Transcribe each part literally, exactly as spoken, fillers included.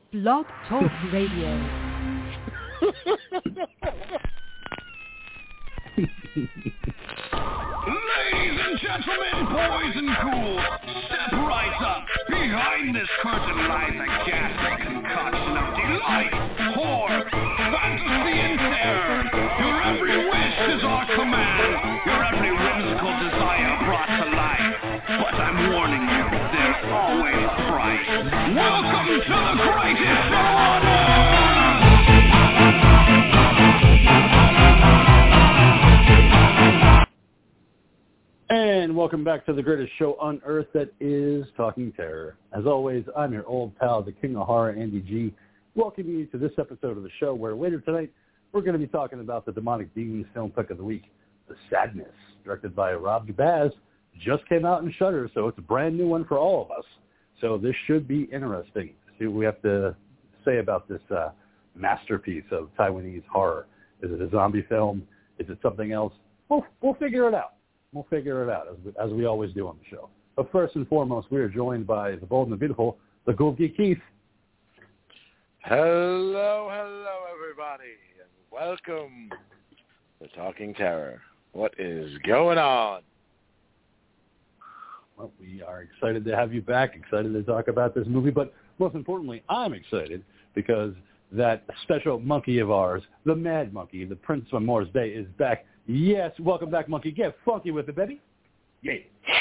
Blog Talk Radio. Ladies and gentlemen, boys and ghouls, step right up. Behind this curtain lies a ghastly concoction of delight, horror, fantasy, and terror. Your every wish is our command, your every whimsical desire brought to life. But I'm warning you, there's always a price. Welcome to the greatest show on earth! And welcome back to the greatest show on earth, that is Talking Terror. As always, I'm your old pal, the King of Horror, Andy G. Welcoming you to this episode of the show, where later tonight we're going to be talking about the Demonic Beings film pick of the week, The Sadness, directed by Rob Baz. Just came out in Shudder, so it's a brand new one for all of us. So this should be interesting. See what we have to say about this uh, masterpiece of Taiwanese horror. Is it a zombie film? Is it something else? We'll, we'll figure it out. We'll figure it out, as we, as we always do on the show. But first and foremost, we are joined by the bold and the beautiful, the Ghoul Geek Keith. Hello, hello, everybody, and welcome to Talking Terror. What is going on? Well, we are excited to have you back, excited to talk about this movie, but most importantly, I'm excited because that special monkey of ours, the Mad Monkey, the Prince of Morris Day, is back. Yes, welcome back, Monkey. Get funky with it, baby. Yeah.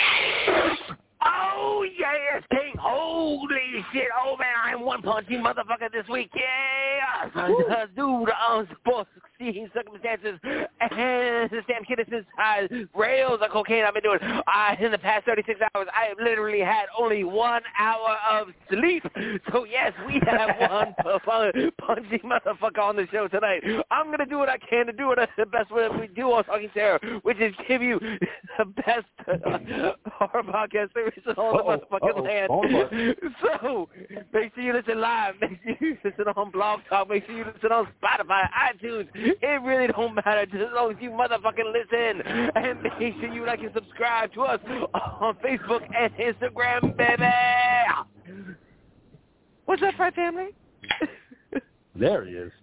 Oh, yes, King. Holy shit. Oh, man, I'm one punchy motherfucker this week. Yeah. Uh, due to unforeseen circumstances and the Sam Kiddis's high rails of cocaine I've been doing, I, in the past thirty-six hours, I have literally had only one hour of sleep. So, yes, we have one punchy motherfucker on the show tonight. I'm going to do what I can to do it the best way we do on Talking Terror, which is give you the best uh, horror podcast series in all the motherfucking land. So, make sure you listen live. Make sure you listen on Blog Talk. Make sure you listen on Spotify, iTunes. It really don't matter, just as long as you motherfucking listen. And make sure you like and subscribe to us on Facebook and Instagram, baby. What's up, Fry Family? There he is.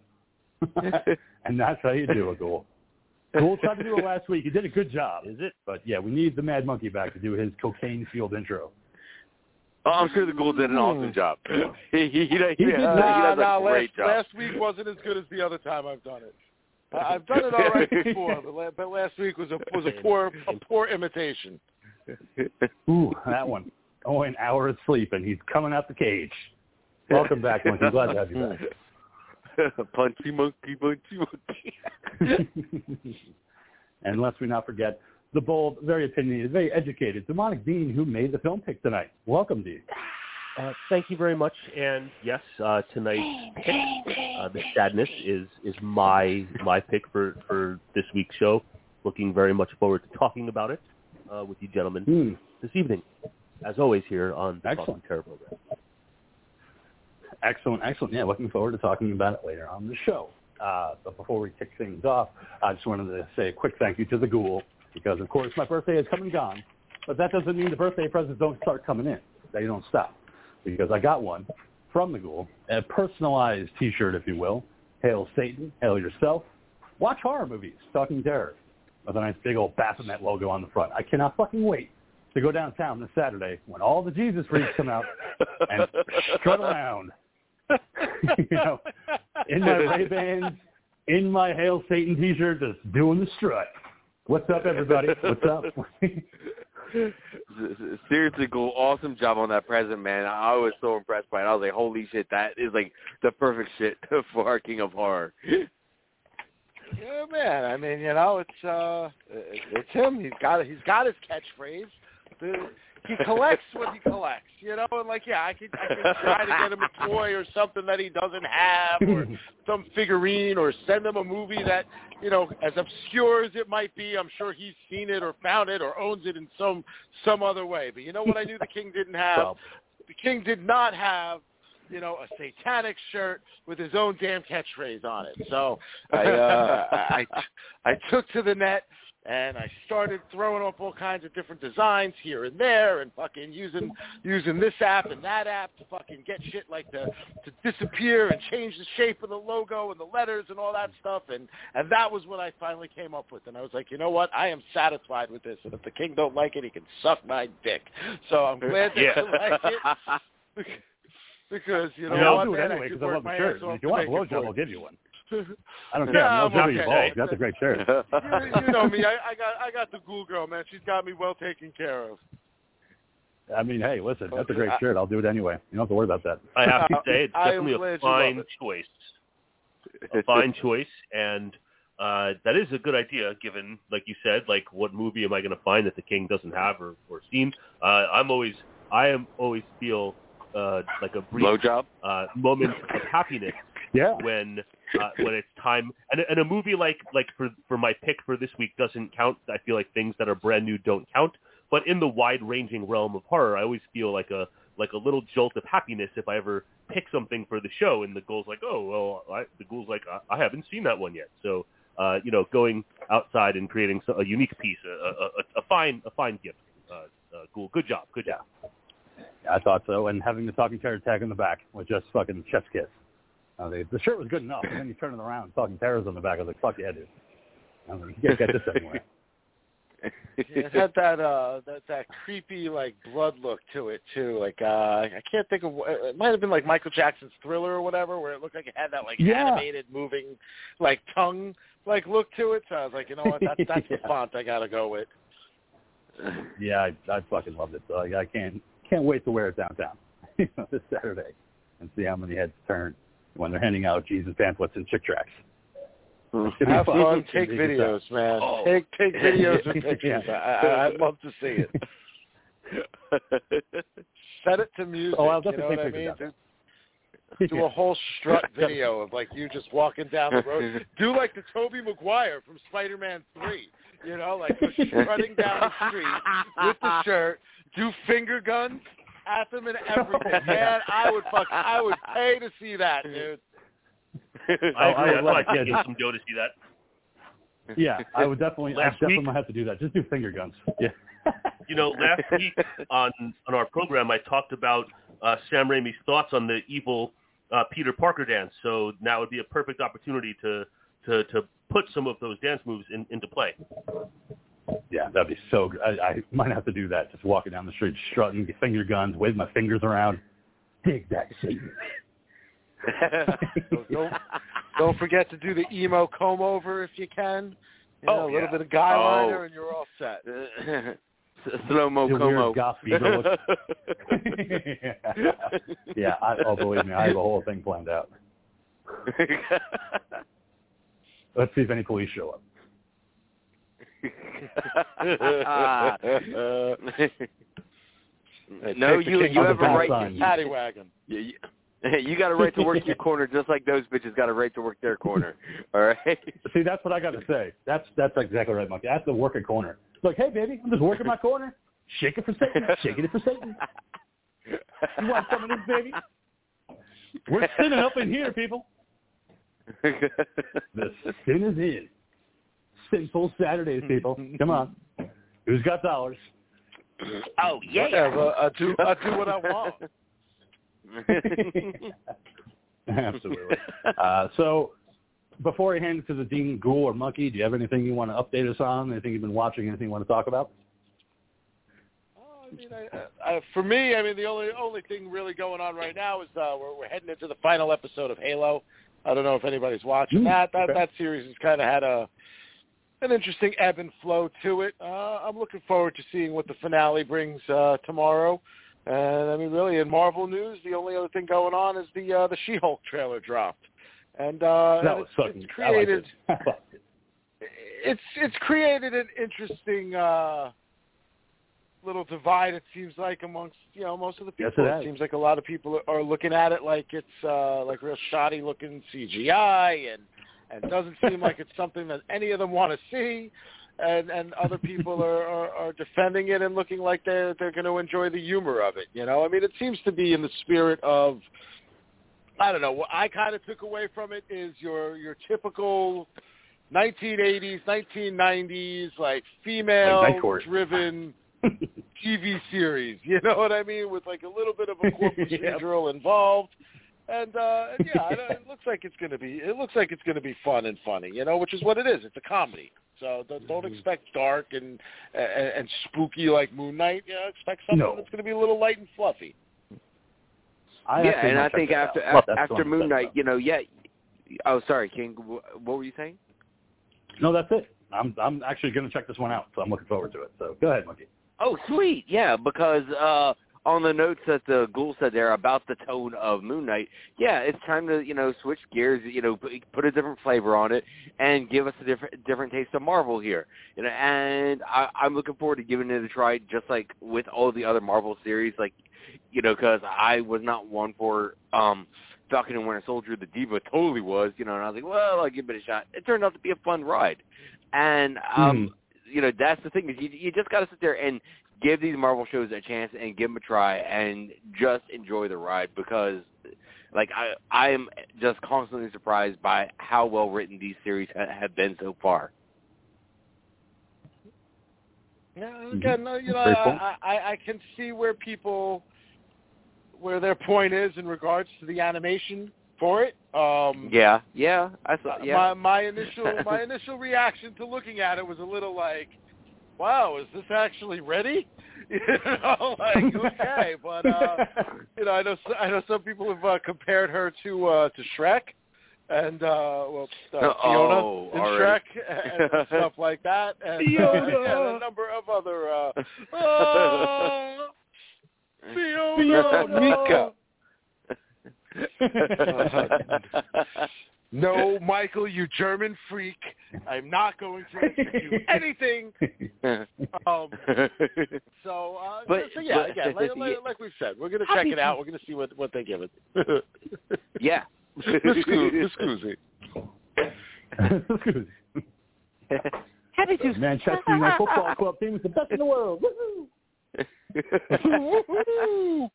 And that's how you do it, Ghoul. Ghoul tried to do it last week. He did a good job. Is it? But, yeah, we need the Mad Monkey back to do his cocaine-fueled intro. Oh, I'm sure the Ghoul did an awesome job. He, he, he, he, he, he nah, does nah, a great last, job. Last week wasn't as good as the other time I've done it. I've done it all right before, but, la- but last week was a was a poor a poor imitation. Ooh, that one. Only an hour of sleep, and he's coming out the cage. Welcome back, Monkey. Glad to have you back. Punchy monkey, punchy monkey. And lest we not forget, the bold, very opinionated, very educated Demonic Being who made the film pick tonight. Welcome, Dean. Uh, thank you very much. And yes, uh, tonight's pick, uh, The Sadness, is, is my my pick for, for this week's show. Looking very much forward to talking about it uh, with you gentlemen mm. this evening, as always, here on the Talking Terror program. Excellent, excellent. Yeah, looking forward to talking about it later on the show. Uh, but before we kick things off, I just wanted to say a quick thank you to the Ghoul, because, of course, my birthday has come and gone, but that doesn't mean the birthday presents don't start coming in. They don't stop, because I got one from the Ghoul, a personalized T-shirt, if you will. Hail Satan, hail yourself. Watch horror movies, Talking Terror, with a nice big old Baphomet logo on the front. I cannot fucking wait to go downtown this Saturday when all the Jesus freaks come out and strut around. You know, in my Ray-Bans, in my Hail Satan T-shirt, just doing the strut. What's up, everybody? What's up? Seriously, Ghoul, awesome job on that present, man. I was so impressed by it. I was like, holy shit, that is like the perfect shit for our King of Horror. Yeah, man. I mean, you know, it's uh, it's him. He's got he's got his catchphrase. The, he collects what he collects, you know, and like, yeah, I could, I could try to get him a toy or something that he doesn't have, or some figurine, or send him a movie that, you know, as obscure as it might be, I'm sure he's seen it or found it or owns it in some some other way. But you know what I knew the King didn't have? The King did not have, you know, a satanic shirt with his own damn catchphrase on it. So I, uh, I, I took to the net And I started throwing up all kinds of different designs here and there, and fucking using using this app and that app to fucking get shit like to to disappear and change the shape of the logo and the letters and all that stuff. And and that was what I finally came up with. And I was like, you know what? I am satisfied with this. And if the king don't like it, he can suck my dick. So I'm glad that Yeah. you like it. Because you know I mean, I'll what, do it man, anyway I could because I work love the my shirt. ass I mean, off if you to want a make it blowjob, for I'll you. give you one. I don't care. No, I'll I'm give you okay. balls. That's a great shirt. you, you know me. I, I got I got the ghoul girl, man. She's got me well taken care of. I mean, hey, listen, that's a great I- shirt. I'll do it anyway. You don't have to worry about that. I have to say, it's I am definitely glad a you fine love it. choice. A fine choice, and uh, that is a good idea, given, like you said, like what movie am I going to find that the king doesn't have or, or seen? Uh, I'm always, I am always feel uh, like a brief Blowjob? uh, moment of happiness Yeah. when uh, when it's time. And, and a movie like like for for my pick for this week doesn't count. I feel like things that are brand new don't count. But in the wide-ranging realm of horror, I always feel like a like a little jolt of happiness if I ever pick something for the show, and the ghoul's like, oh, well, I, the ghoul's like, I, I haven't seen that one yet. So, uh, you know, going outside and creating a unique piece, a, a, a fine a fine gift. Uh, uh, ghoul, good job, good job. I thought so. And having the talking terror tag in the back was just fucking chef's kiss. Uh, they, the shirt was good enough, and then you turn it around, talking terrors on the back. I was like, fuck yeah, dude. I was like, you can't get this anywhere. Yeah, it had that uh that that creepy like blood look to it too. Like uh I can't think of what, it might have been like Michael Jackson's Thriller or whatever, where it looked like it had that like Yeah. animated moving like tongue like look to it. So I was like, you know what, that, that's the Yeah. font I gotta go with. Yeah, I, I fucking loved it. So I, I can't can't wait to wear it downtown you know, this Saturday and see how many heads turn when they're handing out Jesus pamphlets and chick tracks. Have fun, take videos, man. Oh. Take take videos and pictures. Yeah. I, I, I'd love to see it. Set it to music. Oh, I'll you know definitely what I take mean? pictures Do, do a whole strut video of like you just walking down the road. Do like the Tobey Maguire from Spider-Man three. You know, like go strutting down the street with the shirt. Do finger guns at them and everything. Man, I would fuck. I would pay to see that, dude. I agree. I I'd would like like to it. get some dough to see that. Yeah, I would definitely, I Last definitely week- might have to do that. Just do finger guns. Yeah. You know, last week on on our program, I talked about uh, Sam Raimi's thoughts on the evil uh, Peter Parker dance. So now would be a perfect opportunity to to, to put some of those dance moves in, into play. Yeah, that'd be so good. I, I might have to do that. Just walking down the street, strutting, finger guns, waving my fingers around. Dig that, Satan. So don't, don't forget to do the emo comb over if you can. You know, Oh, a little yeah. bit of guy Oh. liner and you're all set. Slow mo Your como. weird goth Beagle look. Yeah, I, oh, believe me, I have a whole thing planned out. Let's see if any police show up. No, Take the you king you on have the a right. backside. Paddy wagon. You, you, you got a right to work your corner, just like those bitches got a right to work their corner. All right. See, that's what I got to say. That's that's exactly right, Monkey. I have to work a corner. Like, hey, baby, I'm just working my corner. Shake it for Satan. Shaking it for Satan. You want some of this, baby? We're sinning up in here, people. The sin is in. Sinful Saturdays, people. Come on. Who's got dollars? Oh yeah. Whatever. I do, I do what I want. Absolutely. Uh, so before I hand it to the Dean Ghoul or Monkey, do you have anything you want to update us on? Anything you've been watching? Anything you want to talk about? Oh, I mean, I, I, for me, I mean, the only only thing really going on right now is uh, we're, we're heading into the final episode of Halo. I don't know if anybody's watching Mm, that. That okay. that series has kind of had a an interesting ebb and flow to it. Uh, I'm looking forward to seeing what the finale brings uh, tomorrow. And I mean, really, in Marvel news, the only other thing going on is the uh, the She-Hulk trailer dropped, and uh, That and was it's, fucking. it's created. I liked it. It's it's created an interesting uh, little divide. It seems like amongst you know most of the Yes, people. it it has. seems like a lot of people are looking at it like it's uh, like real shoddy looking C G I, and and doesn't seem like it's something that any of them want to see. And and other people are, are, are defending it and looking like they're they're going to enjoy the humor of it. You know, I mean, it seems to be in the spirit of, I don't know. What I kind of took away from it is your your typical nineteen eighties, nineteen nineties, like Like Night Court. female-driven T V series. You know what I mean? With like a little bit of a court procedural involved. And, uh, and yeah, it, it looks like it's gonna be. It looks like it's gonna be fun and funny, you know, which is what it is. It's a comedy, so don't, don't expect dark and, and and spooky like Moon Knight. You know, expect something No. that's gonna be a little light and fluffy. I yeah, actually and might I check think that after out. after, That's after what I'm Moon excited Knight, about. you know, yeah. Oh, sorry, King. What were you saying? No, that's it. I'm I'm actually going to check this one out, so I'm looking forward to it. So go ahead, Monkey. Oh, sweet. Yeah, because uh, on the notes that the Ghoul said there about the tone of Moon Knight, yeah, it's time to, you know, switch gears, you know, put, put a different flavor on it and give us a different different taste of Marvel here. You know, and I, I'm looking forward to giving it a try, just like with all the other Marvel series, like, you know, because I was not one for um, Falcon and Winter Soldier. The Diva totally was, you know, and I was like, well, I'll give it a shot. It turned out to be a fun ride. And, um, mm. you know, that's the thing is you, you just got to sit there and give these Marvel shows a chance and give them a try and just enjoy the ride because, like, I I am just constantly surprised by how well written these series ha- have been so far. Yeah, again, you know, I, I, I can see where people, where their point is in regards to the animation for it. Um, yeah, yeah, I saw. Yeah. My my initial my initial reaction to looking at it was a little like, wow, is this actually ready? You know, like okay, but uh, you know, I know I know some people have uh, compared her to uh, to Shrek, and uh, well, uh, Fiona oh, in right. Shrek and stuff like that, and, uh, and a number of other. Uh, uh, Fiona, Fiona. No, Michael, you German freak. I'm not going to let you do anything. Um, so, uh, but, so, yeah, but, again, like, yeah. like we've said, we're going to check it out. We're going to see what, what they give it. Yeah. Excuse Excuse me. Happy to. Manchester United Football Club team is the best in the world. Woo-hoo!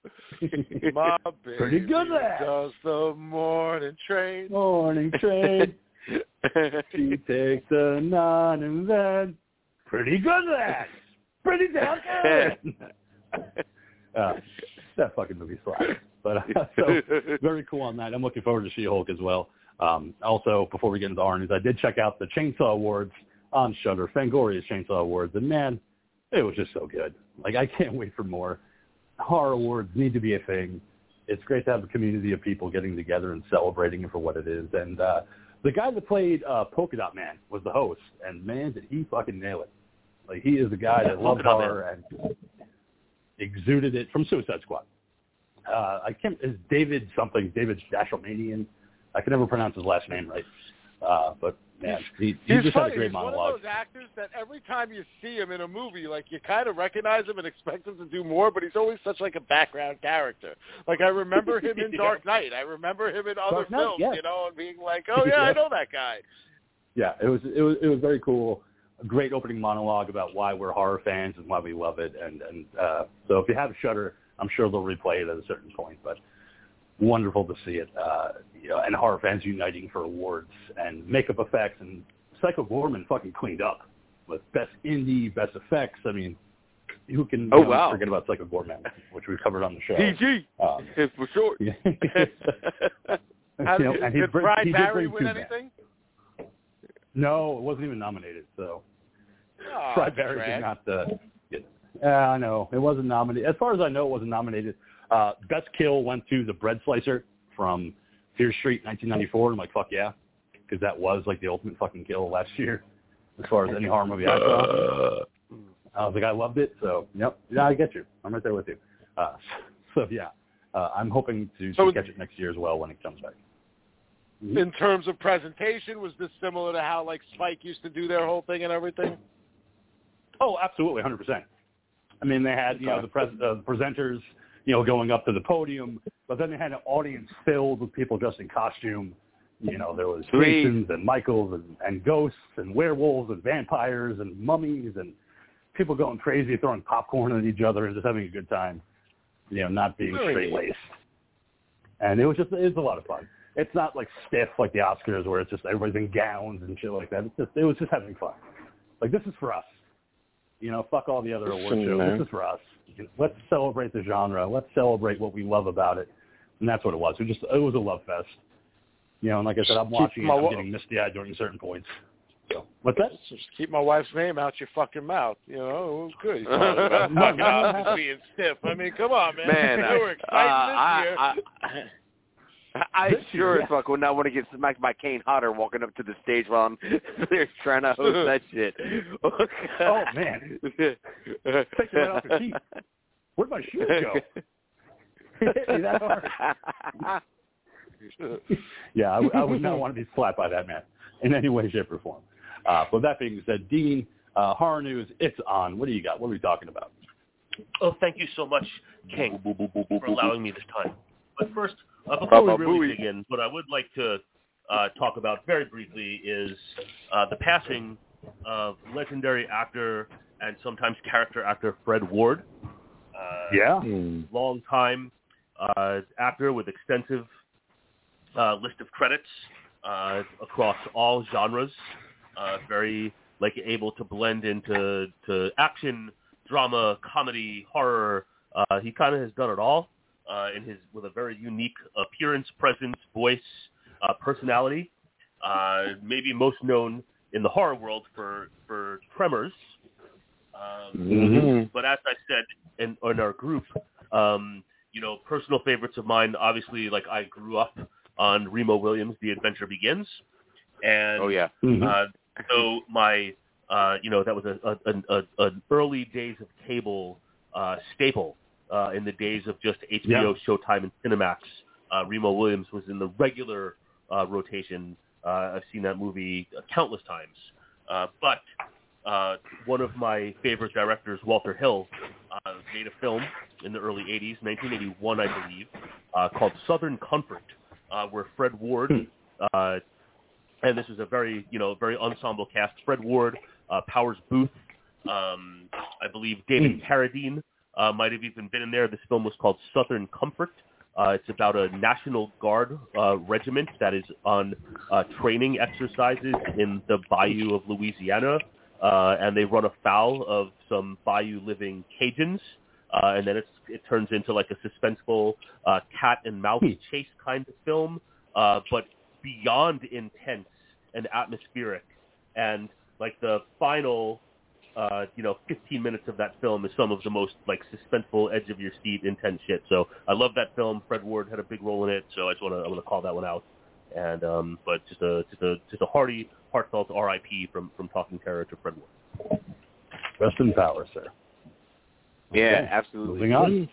My baby Pretty good, lad. does the morning train. Morning train. She takes the nine and then. Pretty good, lad. Pretty damn good. uh, that fucking movie slaps. But uh, so very cool on that. I'm looking forward to She-Hulk as well. Um, also, before we get into our news, I did check out the Chainsaw Awards on Shudder, Fangoria's Chainsaw Awards, and man, it was just so good. Like I can't wait for more. Horror awards need to be a thing. It's great to have a community of people getting together and celebrating it for what it is. And uh, the guy that played uh, Polka Dot Man was the host, and man, did he fucking nail it. Like he is a guy that loves horror and exuded it from Suicide Squad. Uh, I can't. Is David something? David Dashalmanian. I can never pronounce his last name right. Uh, but man, he, he He's just funny. had a great He's monologue. one of those actors that every time you see him in a movie, like you kind of recognize him and expect him to do more, but he's always such like a background character. Like I remember him in yeah. Dark Knight. I remember him in other Dark Knight, films, yeah. you know, and being like, oh yeah, yeah. I know that guy. Yeah, it was it was it was very cool. A great opening monologue about why we're horror fans and why we love it. And and uh, so if you have Shudder, I'm sure they'll replay it at a certain point. But wonderful to see it, uh, you know, and horror fans uniting for awards and makeup effects. And Psycho Gorman fucking cleaned up with best indie, best effects. I mean, who can oh, you know, wow. forget about Psycho Gorman, which we covered on the show? P G, um, for sure. Yeah. How you know, did, and he did bring, Fry he did Barry bring win two anything? back. No, it wasn't even nominated. So Oh, Fry Barry trash. did not uh, get. Yeah, I know it wasn't nominated. As far as I know, it wasn't nominated. Uh, best kill went to the bread slicer from Fear Street, nineteen ninety-four. I'm like, fuck yeah, because that was like the ultimate fucking kill last year, as far as any horror movie I saw. I was like, I loved it. So, yep, yeah, I get you. I'm right there with you. Uh, so yeah, uh, I'm hoping to, So- to catch it next year as well when it comes back. In terms of presentation, was this similar to how like Spike used to do their whole thing and everything? Oh, absolutely, one hundred percent. I mean, they had, you know, the, pres- uh, the presenters, you know, going up to the podium, but then they had an audience filled with people dressed in costume. You know, there was Sweet. Jasons and Michaels and, and ghosts and werewolves and vampires and mummies and people going crazy, throwing popcorn at each other and just having a good time, you know, not being Very straight-laced. And it was just, it was a lot of fun. it's not like stiff like the Oscars where it's just everybody's in gowns and shit like that. It's just, it was just having fun. Like, this is for us. You know, fuck all the other award shows. Man. This is for us. Let's celebrate the genre. Let's celebrate what we love about it. And that's what it was. It was just, it was a love fest. You know, and like I said, I'm watching it. I'm getting misty-eyed during certain points. So, what's that? Just keep my wife's name out your fucking mouth. You know, it was good. He's talking about fucking off being stiff. I mean, come on, man. Man, you were excited uh, this I, year. I, I, I sure as fuck would not want to get smacked by Kane Hodder walking up to the stage while I'm there trying to host that shit. Oh, man. Take it right off your feet. Where'd my shoes go? Hit me that hard. Yeah, I, I would not want to be slapped by that man in any way, shape, or form. Uh, but that being said, Dean, uh, horror news, it's on. What do you got? What are we talking about? Oh, thank you so much, King, for allowing me this time. But first, uh, before we really dig in, what I would like to uh, talk about very briefly is uh, the passing of legendary actor and sometimes character actor Fred Ward. Uh, yeah. Long time uh, actor with extensive uh, list of credits uh, across all genres. Uh, very like able to blend into to action, drama, comedy, horror. Uh, he kind of has done it all uh, in his with a very unique appearance, presence, voice, uh, personality. Uh, maybe most known in the horror world for for Tremors. Um, Mm-hmm. But as I said in, in our group, um, you know, personal favorites of mine. Obviously, like I grew up on Remo Williams' The Adventure Begins, and oh yeah. Mm-hmm. uh, so my uh, you know that was a, a, a, an early days of cable uh, staple uh, in the days of just H B O, Yeah. Showtime, and Cinemax. Uh, Remo Williams was in the regular uh, rotation. Uh, I've seen that movie countless times, uh, but. Uh, one of my favorite directors, Walter Hill, uh, made a film in the early eighties, nineteen eighty-one, I believe, uh, called Southern Comfort, uh, where Fred Ward, uh, and this is a very, you know, very ensemble cast. Fred Ward, uh, Powers Booth, um, I believe David Carradine uh, might have even been in there. This film was called Southern Comfort. Uh, it's about a National Guard uh, regiment that is on uh, training exercises in the bayou of Louisiana. Uh, and they run afoul of some bayou-living Cajuns, uh, and then it's, it turns into like a suspenseful uh, cat and mouse chase kind of film, uh, but beyond intense and atmospheric. And like the final, uh, you know, fifteen minutes of that film is some of the most like suspenseful, edge of your seat, intense shit. So I love that film. Fred Ward had a big role in it, so I just want to I want to call that one out. And um, but just a just a just a hearty, heartfelt R I P from, from Talking Terror to Fred Ward. Rest in power, sir. Yeah, Okay. absolutely. Moving on.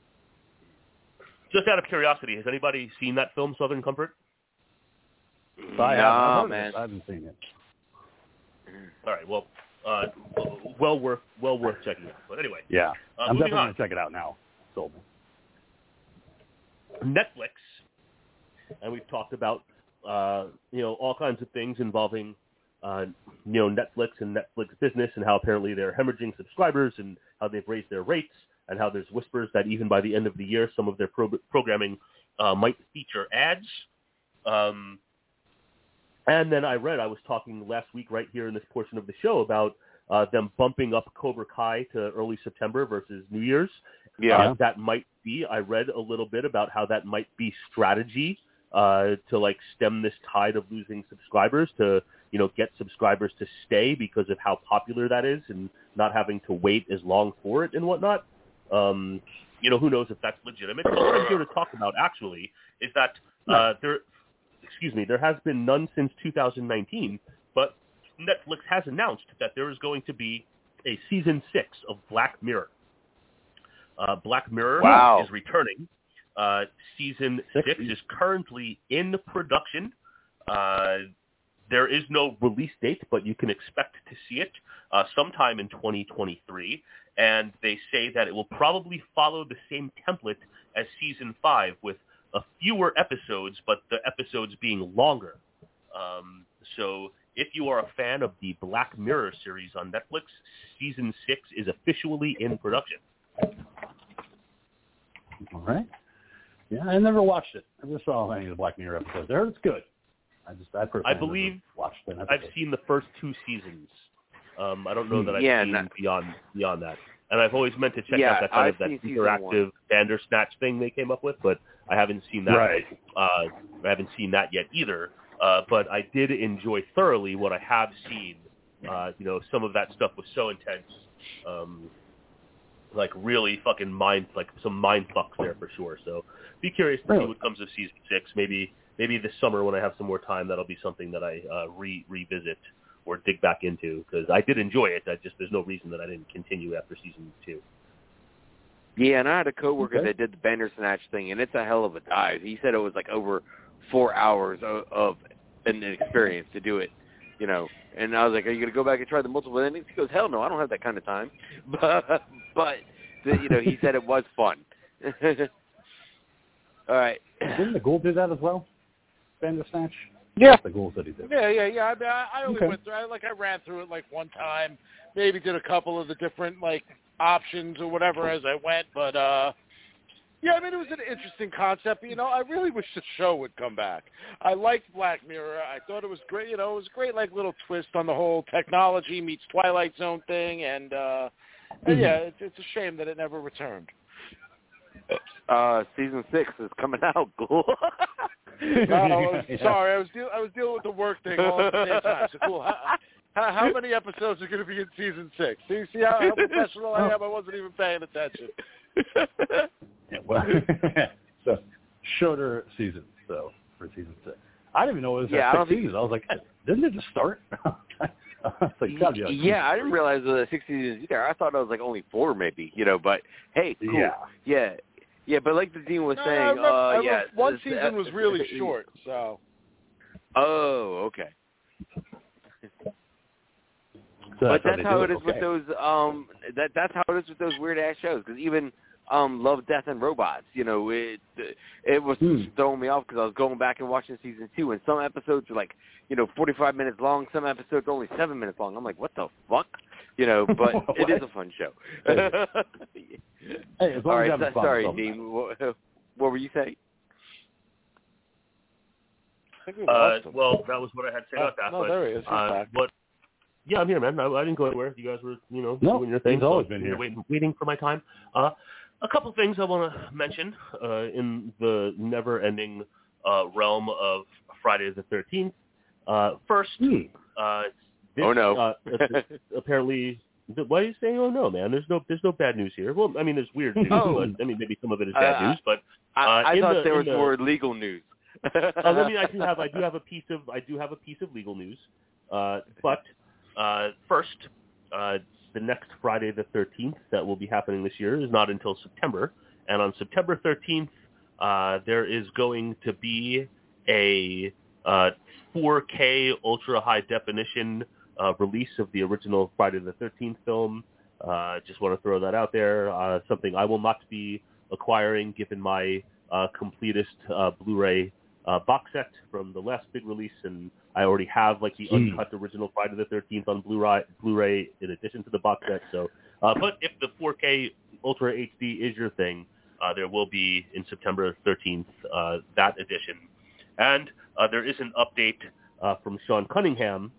Just out of curiosity, has anybody seen that film, Southern Comfort? I, No, haven't, man. I haven't seen it. All right, well, uh, well worth well worth checking out. But anyway, Yeah. uh, I'm moving definitely on. going to check it out now. Sold me. Netflix, and we've talked about uh, you know all kinds of things involving uh, you know Netflix and Netflix business and how apparently they're hemorrhaging subscribers and how they've raised their rates and how there's whispers that even by the end of the year some of their pro- programming uh, might feature ads. Um, and then I read I was talking last week right here in this portion of the show about uh, them bumping up Cobra Kai to early September versus New Year's. Yeah. Uh, that might be, I read a little bit about how that might be strategy uh, to like stem this tide of losing subscribers to, you know, get subscribers to stay because of how popular that is and not having to wait as long for it and whatnot. Um, you know, who knows if that's legitimate. But what I'm here to talk about actually is that uh, there, excuse me, there has been none since two thousand nineteen, but Netflix has announced that there is going to be a season six of Black Mirror. Uh, Black Mirror Wow. is returning. Uh, season six is currently in production. Uh, there is no release date, but you can expect to see it uh, sometime in twenty twenty-three. And they say that it will probably follow the same template as season five with a fewer episodes, but the episodes being longer. Um, so if you are a fan of the Black Mirror series on Netflix, season six is officially in production. All right. Yeah, I never watched it. I just saw any of the Black Mirror episodes. I heard it's good. I just, I personally I believe never watched an episode. I've seen the first two seasons. Um, I don't know that I've Yeah, seen not- beyond beyond that. And I've always meant to check Yeah, out that kind I've of that seen season interactive Bandersnatch thing they came up with, but I haven't seen that. Right. Uh, I haven't seen that yet either. Uh, but I did enjoy thoroughly what I have seen. Uh, you know, some of that stuff was so intense, um, like really fucking mind, like some mind fucks there for sure. So be curious to Really? see what comes of season six. Maybe maybe this summer when I have some more time, that'll be something that I uh, re revisit or dig back into, because I did enjoy it. I just there's no reason that I didn't continue after season two. Yeah, and I had a coworker Okay. that did the Bandersnatch thing, and it's a hell of a dive. He said it was like over four hours of, of an experience to do it, you know. And I was like, "Are you going to go back and try the multiple endings?" He goes, "Hell no, I don't have that kind of time." But, but the, you know, he said it was fun. All right. Didn't the Ghoul do that as well? Bandersnatch? Yeah. The Ghoul said he did. Yeah, yeah, yeah. I mean, I, I only Okay. went through. I, like, I ran through it like one time. Maybe did a couple of the different like options or whatever as I went. But uh, yeah, I mean, it was an interesting concept. You know, I really wish the show would come back. I liked Black Mirror. I thought it was great. You know, it was a great like little twist on the whole technology meets Twilight Zone thing. And, uh, and yeah, it's, it's a shame that it never returned. Uh, season six is coming out. Cool. Oh, I was, sorry, I was deal, I was dealing with the work thing all at the same time. So cool. How, how, how many episodes are going to be in season six? See, see how, how professional I am? I wasn't even paying attention. Yeah, well, so shorter seasons, so for season six. I didn't even know it was Yeah, I yeah, don't six think- seasons. I was like, didn't it just start? I was like, gotta be like Yeah, I didn't realize it was six seasons either. I thought it was like only four, maybe. You know, but hey, cool. Yeah. yeah, yeah. But like the Dean was No, saying, I remember, uh, I remember yeah, one this- season was really short. So Oh, okay. So But how that's they how do it is with okay. those. Um, that that's how it is with those weird ass shows. Because even um, Love, Death, and Robots, you know, it it was Hmm. throwing me off because I was going back and watching season two, and some episodes are like, you know, forty-five minutes long. Some episodes are only seven minutes long. I'm like, what the fuck, you know? But it is a fun show. Hey, as long All as you right, have so, fun, sorry, it's all Dean. What, what were you saying? I think we Uh, lost him. well, that was what I had to say Oh, about that. no, but, there he is. He's uh, back. What? Yeah, I'm here, man. I, I didn't go anywhere. You guys were, you know, No, doing your thing. he's always so been you're here. Waiting, waiting for my time. Uh, a couple things I want to mention uh, in the never-ending uh, realm of Friday the thirteenth. Uh, first, Hmm. uh, this, Oh, no. uh, apparently. Why are you saying, "Oh no, man"? There's no, there's no bad news here. Well, I mean, there's weird news, Oh. but I mean, maybe some of it is bad Uh, news. But I, uh, I in thought the- there in was the- more legal news. uh, I mean, I do have, I do have a piece of, I do have a piece of legal news. Uh, but uh, first, uh, the next Friday the thirteenth that will be happening this year is not until September, and on September thirteenth, uh, there is going to be a uh, four K ultra high definition uh, release of the original Friday the thirteenth film. Uh, just want to throw that out there. Uh, something I will not be acquiring, given my uh, completist uh, Blu-ray uh, box set from the last big release, and I already have like the Hmm. uncut original Friday the thirteenth on Blu-ray, Blu-ray in addition to the box set. So, uh, but if the four K Ultra H D is your thing, uh, there will be in September thirteenth uh, that edition, and uh, there is an update uh, from Sean Cunningham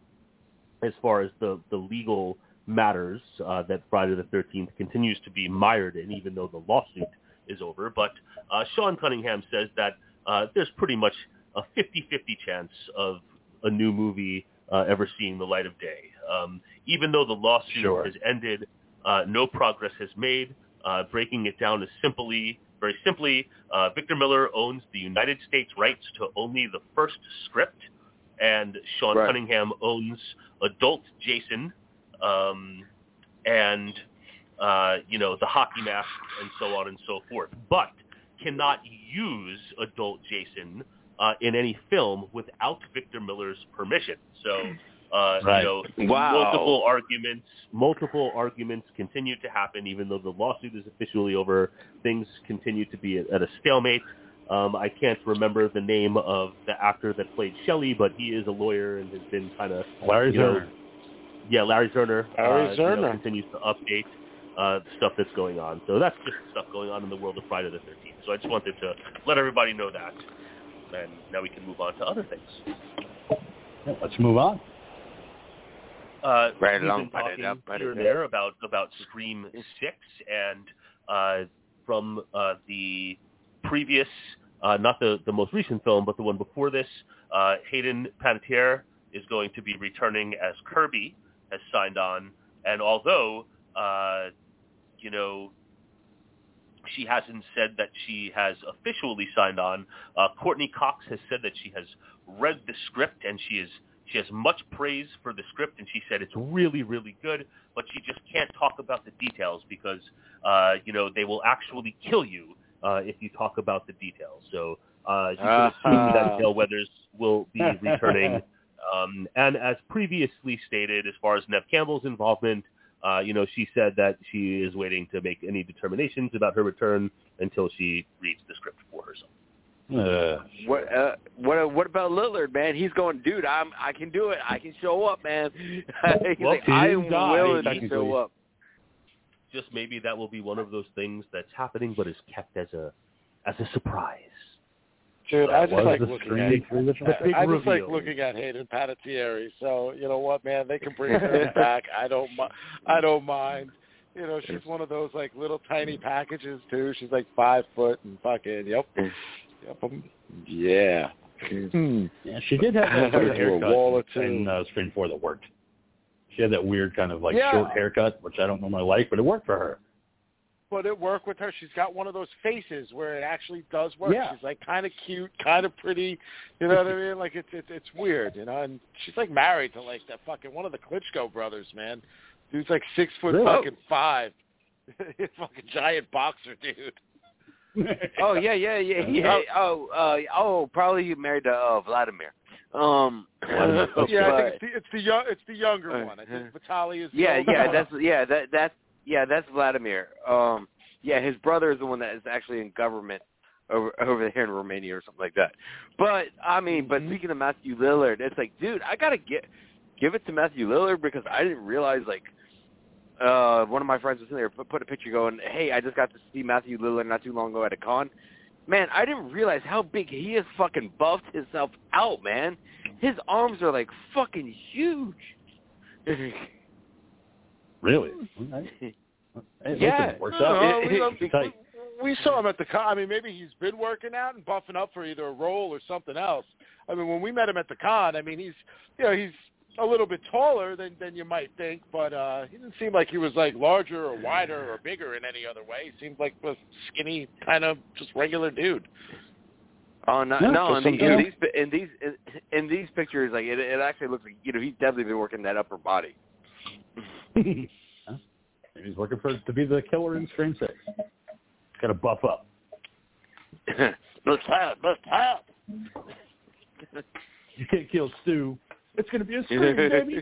as far as the the legal matters uh, that Friday the thirteenth continues to be mired in, even though the lawsuit is over. But uh, Sean Cunningham says that uh, there's pretty much a fifty-fifty chance of a new movie uh, ever seeing the light of day. Um, even though the lawsuit Sure. has ended, uh, no progress has made. Uh, breaking it down as simply, very simply, uh, Victor Miller owns the United States rights to only the first script, and Sean Right. Cunningham owns adult Jason, um, and uh, you know, the hockey mask and so on and so forth, but cannot use adult Jason uh, in any film without Victor Miller's permission. So, uh, Right. you know, Wow. multiple arguments, multiple arguments continue to happen, even though the lawsuit is officially over. Things continue to be at, at a stalemate. Um, I can't remember the name of the actor that played Shelley, but he is a lawyer and has been kind of Larry you know, Zerner. yeah, Larry Zerner. Larry uh, you know, Zerner. continues to update. uh, stuff that's going on. So that's just stuff going on in the world of Friday the thirteenth. So I just wanted to let everybody know that. And now we can move on to other things. Yeah, let's move on. Uh, right we've along, been talking up, here and there about, about Scream six, and uh, from uh, the previous, uh, not the, the most recent film, but the one before this, uh, Hayden Panettiere is going to be returning as Kirby, has signed on, and although, uh, you know, she hasn't said that she has officially signed on, uh, Courtney Cox has said that she has read the script, and she is She has much praise for the script, and she said it's really, really good, but she just can't talk about the details because, uh, you know, they will actually kill you uh, if you talk about the details. So uh, you can assume that Gail Weathers will be returning. Um, and as previously stated, as far as Neve Campbell's involvement, uh, you know, she said that she is waiting to make any determinations about her return until she reads the script for herself. Uh, What uh, what what about Lillard, man? He's going, dude. I'm I can do it. I can show up, man. He's well, like, he I'm die, willing to show up. Just maybe that will be one of those things that's happening, but is kept as a as a surprise. Dude, I just like looking at the I just like looking at Hayden Panettiere. So you know what, man? They can bring her back. I don't. I don't mind. You know, she's one of those like little tiny packages too. She's like five foot and fucking yep. Yep. Um, yeah. Yeah, she did have that weird haircut wall or two. in uh, Scream four that worked. She had that weird kind of like yeah. short haircut, which I don't normally like, but it worked for her. But it worked with her. She's got one of those faces where it actually does work. Yeah. She's like kind of cute, kind of pretty. You know what I mean? Like it's it's it's weird, you know. And she's like married to like that fucking one of the Klitschko brothers, man. Dude's like six foot really? fucking five. Fucking giant boxer, dude. Oh yeah, yeah, yeah, yeah. Oh, uh, oh, probably you married to uh, Vladimir. Um, yeah, but, I think it's the it's the, young, it's the younger one. I think Vitaly is. The yeah, older yeah, one. that's yeah, that that's yeah, that's Vladimir. Um, yeah, his brother is the one that is actually in government over over there in Romania or something like that. But I mean, but speaking of Matthew Lillard, it's like, dude, I gotta get give it to Matthew Lillard because I didn't realize like. Uh, one of my friends was in there, put, put a picture going, hey, I just got to see Matthew Lillard not too long ago at a con. Man, I didn't realize how big he has fucking buffed himself out, man. His arms are, like, fucking huge. Really? Okay. Hey, yeah. listen, it works out. No, It- we, it- it's tight. we saw him at the con. I mean, maybe he's been working out and buffing up for either a role or something else. I mean, when we met him at the con, I mean, he's, you know, he's a little bit taller than than you might think, but uh, he didn't seem like he was like larger or wider or bigger in any other way. He seemed like a skinny, kind of just regular dude. Oh no, Yeah, no! for In, some the, in guy. these in these in, in these pictures, like it, it actually looks like you know he's definitely been working that upper body. Maybe he's working for to be the killer in Scream six. Got to buff up. Let's have, let's have. You can't kill Stu. It's going to be a Scream, baby.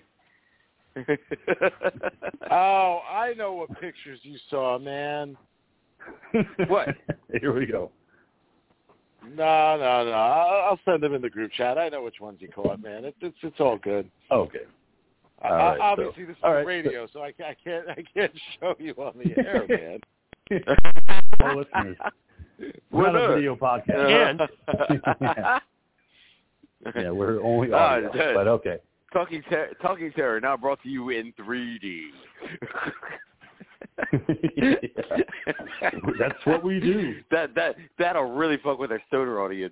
Oh, I know what pictures you saw, man. What? Here we go. No, no, no. I'll, I'll send them in the group chat. I know which ones you caught, man. It, it's it's all good. Okay. Uh, All right, obviously, so, this is all the right, radio, so I, I can't I can't show you on the air, man. Well, listeners, we're not a video podcast. And yeah, we're only Ah, audio, that- but okay. Talking ter- Talking Terror now brought to you in three D. Yeah. That's what we do. That that that'll really fuck with our stoner audience.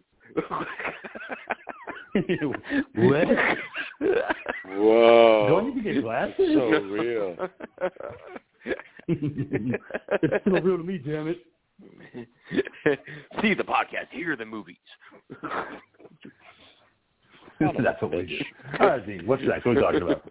What? Whoa. Do I need to get glasses? So real. It's still real to me, damn it. See the podcast, hear the movies. That's what we do. All right, Dean, what's next? What are we talking about?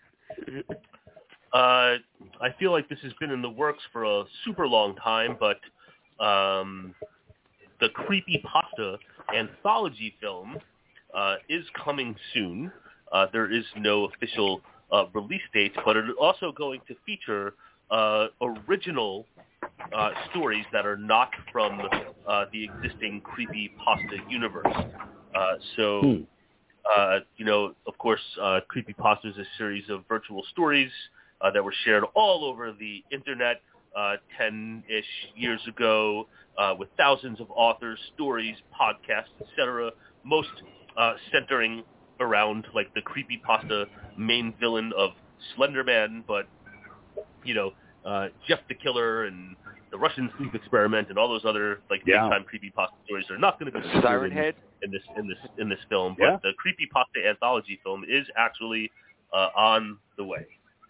Uh, I feel like this has been in the works for a super long time, but um, the Creepypasta anthology film uh, is coming soon. Uh, there is no official uh, release date, but it is also going to feature uh, original uh, stories that are not from uh, the existing Creepypasta universe. Uh, so... Hmm. Uh, you know, of course, uh, Creepypasta is a series of virtual stories uh, that were shared all over the internet uh, ten-ish years ago uh, with thousands of authors, stories, podcasts, et cetera, most uh, centering around like the creepypasta main villain of Slender Man, but, you know, uh, Jeff the Killer and the Russian sleep experiment and all those other like Yeah. big-time creepypasta stories are not going to be Siren in, Head? in this in this in this film, Yeah. but the creepypasta anthology film is actually uh, on the way.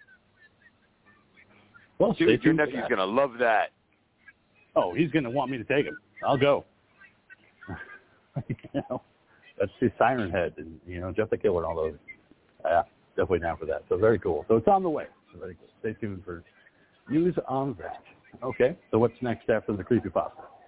Well, stay Dude, your tuned for nephew's that. gonna love that. Oh, he's going to want me to take him. I'll go. you know, let's see Siren Head and, you know, Jeff the Killer and all those. Yeah, definitely down for that. So very cool. So it's on the way. So very cool. Stay tuned for news on that. Okay, so what's next after the creepypasta?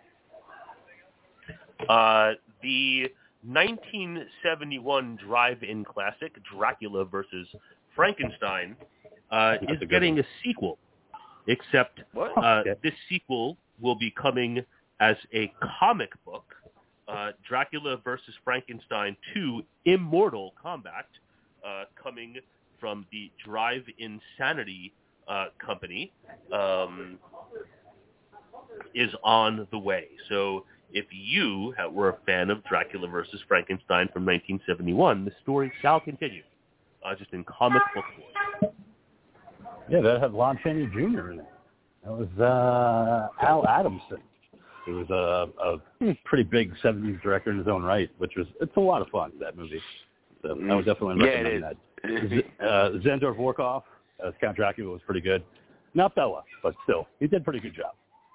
Uh, the nineteen seventy-one drive-in classic, Dracula versus Frankenstein, uh, That's is a good getting one. a sequel, except What? uh, Okay. this sequel will be coming as a comic book, uh, Dracula versus Frankenstein two, Immortal Combat, uh, coming from the Drive Insanity uh, company, um, is on the way. So if you ha- were a fan of Dracula versus Frankenstein from nineteen seventy-one, the story shall continue, uh, just in comic book form. Yeah, that had Lon Chaney Junior in it. That was uh, Al Adamson. He was a, a pretty big seventies director in his own right, which was, it's a lot of fun, that movie. So I would definitely Yeah, it recommend that. Z- uh, Zandor Vorkov as Count Dracula was pretty good. Not Bella, but still, he did a pretty good job.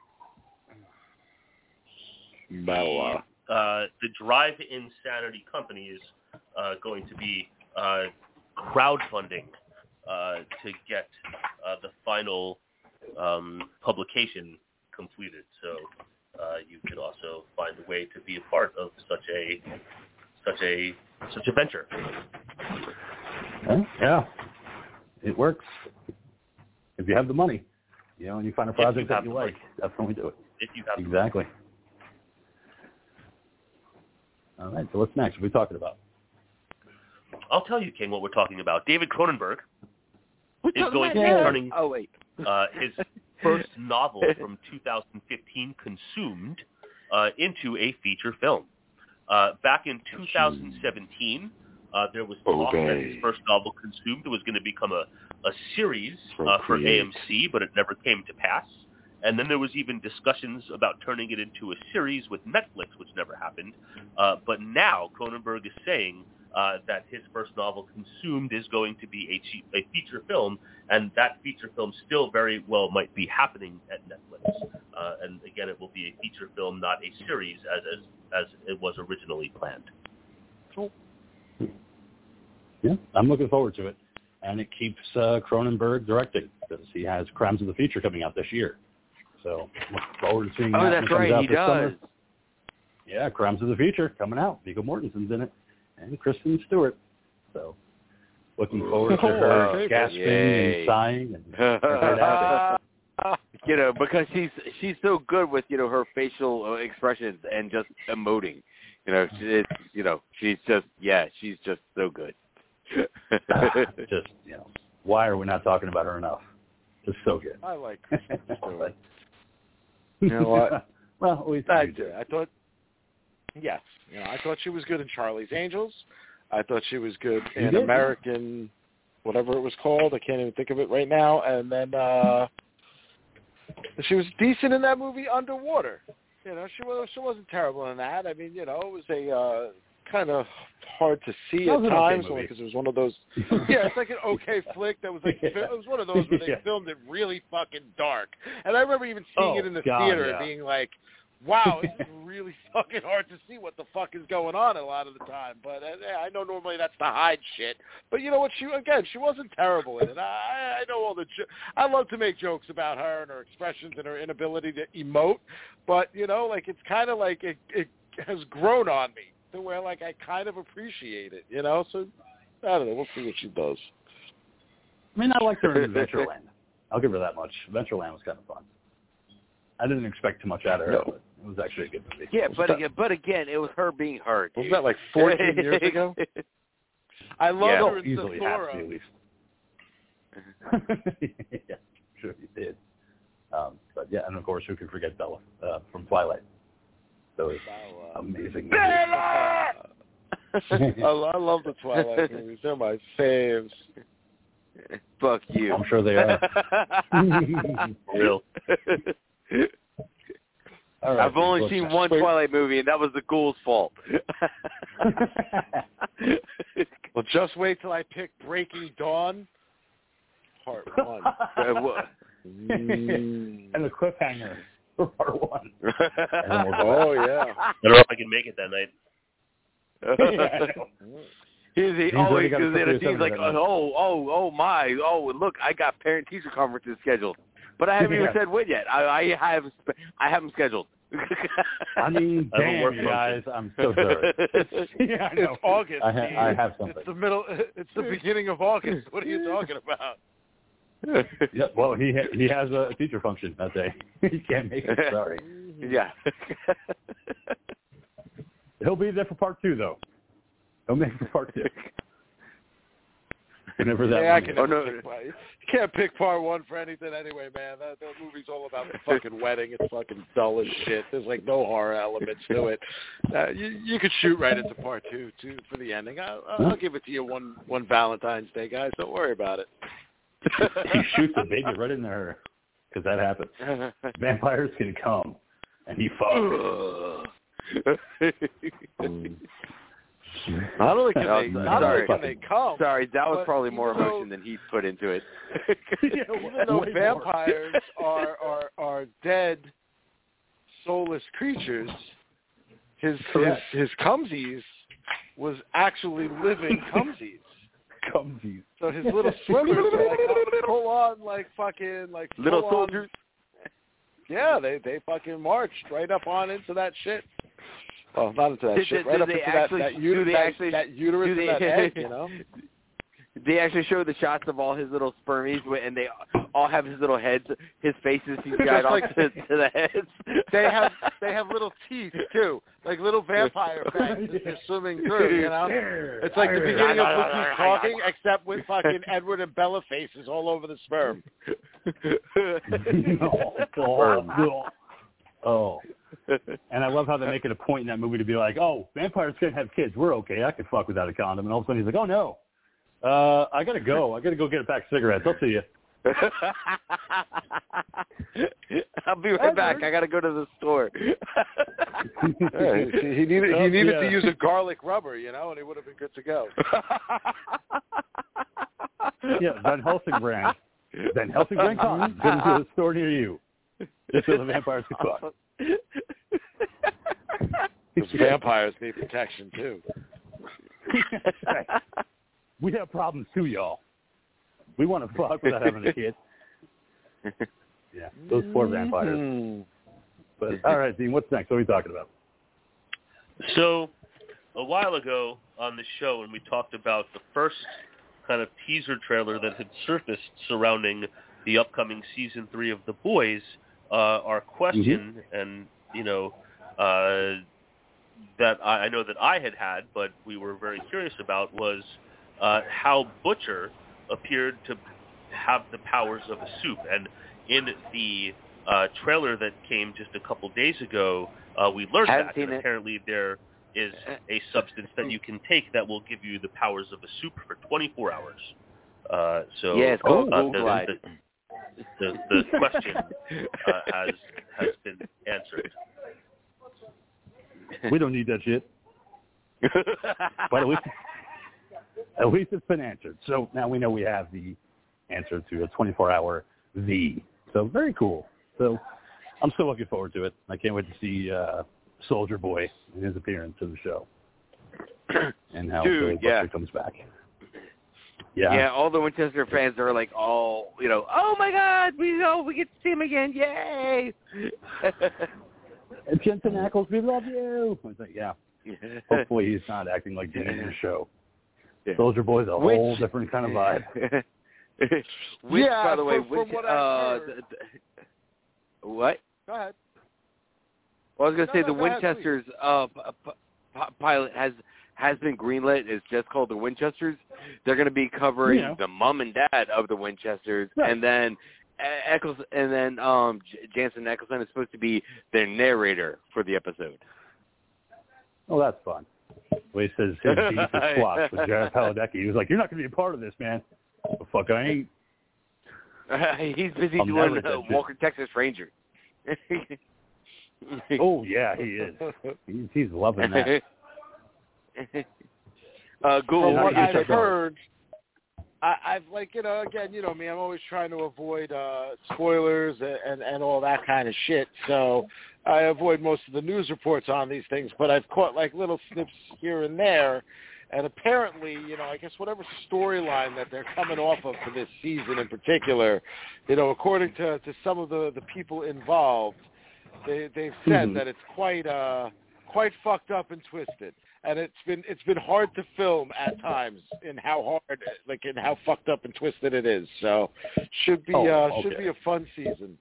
Bella. Uh, the Drive Insanity company is uh, going to be uh, crowdfunding uh, to get uh, the final um, publication completed. So uh, you can also find a way to be a part of such a such a such a venture. Yeah, yeah. It works. If you have the money, you know, and you find a project that have you the like, money. definitely do it. If you have Exactly. All right, so what's next? What are we talking about? I'll tell you, King, what we're talking about. David Cronenberg We're is talking going to be about now. turning Oh wait. uh, his first novel from two thousand fifteen, Consumed, uh, into a feature film. Uh, back in two thousand seventeen, uh, there was talk that his first novel, Consumed, was going to become a, a series uh, for A M C, but it never came to pass. And then there was even discussions about turning it into a series with Netflix, which never happened. Uh, but now Cronenberg is saying uh, that his first novel, Consumed, is going to be a, che- a feature film, and that feature film still very well might be happening at Netflix. Uh, and again, it will be a feature film, not a series, as as, as it was originally planned. Yeah, I'm looking forward to it. And it keeps uh, Cronenberg directing because he has Crimes of the Future coming out this year. So look forward to seeing Oh, that. that's when it comes right. out He this does. summer. Yeah, Crimes of the Future coming out. Viggo Mortensen's in it, and Kristen Stewart. So looking forward to her Oh, gasping yay. and sighing and great acting. You know, because she's she's so good with, you know, her facial uh, expressions and just emoting. You know, she- it's you know she's just yeah she's just so good. Just, you know, why are we not talking about her enough? Just so good. I like Kristen Stewart. You know what? Well, at least I you do. did. I thought, yes, you know, I thought she was good in Charlie's Angels. I thought she was good You in did, yeah. American, whatever it was called. I can't even think of it right now. And then uh she was decent in that movie Underwater. You know, she was she wasn't terrible in that. I mean, you know, it was a uh, kind of hard to see That at was an okay times, movie. only because it was one of those. Yeah, it's like an okay flick that was like Yeah. it was one of those where they Yeah. filmed it really fucking dark. And I remember even seeing Oh, it in the God, theater yeah. and being like, wow, this is really fucking hard to see what the fuck is going on a lot of the time. But uh, I know normally that's to hide shit. But you know what? She again, she wasn't terrible in it. I, I know all the. Jo- I love to make jokes about her and her expressions and her inability to emote. But you know, like it's kind of like it, it has grown on me to where like I kind of appreciate it. You know, so I don't know. We'll see what she does. I mean, I liked her in Adventureland. I'll give her that much. Adventureland was kind of fun. I didn't expect too much out of her, No. but it was actually a good movie. Yeah, but again, but again, it was her being her. Was dude. that like fourteen years ago? I love Yeah. her Oh, in easily has to Zathura. be, at least. Yeah, sure you did. Um, but yeah, and of course, who can forget Bella uh, from Twilight? Those amazing movies. I, I love the Twilight movies. They're my faves. Fuck you. I'm sure they are. Real. All right, I've only let's- seen one Twilight movie, and that was the ghoul's fault. Well, just wait till I pick Breaking Dawn, part one. and the cliffhanger for part one. Oh, yeah. I don't know if I can make it that night. Yeah, I know. He's, he He's always already got goes a in and couple he's like, of seven oh, oh, oh my, oh, look, I got parent-teacher conferences scheduled, but I haven't Yeah. even said when yet. I, I have, I have them scheduled. I mean, I have a damn, work you guys, I'm so sorry. Yeah, I know. It's August. I, ha- Steve. I have something. It's the middle. It's the beginning of August. What are you talking about? Yeah, well, he ha- he has a teacher function that day. He can't make it. Sorry. Yeah. He'll be there for part two, though. He'll make it for part two. Whenever that Yeah, I one can is. Oh, never no. pick part. You can't pick part one for anything anyway, man. That, that movie's all about the fucking wedding. It's fucking dull as shit. There's like no horror elements to it. Uh, you you could shoot right into part two too for the ending. I'll, I'll give it to you one one Valentine's Day, guys. Don't worry about it. He shoots a baby right in there, because that happens. Vampires can come, and he fucks. Not only can Oh, they, sorry. not only can they come, Sorry, that was but probably more even though- emotion than he put into it. Yeah, even though way more. vampires are, are are dead, soulless creatures, his his Correct. his cumsies was actually living cumsies. Cumsies. So his little swimmers are like full on like fucking like Little full on- soldiers. Yeah, they they fucking marched right up on into that shit. Well, not into that Did- shit. did- Right do up they into actually- that that, do uter- they that, actually- that uterus do they- and that egg, you know. They actually show the shots of all his little spermies, wi- and they all have his little heads, his faces. He's got off like- to, to the heads. They have they have little teeth too, like little vampire fangs that they're swimming through. You know, it's like the beginning of Lookie's talking, except with fucking Edward and Bella faces all over the sperm. No. Oh, no. Oh. And I love how they make it a point in that movie to be like, oh, vampires can't have kids. We're okay. I can fuck without a condom. And all of a sudden he's like, oh, no. Uh, I got to go. I got to go get a pack of cigarettes. I'll see you. I'll be right back. I got to go to the store. Yeah, he, he needed he Oh, needed yeah. to use a garlic rubber, you know, and he would have been good to go. Yeah, Van Helsing brand. Van Helsing brand condom. Get into the store near you. Just so the vampires can fuck. Because vampires need protection too. We have problems too, y'all. We want to fuck without having a kid. Yeah, those poor vampires. Mm. But all right, Dean, what's next? What are we talking about? So, a while ago on the show, when we talked about the first kind of teaser trailer that had surfaced surrounding the upcoming season three of The Boys, uh, our question, Mm-hmm. and you know, uh, that I, I know that I had had, but we were very curious about, was uh, how Butcher appeared to have the powers of a soup, and in the uh, trailer that came just a couple days ago, uh, we learned Haven't that, seen and it. apparently there is a substance that you can take that will give you the powers of a soup for twenty-four hours. Uh, so Yeah, it's called uh, Google the, Glide. the, the, the question uh, has has been answered. We don't need that shit. But at least, at least it's been answered. So now we know we have the answer to a twenty-four hour V. So very cool. So I'm still looking forward to it. I can't wait to see uh, Soldier Boy and his appearance in the show. And how Dude, Billy yeah. Butcher comes back. Yeah. Yeah, all the Winchester fans are like, all you know, oh my God, we know we get to see him again, yay! And Jensen Ackles, we love you. I was like, yeah. Hopefully he's not acting like Jimmy in the show. Yeah. Soldier Boy's a Which- whole different kind of vibe. Which, Yeah, by the way, from- from which, what uh, I've heard. th- th- what? Go ahead. Well, I was going to No, say no, the go ahead, Winchester's uh, p- p- pilot has has been greenlit. It's just called the Winchesters. They're going to be covering You know. the mom and dad of the Winchesters, Right. and then Eccles, and then um, J- Jansen Eccleston is supposed to be the narrator for the episode. Oh, that's fun. Well, he says his beef is squashed with Jared Padalecki. He was like, "You're not going to be a part of this, man." Well, fuck, I ain't. Uh, he's busy I'll doing never uh, do Walker, Texas Ranger. Oh yeah, he is. He's, he's loving that. uh, Ghoul, From not what gonna I've check out. heard, I, I've like you know again you know me I'm always trying to avoid uh, spoilers and, and and all that kind of shit. So I avoid most of the news reports on these things, but I've caught like little snips here and there. And apparently, you know, I guess whatever storyline that they're coming off of for this season in particular, you know, according to, to some of the, the people involved, they they've said Mhm. that it's quite uh quite fucked up and twisted, and it's been it's been hard to film at times in how hard like in how fucked up and twisted it is. So should be Oh, uh okay. should be a fun season.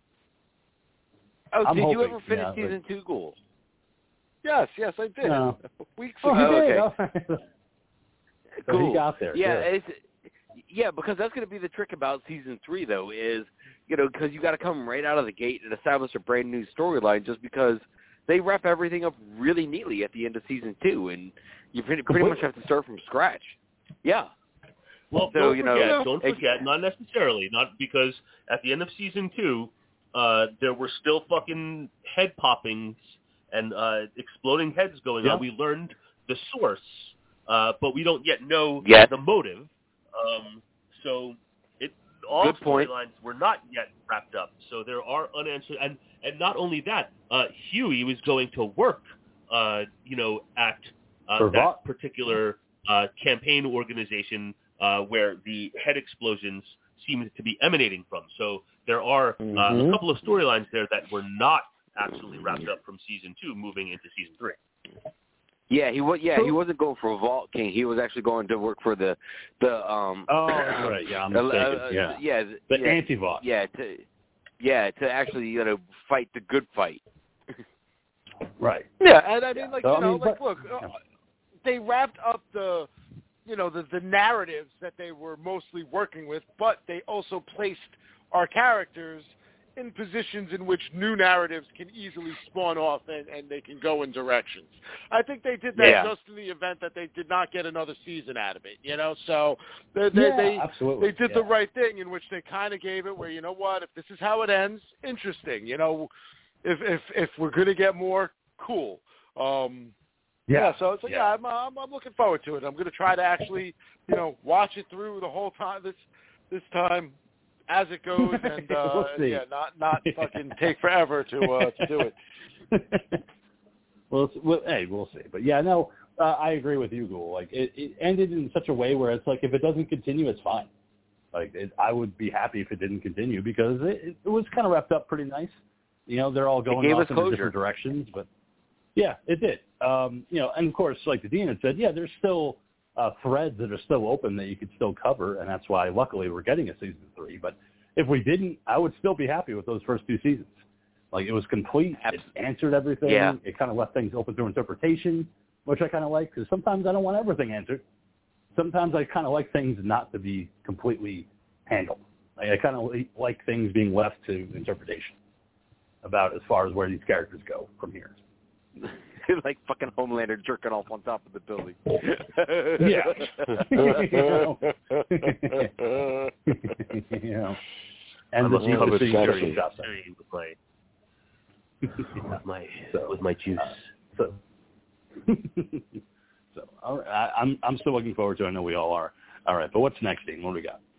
Oh, I'm did you hoping, ever finish yeah, season two, Ghoul? Yes, yes, I did. No. Weeks Oh, ago. he did. okay. All right. So Cool. he got there. Yeah, Good. it's yeah, because that's going to be the trick about season three, though, is you know because you got to come right out of the gate and establish a brand new storyline, just because they wrap everything up really neatly at the end of season two, and you pretty, pretty much have to start from scratch. Yeah. Well, So, don't you know, forget, don't it- forget, not necessarily, not because at the end of season two, uh, there were still fucking head poppings and uh, exploding heads going Yeah. on. We learned the source, uh, but we don't yet know Yet. the motive. Um, so it all Good point. storylines were not yet wrapped up. So there are unanswered, and and not only that, uh, Huey was going to work, uh, you know, at uh, For that Vought. particular uh, campaign organization uh, where the head explosions seemed to be emanating from. So there are uh, Mhm. a couple of storylines there that were not absolutely wrapped up from season two, moving into season three. Yeah, he was. Yeah, So- he wasn't going for a Vault King. He was actually going to work for the the um. Oh, that's right. Yeah, I'm uh, mistaken. uh, yeah. yeah, The yeah, anti-Vought. Yeah, to yeah to actually you know fight the good fight. Right. Yeah, and I mean, like, So, you I know, mean, like, but- look, uh, they wrapped up the, you know, the, the narratives that they were mostly working with, but they also placed our characters in positions in which new narratives can easily spawn off and, and they can go in directions. I think they did that Yeah. just in the event that they did not get another season out of it, you know? So they, they, Yeah, they, absolutely. they did yeah. the right thing in which they kind of gave it where, you know what, if this is how it ends, interesting. You know, if if, if we're going to get more, cool. Um, Yeah. yeah, so it's like, yeah, Yeah. I'm, I'm I'm looking forward to it. I'm going to try to actually, you know, watch it through the whole time this this time as it goes, and uh, We'll see. yeah, not not fucking take forever to uh, to do it. well, it's, well, hey, we'll see. But yeah, no, uh, I agree with you, Ghoul. Like it, it ended in such a way where it's like if it doesn't continue, it's fine. Like it, I would be happy if it didn't continue because it, it was kind of wrapped up pretty nice. You know, they're all going gave off us in closure. different directions, but yeah, it did. Um, you know, and of course, like the Dean had said, yeah, there's still uh, threads that are still open that you could still cover, and that's why, luckily, we're getting a season three. But if we didn't, I would still be happy with those first two seasons. Like it was complete. It answered everything. Yeah. It kind of left things open to interpretation, which I kind of like because sometimes I don't want everything answered. Sometimes I kind of like things not to be completely handled. Like, I kind of like things being left to interpretation about as far as where these characters go from here. Like fucking Homelander jerking off on top of the building. Yeah. You know. And I the must Dean cover City sexy Jerry Johnson. with my Yeah. with my So, with my juice. Uh, so, so all right, I, I'm I'm still looking forward to it. I know we all are. All right, but what's next, Dean? What do we got?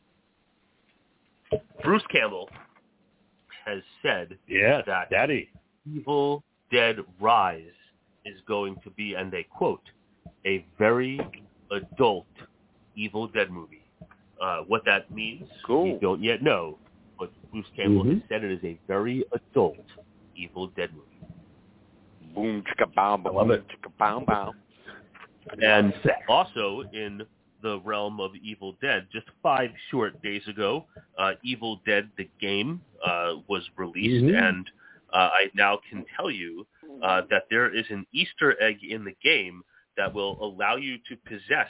Bruce Campbell has said Yeah, that Daddy. Evil Dead Rise is going to be, and they quote, a very adult Evil Dead movie. Uh, what that means, Cool. we don't yet know, but Bruce Campbell Mhm. has said it is a very adult Evil Dead movie. Boom chicka bow bow. I love it. Chicka bow bow. And Sex. also in the realm of Evil Dead, just five short days ago, uh, Evil Dead the game uh, was released, Mhm. and uh, I now can tell you uh, that there is an Easter egg in the game that will allow you to possess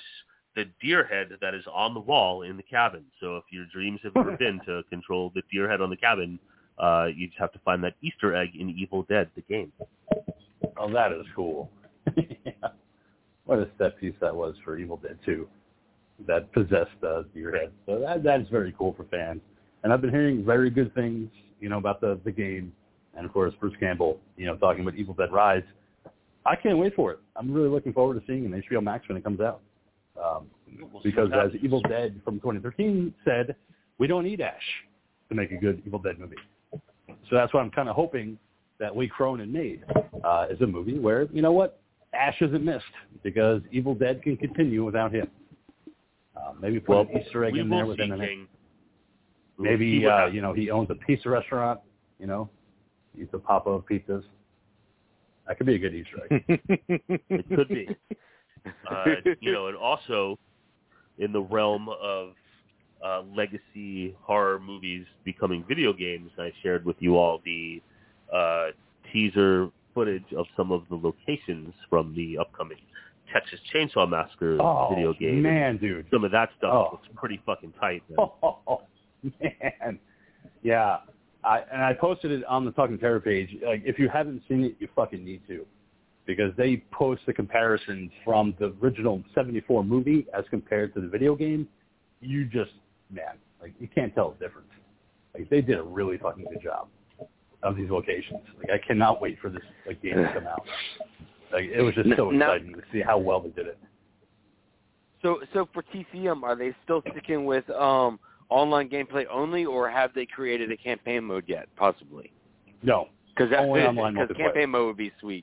the deer head that is on the wall in the cabin. So if your dreams have ever been to control the deer head on the cabin, uh, you just have to find that Easter egg in Evil Dead, the game. Oh, that is cool. Yeah. What a set piece that was for Evil Dead two that possessed uh, deer head. So that that is very cool for fans. And I've been hearing very good things, you know, about the, the game. And, of course, Bruce Campbell, you know, talking about Evil Dead Rise. I can't wait for it. I'm really looking forward to seeing it in H B O Max when it comes out. Um, because as Evil Dead from twenty thirteen said, we don't need Ash to make a good Evil Dead movie. So that's what I'm kind of hoping that Lee Cronin made uh, is a movie where, you know what, Ash isn't missed because Evil Dead can continue without him. Uh, maybe put well, an Easter egg in there within the next. Maybe, uh, you know, he owns a pizza restaurant, you know, he's the papa of pizzas. That could be a good Easter egg. It could be. Uh, you know, and also in the realm of uh, legacy horror movies becoming video games, I shared with you all the uh, teaser footage of some of the locations from the upcoming Texas Chainsaw Massacre oh, video game. man, dude. Some of that stuff oh. looks pretty fucking tight. Man. Oh, man. Yeah. I, and I posted it on the Talking Terror page. Like, if you haven't seen it, you fucking need to, because they post the comparisons from the original seventy-four movie as compared to the video game. You just, man, like you can't tell the difference. Like they did a really fucking good job of these locations. Like I cannot wait for this like game to come out. Like it was just so now, exciting to see how well they did it. So, so for T C M, are they still sticking with um? online gameplay only, or have they created a campaign mode yet? Possibly. No, because only online multiplayer. Campaign mode would be sweet.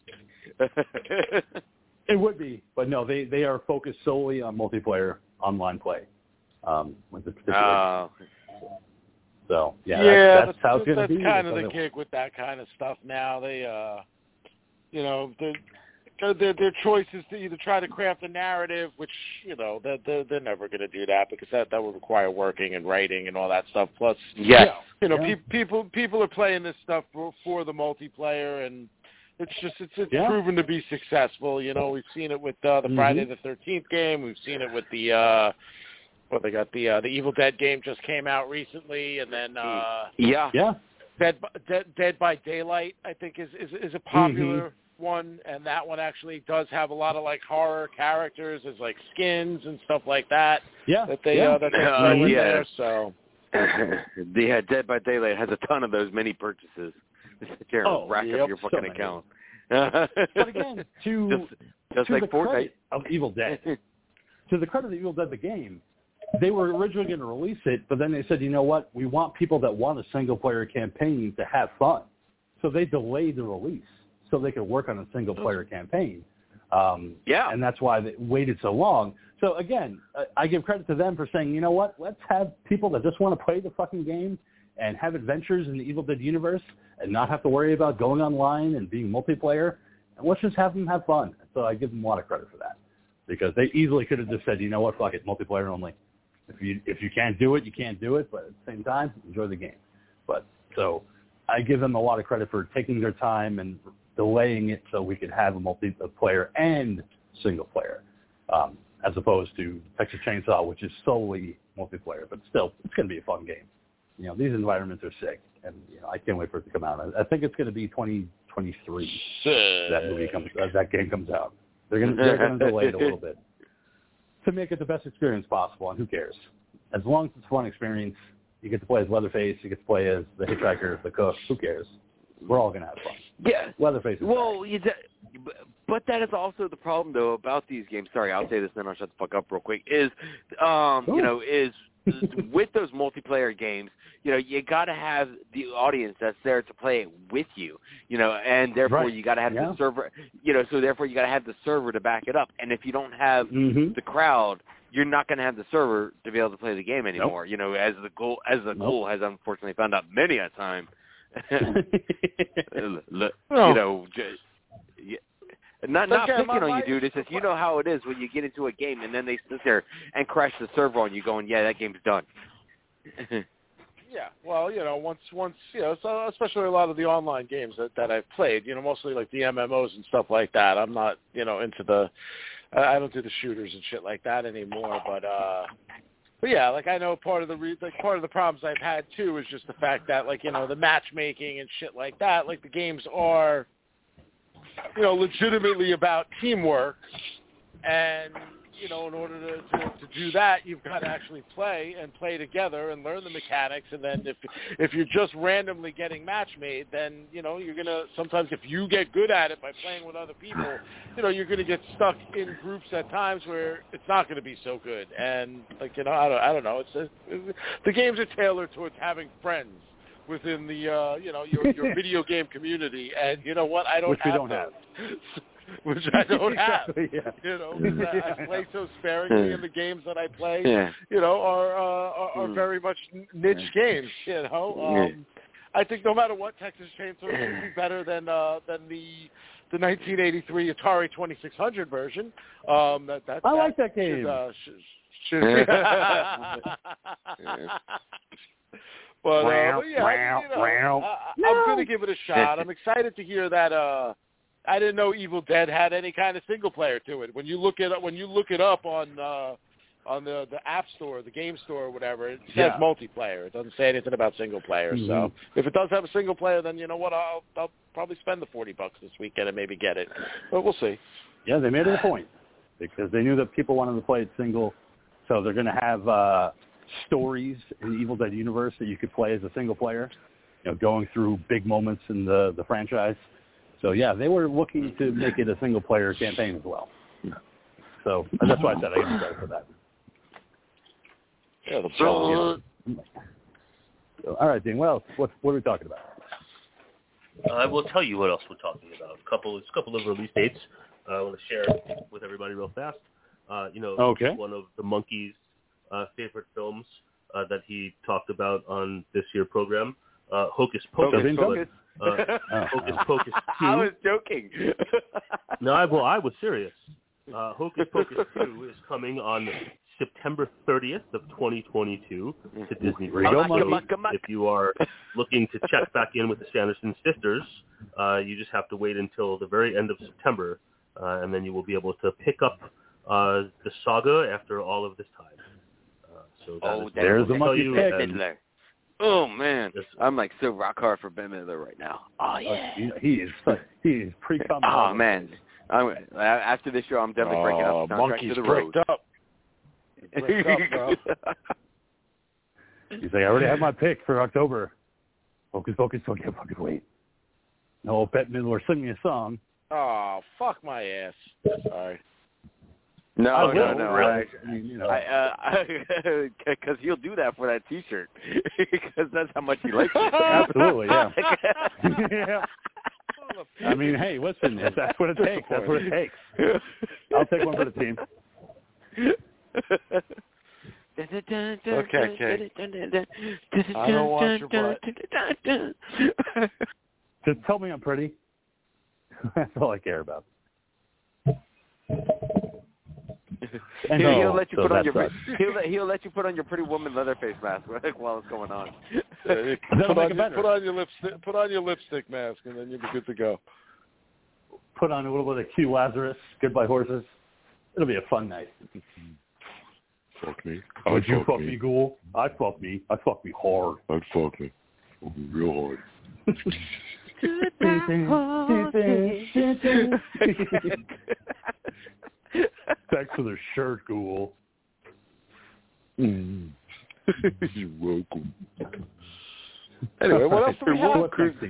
It would be, but no, they they are focused solely on multiplayer online play. Um, with this particular. Uh, so yeah, yeah, that's, that's how it's going to that's be. kind of the kick with that kind of stuff now. They, uh, you know, the. Their, their choice is to either try to craft a narrative, which, you know, they're, they're, they're never going to do that because that, that would require working and writing and all that stuff. Plus, yes. you know, yeah. pe- people people are playing this stuff for, for the multiplayer, and it's just it's, it's yeah. proven to be successful. You know, we've seen it with uh, the mm-hmm. Friday the thirteenth game. We've seen it with the, uh, well, they got the uh, the Evil Dead game just came out recently, and then uh, yeah, yeah, Dead, Dead Dead by Daylight, I think is is, is a popular. Mm-hmm. one, and that one actually does have a lot of like horror characters. There's like skins and stuff like that. Yeah, that they yeah. uh, that they uh, throw in yeah. there. So the uh, Dead by Daylight has a ton of those mini purchases. Sit oh, rack yep, up your fucking so account. But again, to just, just to like the Fortnite credit of Evil Dead, to the credit of Evil Dead the game, they were originally going to release it, but then they said, you know what, we want people that want a single player campaign to have fun, so they delayed the release so they could work on a single-player campaign. Um, yeah. And that's why they waited so long. So, again, I give credit to them for saying, you know what, let's have people that just want to play the fucking game and have adventures in the Evil Dead universe and not have to worry about going online and being multiplayer. And let's just have them have fun. So I give them a lot of credit for that because they easily could have just said, you know what, fuck it, multiplayer only. If you if you can't do it, you can't do it. But at the same time, enjoy the game. But so I give them a lot of credit for taking their time and delaying it so we could have a multiplayer and single player, um, as opposed to Texas Chainsaw, which is solely multiplayer. But still, it's going to be a fun game. You know, these environments are sick, and you know, I can't wait for it to come out. I, I think it's going to be twenty twenty-three. That movie comes, uh, that game comes out. They're going to they're going to delay it a little bit to make it the best experience possible. And who cares? As long as it's a fun experience, you get to play as Leatherface, you get to play as the hitchhiker, the cook. Who cares? We're all going to have fun. Yeah. Leatherface is well, you d- but that is also the problem, though, about these games. Sorry, I'll say this, then I'll shut the fuck up real quick. Is, um, you know, is with those multiplayer games, you know, you got to have the audience that's there to play it with you, you know, and therefore right. you got to have yeah. the server, you know, so therefore you got to have the server to back it up. And if you don't have mm-hmm. the crowd, you're not going to have the server to be able to play the game anymore. Nope. You know, as the goal, as the nope. goal has unfortunately found out many a time. you oh. know, just, yeah, not not Again, picking my, on you, dude. It's just you know how it is when you get into a game and then they sit there and crash the server on you, going, "Yeah, that game's done." Yeah, well, you know, once once you know, so especially a lot of the online games that that I've played, you know, mostly like the M M Os and stuff like that. I'm not, you know, into the I, I don't do the shooters and shit like that anymore. But uh, but yeah, like I know part of the re- like part of the problems I've had too is just the fact that like you know the matchmaking and shit like that. Like the games are, you know, legitimately about teamwork, and you know, in order to, to, to do that, you've got to actually play and play together and learn the mechanics. And then if if you're just randomly getting match made, then, you know, you're going to sometimes if you get good at it by playing with other people, you know, you're going to get stuck in groups at times where it's not going to be so good. And, like, you know, I don't, I don't know. It's, a, it's the games are tailored towards having friends within the, uh, you know, your, your video game community. And you know what? I don't Which have we don't those. have. Which I don't have, exactly, yeah. you know, because I, I play so sparingly, and the games that I play, Yeah. you know, are uh, are, are very much niche games. You know, um, I think no matter what, Texas Chainsaw should be better than uh, than the the nineteen eighty-three Atari twenty-six hundred version. Um, that, that I that like that game. Should, uh, should, should but, uh, but yeah, you know, I, I'm going to give it a shot. I'm excited to hear that. Uh, I didn't know Evil Dead had any kind of single player to it. When you look it up, when you look it up on uh, on the, the App Store, the Game Store, or whatever, it says yeah. multiplayer. It doesn't say anything about single player. Mm-hmm. So if it does have a single player, then you know what? I'll I'll probably spend the forty bucks this weekend and maybe get it. But we'll see. Yeah, they made it a point because they knew that people wanted to play it single, so they're going to have uh, stories in the Evil Dead universe that you could play as a single player. You know, going through big moments in the the franchise. So, yeah, they were looking to make it a single-player campaign as well. So that's why I said I get excited for that. Yeah, the so, so, all right, Dean, well, what, what are we talking about? I will tell you what else we're talking about. A couple, it's a couple of release dates uh, I want to share with everybody real fast. Uh, you know, okay. one of the Monkey's uh, favorite films uh, that he talked about on this year's program, uh, Hocus Pocus. Hocus Pocus. Uh, Hocus Pocus two. I was joking. No, I, well, I was serious. Uh, Hocus Pocus two is coming on September thirtieth of twenty twenty-two to Disney Plus. So if you are looking to check back in with the Sanderson sisters, uh, you just have to wait until the very end of September, uh, and then you will be able to pick up uh, the saga after all of this time. Uh, so that oh, is there's the monkey pick. Oh man, I'm like so rock hard for Ben Midler right now. Oh yeah, uh, he is he is pre-cum. Oh man, I'm, after this show, I'm definitely breaking uh, up the soundtrack to the road. Up. Bricked up, bro. He's like, I already have my pick for October. Focus, focus, focus, fucking wait. No, Bette Midler, sing me a song. Oh, fuck my ass. Sorry. No, I no, will, no. really. I, I mean, you know, I, uh, because he'll do that for that T-shirt, because that's how much he likes it. Absolutely, yeah. yeah. I mean, hey, listen, if that's what it takes, that's what it takes. I'll take one for the team. Okay, okay. I don't want your butt. Just tell me I'm pretty. That's all I care about. And he'll, he'll let you so put on your sucks. he'll let, he'll let you put on your Pretty Woman Leatherface mask while it's going on. Uh, put, on your, put on your lipstick. Put on your lipstick mask, and then you'll be good to go. Put on a little bit of Q Lazarus. Goodbye Horses. It'll be a fun night. Fuck me. Would I'd you fuck fuck me. me, Ghoul? I'd fuck me. I'd fuck me hard. I'd fuck me. Fuck me real hard. Thanks for the shirt, Ghoul. Mm. You're welcome. Anyway, what else do we have?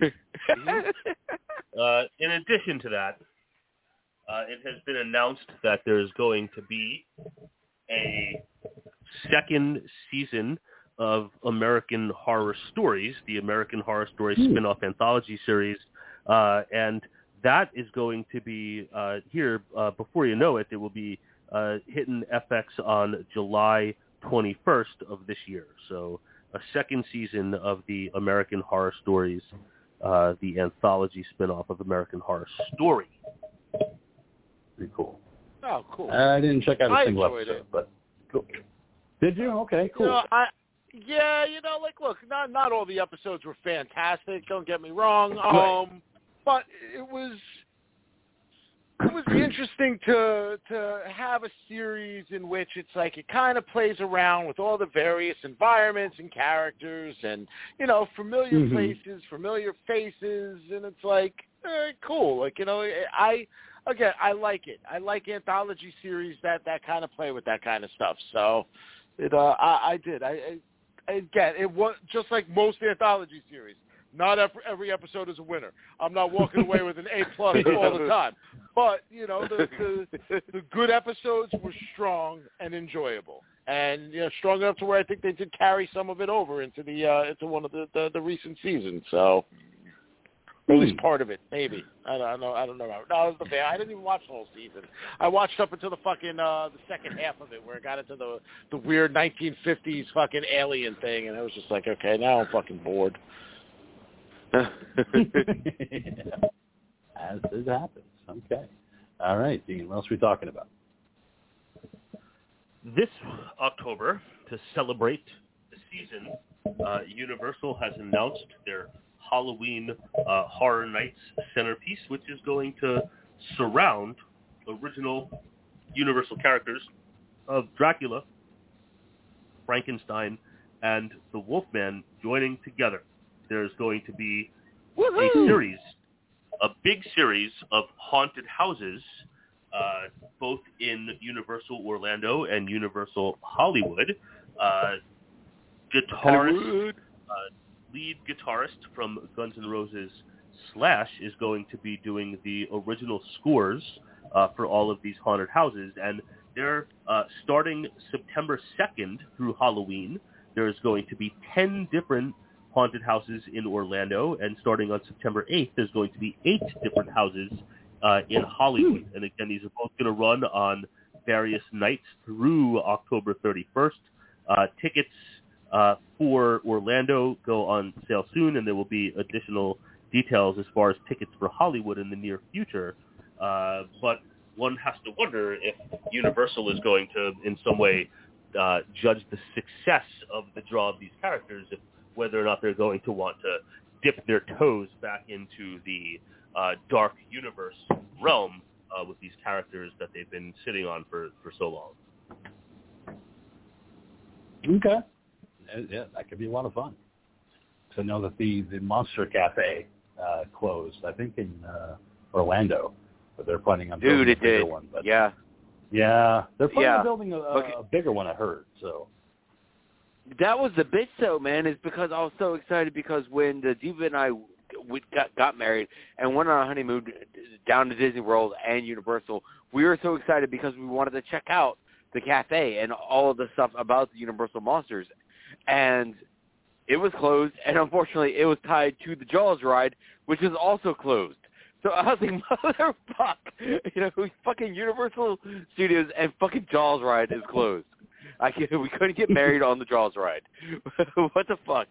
Uh, in addition to that, uh, it has been announced that there's going to be a second season of American Horror Stories, the American Horror Stories Hmm. spin-off anthology series, uh, and that is going to be uh, here uh, before you know it. It will be uh, hitting F X on July twenty-first of this year. So a second season of the American Horror Stories, uh, the anthology spin-off of American Horror Story. Pretty cool. Oh, cool. I didn't check out a I single enjoyed episode, it. but cool. Did you? Okay, cool. You know, I, yeah, you know, like, look, not not all the episodes were fantastic. Don't get me wrong. Um, Right. but it was, it was interesting to to have a series in which it's like it kind of plays around with all the various environments and characters and, you know, familiar mm-hmm. places, familiar faces, and it's like, eh, cool. Like, you know, I, again, I like it. I like anthology series that, that kind of play with that kind of stuff. So, it uh, I, I did. I, I Again, it was just like most anthology series. Not every episode is a winner. I'm not walking away with an A plus all the time. But, you know, the, the the good episodes were strong and enjoyable. And, you know, strong enough to where I think they did carry some of it over into the uh, into one of the, the, the recent seasons. So, or at least part of it, maybe. I don't know. I don't know. No, I was the fan. I didn't even watch the whole season. I watched up until the fucking uh, the second half of it, where it got into the the weird nineteen fifties fucking alien thing, and I was just like, okay, now I'm fucking bored. As it happens. Okay. All right, Dean, what else are we talking about? This October, to celebrate the season, uh, Universal has announced their Halloween uh, Horror Nights centerpiece, which is going to surround original Universal characters of Dracula, Frankenstein, and the Wolfman joining together. There's going to be Woo-hoo! a series, a big series of haunted houses, uh, both in Universal Orlando and Universal Hollywood. Uh, guitarist, uh, lead guitarist from Guns N' Roses, Slash, is going to be doing the original scores uh, for all of these haunted houses, and they're uh, starting September second through Halloween. There's going to be ten different haunted houses in Orlando, and starting on September eighth, there's going to be eight different houses uh, in Hollywood. And again, these are both going to run on various nights through October thirty-first. Uh, tickets uh, for Orlando go on sale soon, and there will be additional details as far as tickets for Hollywood in the near future. Uh, but one has to wonder if Universal is going to, in some way, uh, judge the success of the draw of these characters, if whether or not they're going to want to dip their toes back into the uh, dark universe realm uh, with these characters that they've been sitting on for, for so long. Okay. Yeah, that could be a lot of fun. So I know that the, the Monster Cafe uh, closed, I think, in uh, Orlando, but they're planning on building Dude, it a bigger did. one. But yeah. Yeah, they're planning yeah. on building a, a, a bigger one, I heard, so... That was the bitch, though, man, is because I was so excited because when the Diva and I we got, got married and went on a honeymoon down to Disney World and Universal, we were so excited because we wanted to check out the cafe and all of the stuff about the Universal Monsters. And it was closed, and unfortunately it was tied to the Jaws ride, which is also closed. So I was like, motherfuck, you know, fucking Universal Studios and fucking Jaws ride is closed. I can't, we couldn't get married on the Jaws ride. What the fuck?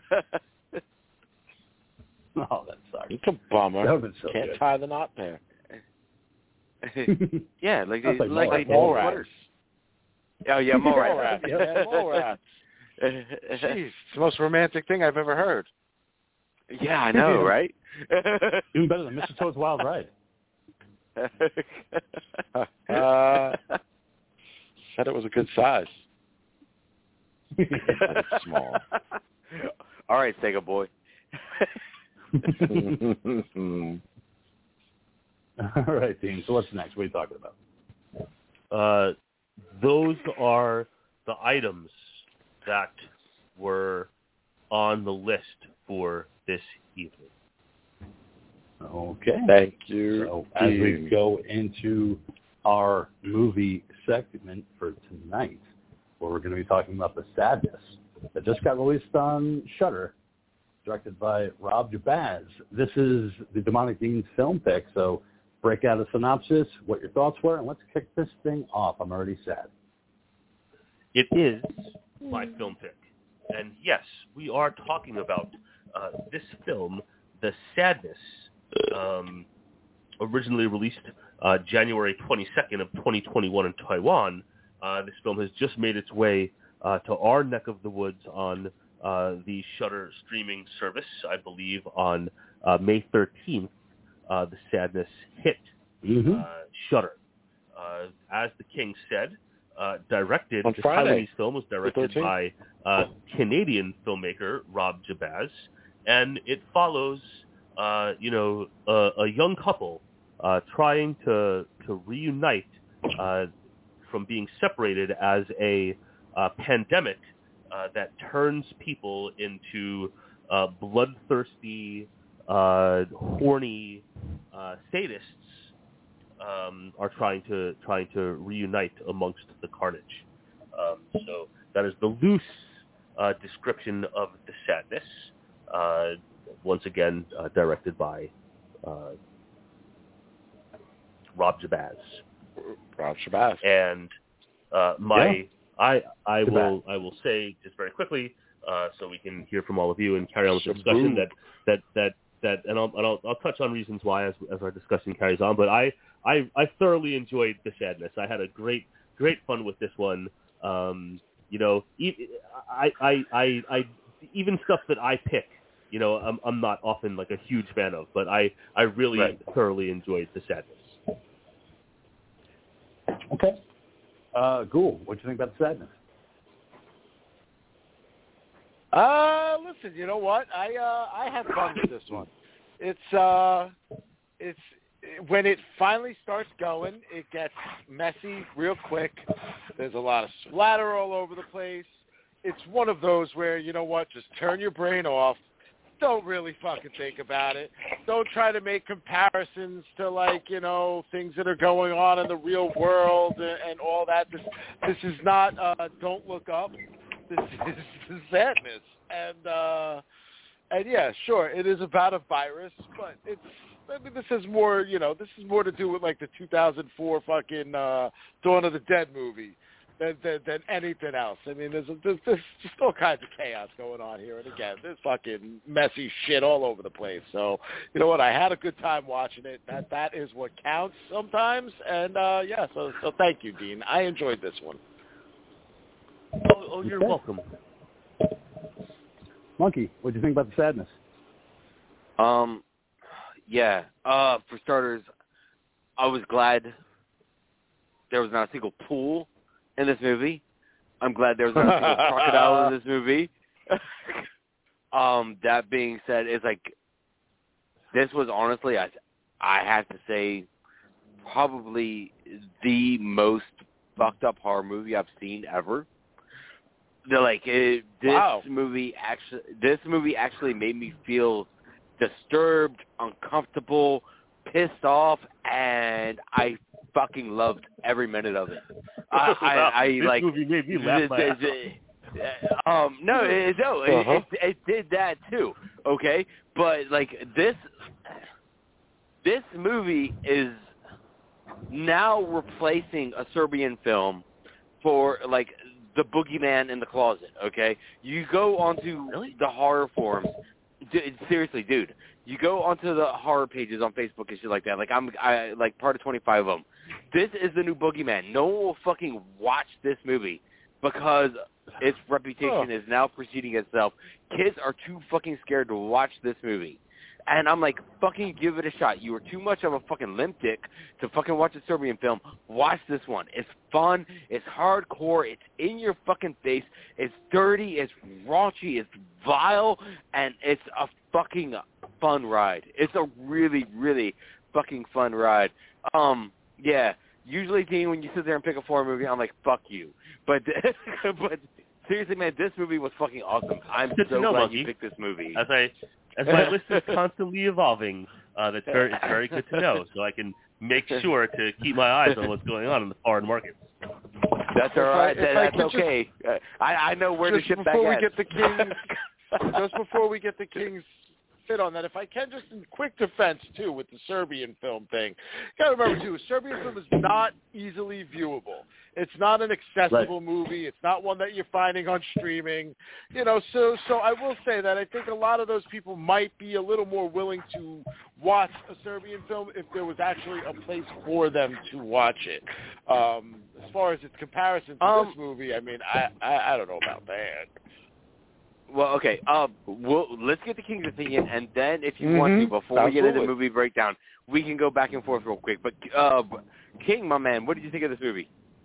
Oh, that sucks. It's a bummer. That would've been so Can't good. tie the knot there. Yeah, like That's like, like like, mole like rats. Oh yeah, mole Mole rats. rats. Yeah, mole rats. Jeez, it's the most romantic thing I've ever heard. Yeah, I know, right? Even better than Mister Toad's Wild Ride. uh, said it was a good size. It's small. All right, Sega boy. All right, Dean. So what's next? What are you talking about? Uh, those are the items that were on the list for this evening. Okay. Thank you. So as we go into our movie segment for tonight, where we're going to be talking about The Sadness, that just got released on Shudder, directed by Rob Jabaz. This is the Demonic Dean's film pick, so break out a synopsis, what your thoughts were, and let's kick this thing off. I'm already sad. It is my film pick. And yes, we are talking about uh, this film, The Sadness, um, originally released uh, January twenty-second of twenty twenty-one in Taiwan. Uh, this film has just made its way uh, to our neck of the woods on uh, the Shudder streaming service, I believe, on uh, May thirteenth. Uh, The Sadness hit Mm-hmm. uh, Shudder. Uh, as the King said, uh, directed, On this Friday, high release film was directed the by uh, Canadian filmmaker Rob Jabaz, and it follows, uh, you know, a, a young couple uh, trying to to reunite uh, from being separated as a uh, pandemic uh, that turns people into uh, bloodthirsty, uh, horny uh, sadists. Um, are trying to trying to reunite amongst the carnage. Um, so that is the loose uh, description of The Sadness. Uh, once again, uh, directed by uh, Rob Jabaz. Rob Jabaz. And uh, my Yeah. I I Jabaz. will I will say just very quickly, uh, so we can hear from all of you and carry on with the Shaboom. discussion that that that. That and, I'll, and I'll, I'll touch on reasons why as, as our discussion carries on. But I, I I thoroughly enjoyed The Sadness. I had a great great fun with this one. Um, you know, I, I I I even stuff that I pick, you know, I'm I'm not often like a huge fan of, but I I really Right. thoroughly enjoyed The Sadness. Okay. Uh, Ghoul, what do you think about The Sadness? Uh, listen, you know what? I uh, I had fun with this one. It's uh, it's when it finally starts going, it gets messy real quick. There's a lot of splatter all over the place. It's one of those where, you know what? Just turn your brain off. Don't really fucking think about it. Don't try to make comparisons to, like, you know, things that are going on in the real world and, and all that. This this is not uh, Don't Look Up. This is Sadness, and uh, and yeah, sure, it is about a virus, but it's. I mean, this is more, you know, this is more to do with like the two thousand four fucking uh, Dawn of the Dead movie than than, than anything else. I mean, there's, there's there's just all kinds of chaos going on here, and again, there's fucking messy shit all over the place. So, you know what? I had a good time watching it. That that is what counts sometimes, and uh, yeah. So so thank you, Dean. I enjoyed this one. Oh, oh you're Okay. welcome. Monkey, what do you think about The Sadness? Um, yeah. Uh, for starters, I was glad there was not a single pool in this movie. I'm glad there was not a single crocodile in this movie. um, that being said, it's like this was honestly, I, I have to say, probably the most fucked up horror movie I've seen ever. They're like it, this Wow. movie actually. This movie actually made me feel disturbed, uncomfortable, pissed off, and I fucking loved every minute of it. I, I, I this like movie made me laugh my ass off. um, no, it, no, it, Uh-huh. it, it did that too. Okay, but like this, this movie is now replacing a Serbian film for like the Boogeyman in the Closet. Okay, you go onto Really? the horror forums. D- seriously, dude, you go onto the horror pages on Facebook and shit like that. Like I'm, I like part of twenty-five of them. This is the new Boogeyman. No one will fucking watch this movie because its reputation Oh. is now preceding itself. Kids are too fucking scared to watch this movie. And I'm like, fucking give it a shot. You were too much of a fucking limp dick to fucking watch a Serbian film. Watch this one. It's fun. It's hardcore. It's in your fucking face. It's dirty. It's raunchy. It's vile. And it's a fucking fun ride. It's a really, really fucking fun ride. Um, yeah. Usually, Dean, when you sit there and pick a horror movie, I'm like, fuck you. But, but seriously, man, this movie was fucking awesome. I'm Good to so know, glad Monkey. you picked this movie. As I as my list is constantly evolving, uh, that's very it's very good to know, so I can make sure to keep my eyes on what's going on in the foreign markets. That's all right. If I- if That, I that's could just- okay. Uh, I, I know where to just ship that before we at. get the Kings, just before we get the Kings fit on that, if I can, just in quick defense too with the Serbian film thing. You gotta remember too, a Serbian film is not easily viewable. It's not an accessible movie. It's not one that you're finding on streaming. You know, so so I will say that I think a lot of those people might be a little more willing to watch a Serbian film if there was actually a place for them to watch it. Um, as far as its comparison to Um, this movie, I mean, I, I I don't know about that. Well, okay. Uh, we'll, let's get the King's opinion, and then if you Mm-hmm. want to, before we get into Absolutely. movie breakdown, we can go back and forth real quick. But uh, King, my man, what did you think of this movie?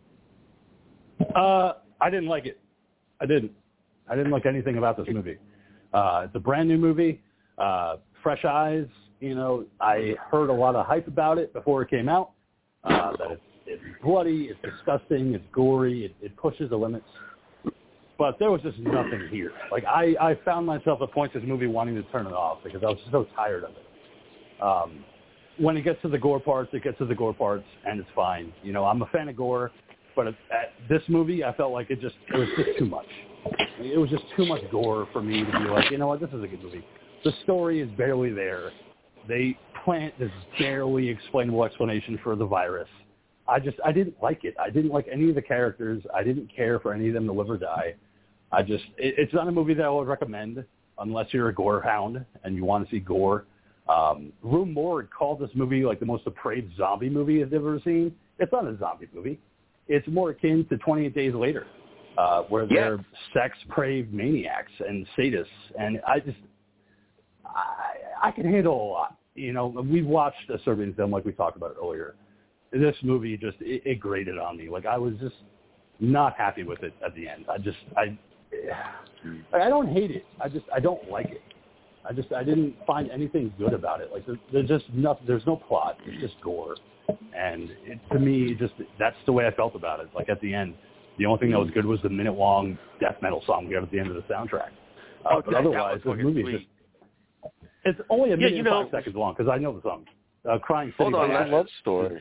Uh, I didn't like it. I didn't. I didn't like anything about this movie. Uh, it's a brand new movie, uh, fresh eyes. You know, I heard a lot of hype about it before it came out. Uh, that it's, it's bloody, it's disgusting, it's gory, it, it pushes the limits. But there was just nothing here. Like I, I found myself at points in this movie wanting to turn it off because I was so tired of it. Um, when it gets to the gore parts, it gets to the gore parts, and it's fine. You know, I'm a fan of gore, but at, at this movie, I felt like it just it was just too much. It was just too much gore for me to be like, you know what, this is a good movie. The story is barely there. They plant this barely explainable explanation for the virus. I just, I didn't like it. I didn't like any of the characters. I didn't care for any of them to live or die. I just, it, it's not a movie that I would recommend unless you're a gore hound and you want to see gore. Um, Rue Moore called this movie like the most depraved zombie movie I've ever seen. It's not a zombie movie. It's more akin to twenty-eight Days Later, uh, where they're Yes. sex-praved maniacs and sadists. And I just, I, I can handle a lot. You know, we watched a Serbian film like we talked about earlier. This movie just, it, it grated on me. Like, I was just not happy with it at the end. I just, I, I don't hate it. I just, I don't like it. I just, I didn't find anything good about it. Like, there, there's just nothing, there's no plot. It's just gore. And it, to me, it just, that's the way I felt about it. Like, at the end, the only thing that was good was the minute-long death metal song we got at the end of the soundtrack. Uh, Oh, but that- otherwise, that was this movie is sweet. just, it's only a Yeah, minute you and know- five seconds long, because I know the song. Uh, Crying City. Hold on, by It's a love story.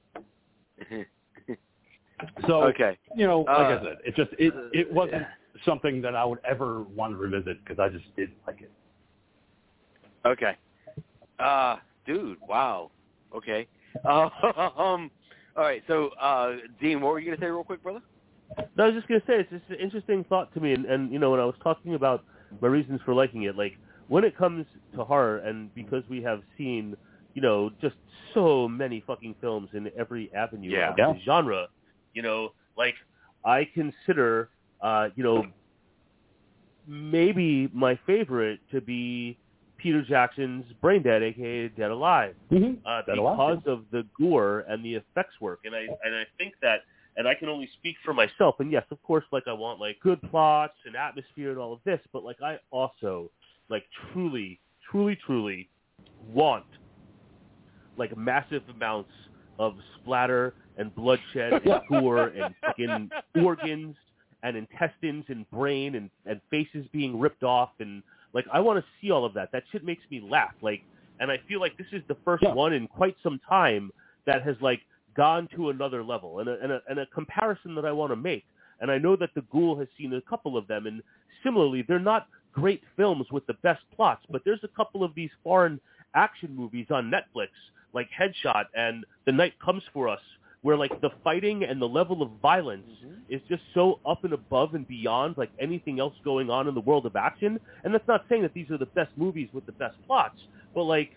So, Okay. you know, like Uh, I said, it just, it, it wasn't something that I would ever want to revisit, because I just didn't like it. Okay. Uh, dude, wow. Okay. Uh, um, all right, so, uh, Dean, what were you going to say real quick, brother? No, I was just going to say, it's just an interesting thought to me, and, and, you know, when I was talking about my reasons for liking it, like, when it comes to horror, and because we have seen, you know, just so many fucking films in every avenue Yeah. of Yeah. the genre, you know, like, I consider, uh, you know, maybe my favorite to be Peter Jackson's Brain Dead, a k a. Dead Alive, Mm-hmm. uh, Dead Alive, because of the gore and the effects work. And I and I think that, and I can only speak for myself, and yes, of course, like, I want, like, good plots and atmosphere and all of this, but, like, I also, like, truly, truly, truly want, like, massive amounts of splatter and bloodshed and gore and fucking organs and intestines and brain and, and faces being ripped off, and, like, I want to see all of that. That shit makes me laugh. Like, and I feel like this is the first Yeah. one in quite some time that has, like, gone to another level, and a, and a, and a comparison that I want to make. And I know that the Ghoul has seen a couple of them, and similarly, they're not great films with the best plots, but there's a couple of these foreign action movies on Netflix, like Headshot and The Night Comes For Us, where, like, the fighting and the level of violence Mm-hmm. is just so up and above and beyond, like, anything else going on in the world of action. And that's not saying that these are the best movies with the best plots, but, like,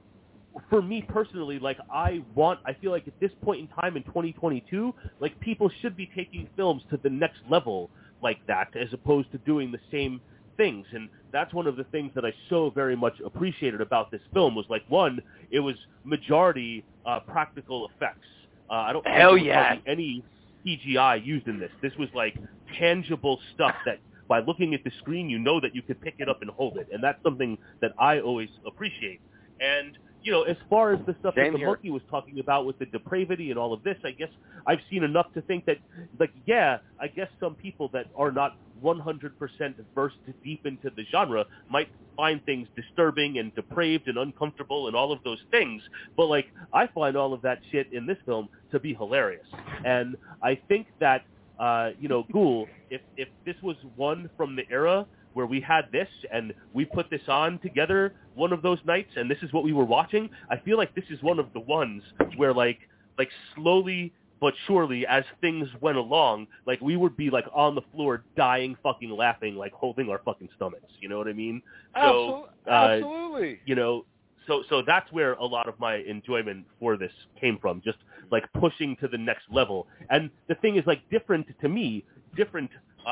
for me personally, like, I want, I feel like at this point in time in twenty twenty-two, like, people should be taking films to the next level like that, as opposed to doing the same things. And that's one of the things that I so very much appreciated about this film was, like, one, it was majority uh, practical effects. Uh, I don't think Hell there was yeah. hardly any C G I used in this. This was, like, tangible stuff that by looking at the screen, you know that you could pick it up and hold it. And that's something that I always appreciate. And, you know, as far as the stuff Same that the here. monkey was talking about with the depravity and all of this, I guess I've seen enough to think that, like, yeah, I guess some people that are not one hundred percent versed deep into the genre might find things disturbing and depraved and uncomfortable and all of those things. But, like, I find all of that shit in this film to be hilarious. And I think that, uh, you know, Ghoul, if, if this was one from the era where we had this and we put this on together one of those nights and this is what we were watching, I feel like this is one of the ones where, like, like slowly but surely as things went along, like, we would be, like, on the floor dying fucking laughing, like, holding our fucking stomachs. You know what I mean? So, Absol- uh, Absolutely. you know, so so that's where a lot of my enjoyment for this came from, just, like, pushing to the next level. And the thing is, like, different to me, different uh,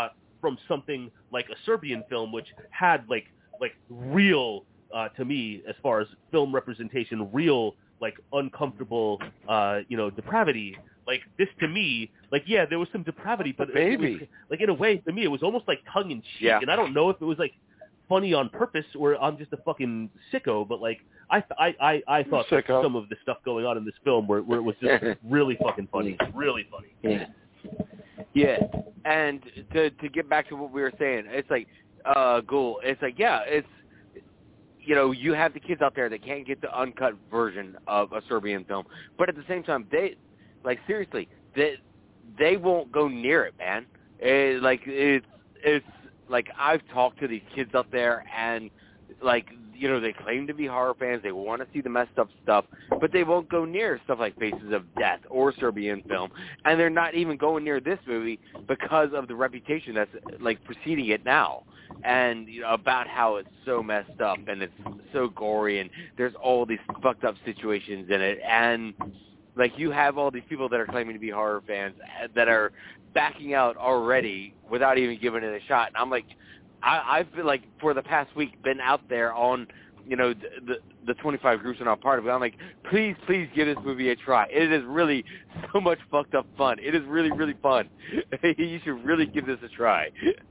from something like a Serbian film, which had like like real, uh, to me, as far as film representation, real like uncomfortable, uh, you know, depravity. Like this to me, like yeah, there was some depravity, but Baby. it was, like in a way, to me, it was almost like tongue in cheek, Yeah. and I don't know if it was like funny on purpose or I'm just a fucking sicko, but like I I I, I thought that Sicko. some of the stuff going on in this film where, where it was just really fucking funny, really funny. Yeah. Yeah, and to to get back to what we were saying, it's like, uh, Ghoul, it's like, yeah, it's, you know, you have the kids out there that can't get the uncut version of a Serbian film, but at the same time, they, like, seriously, they, they won't go near it, man. It, like, it's, it's, like, I've talked to these kids out there, and, like, you know, they claim to be horror fans, they want to see the messed up stuff, but they won't go near stuff like Faces of Death or Serbian film, and they're not even going near this movie because of the reputation that's, like, preceding it now, and, you know, about how it's so messed up, and it's so gory, and there's all these fucked up situations in it, and, like, you have all these people that are claiming to be horror fans that are backing out already without even giving it a shot, and I'm like, I, I've been, like, for the past week, been out there on, you know, the, the, the twenty-five groups are not part of it. I'm like, please, please give this movie a try. It is really so much fucked up fun. It is really, really fun. You should really give this a try.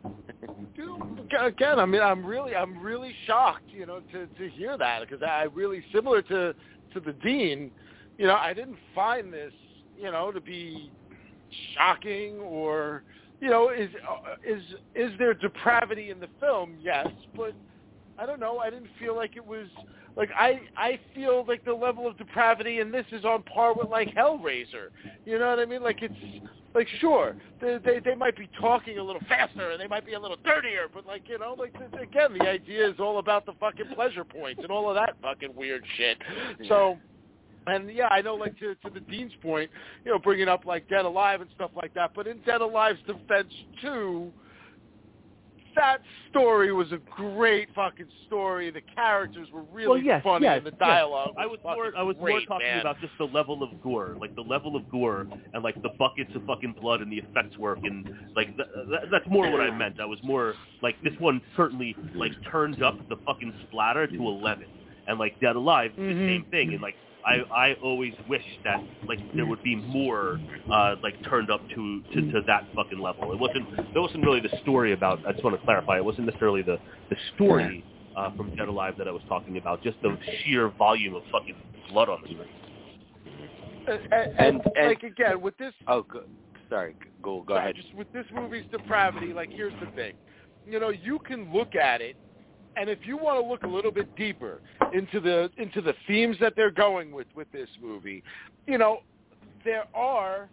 Again, I mean, I'm really, I'm really shocked, you know, to, to hear that, because I really, similar to, to the Dean, you know, I didn't find this, you know, to be shocking or, you know, is is is there depravity in the film? Yes, but I don't know. I didn't feel like it was like I I feel like the level of depravity in this is on par with like Hellraiser. You know what I mean? Like it's like sure they they, they might be talking a little faster and they might be a little dirtier, but like you know like again the idea is all about the fucking pleasure points and all of that fucking weird shit. So. And, yeah, I know, like, to, to the Dean's point, you know, bringing up, like, Dead Alive and stuff like that. But in Dead Alive's defense, too, that story was a great fucking story. The characters were really well, yes, funny, yes, and the dialogue yes. I was was more, I was great, more talking man. about just the level of gore, like the level of gore and, like, the buckets of fucking blood and the effects work. And, like, th- th- that's more what I meant. I was more, like, this one certainly, like, turned up the fucking splatter to eleven. And, like, Dead Alive, the Mm-hmm. same thing. And, like, I, I always wish that like there would be more uh, like turned up to, to, to that fucking level. It wasn't that wasn't really the story about. I just want to clarify. It wasn't necessarily the the story uh, from Dead Alive that I was talking about. Just the sheer volume of fucking blood on the screen. And, and, and, and like again with this. Oh, good. Sorry, go go ahead. Just with this movie's depravity, like here's the thing. You know, you can look at it. And if you want to look a little bit deeper into the into the themes that they're going with with this movie, you know, there are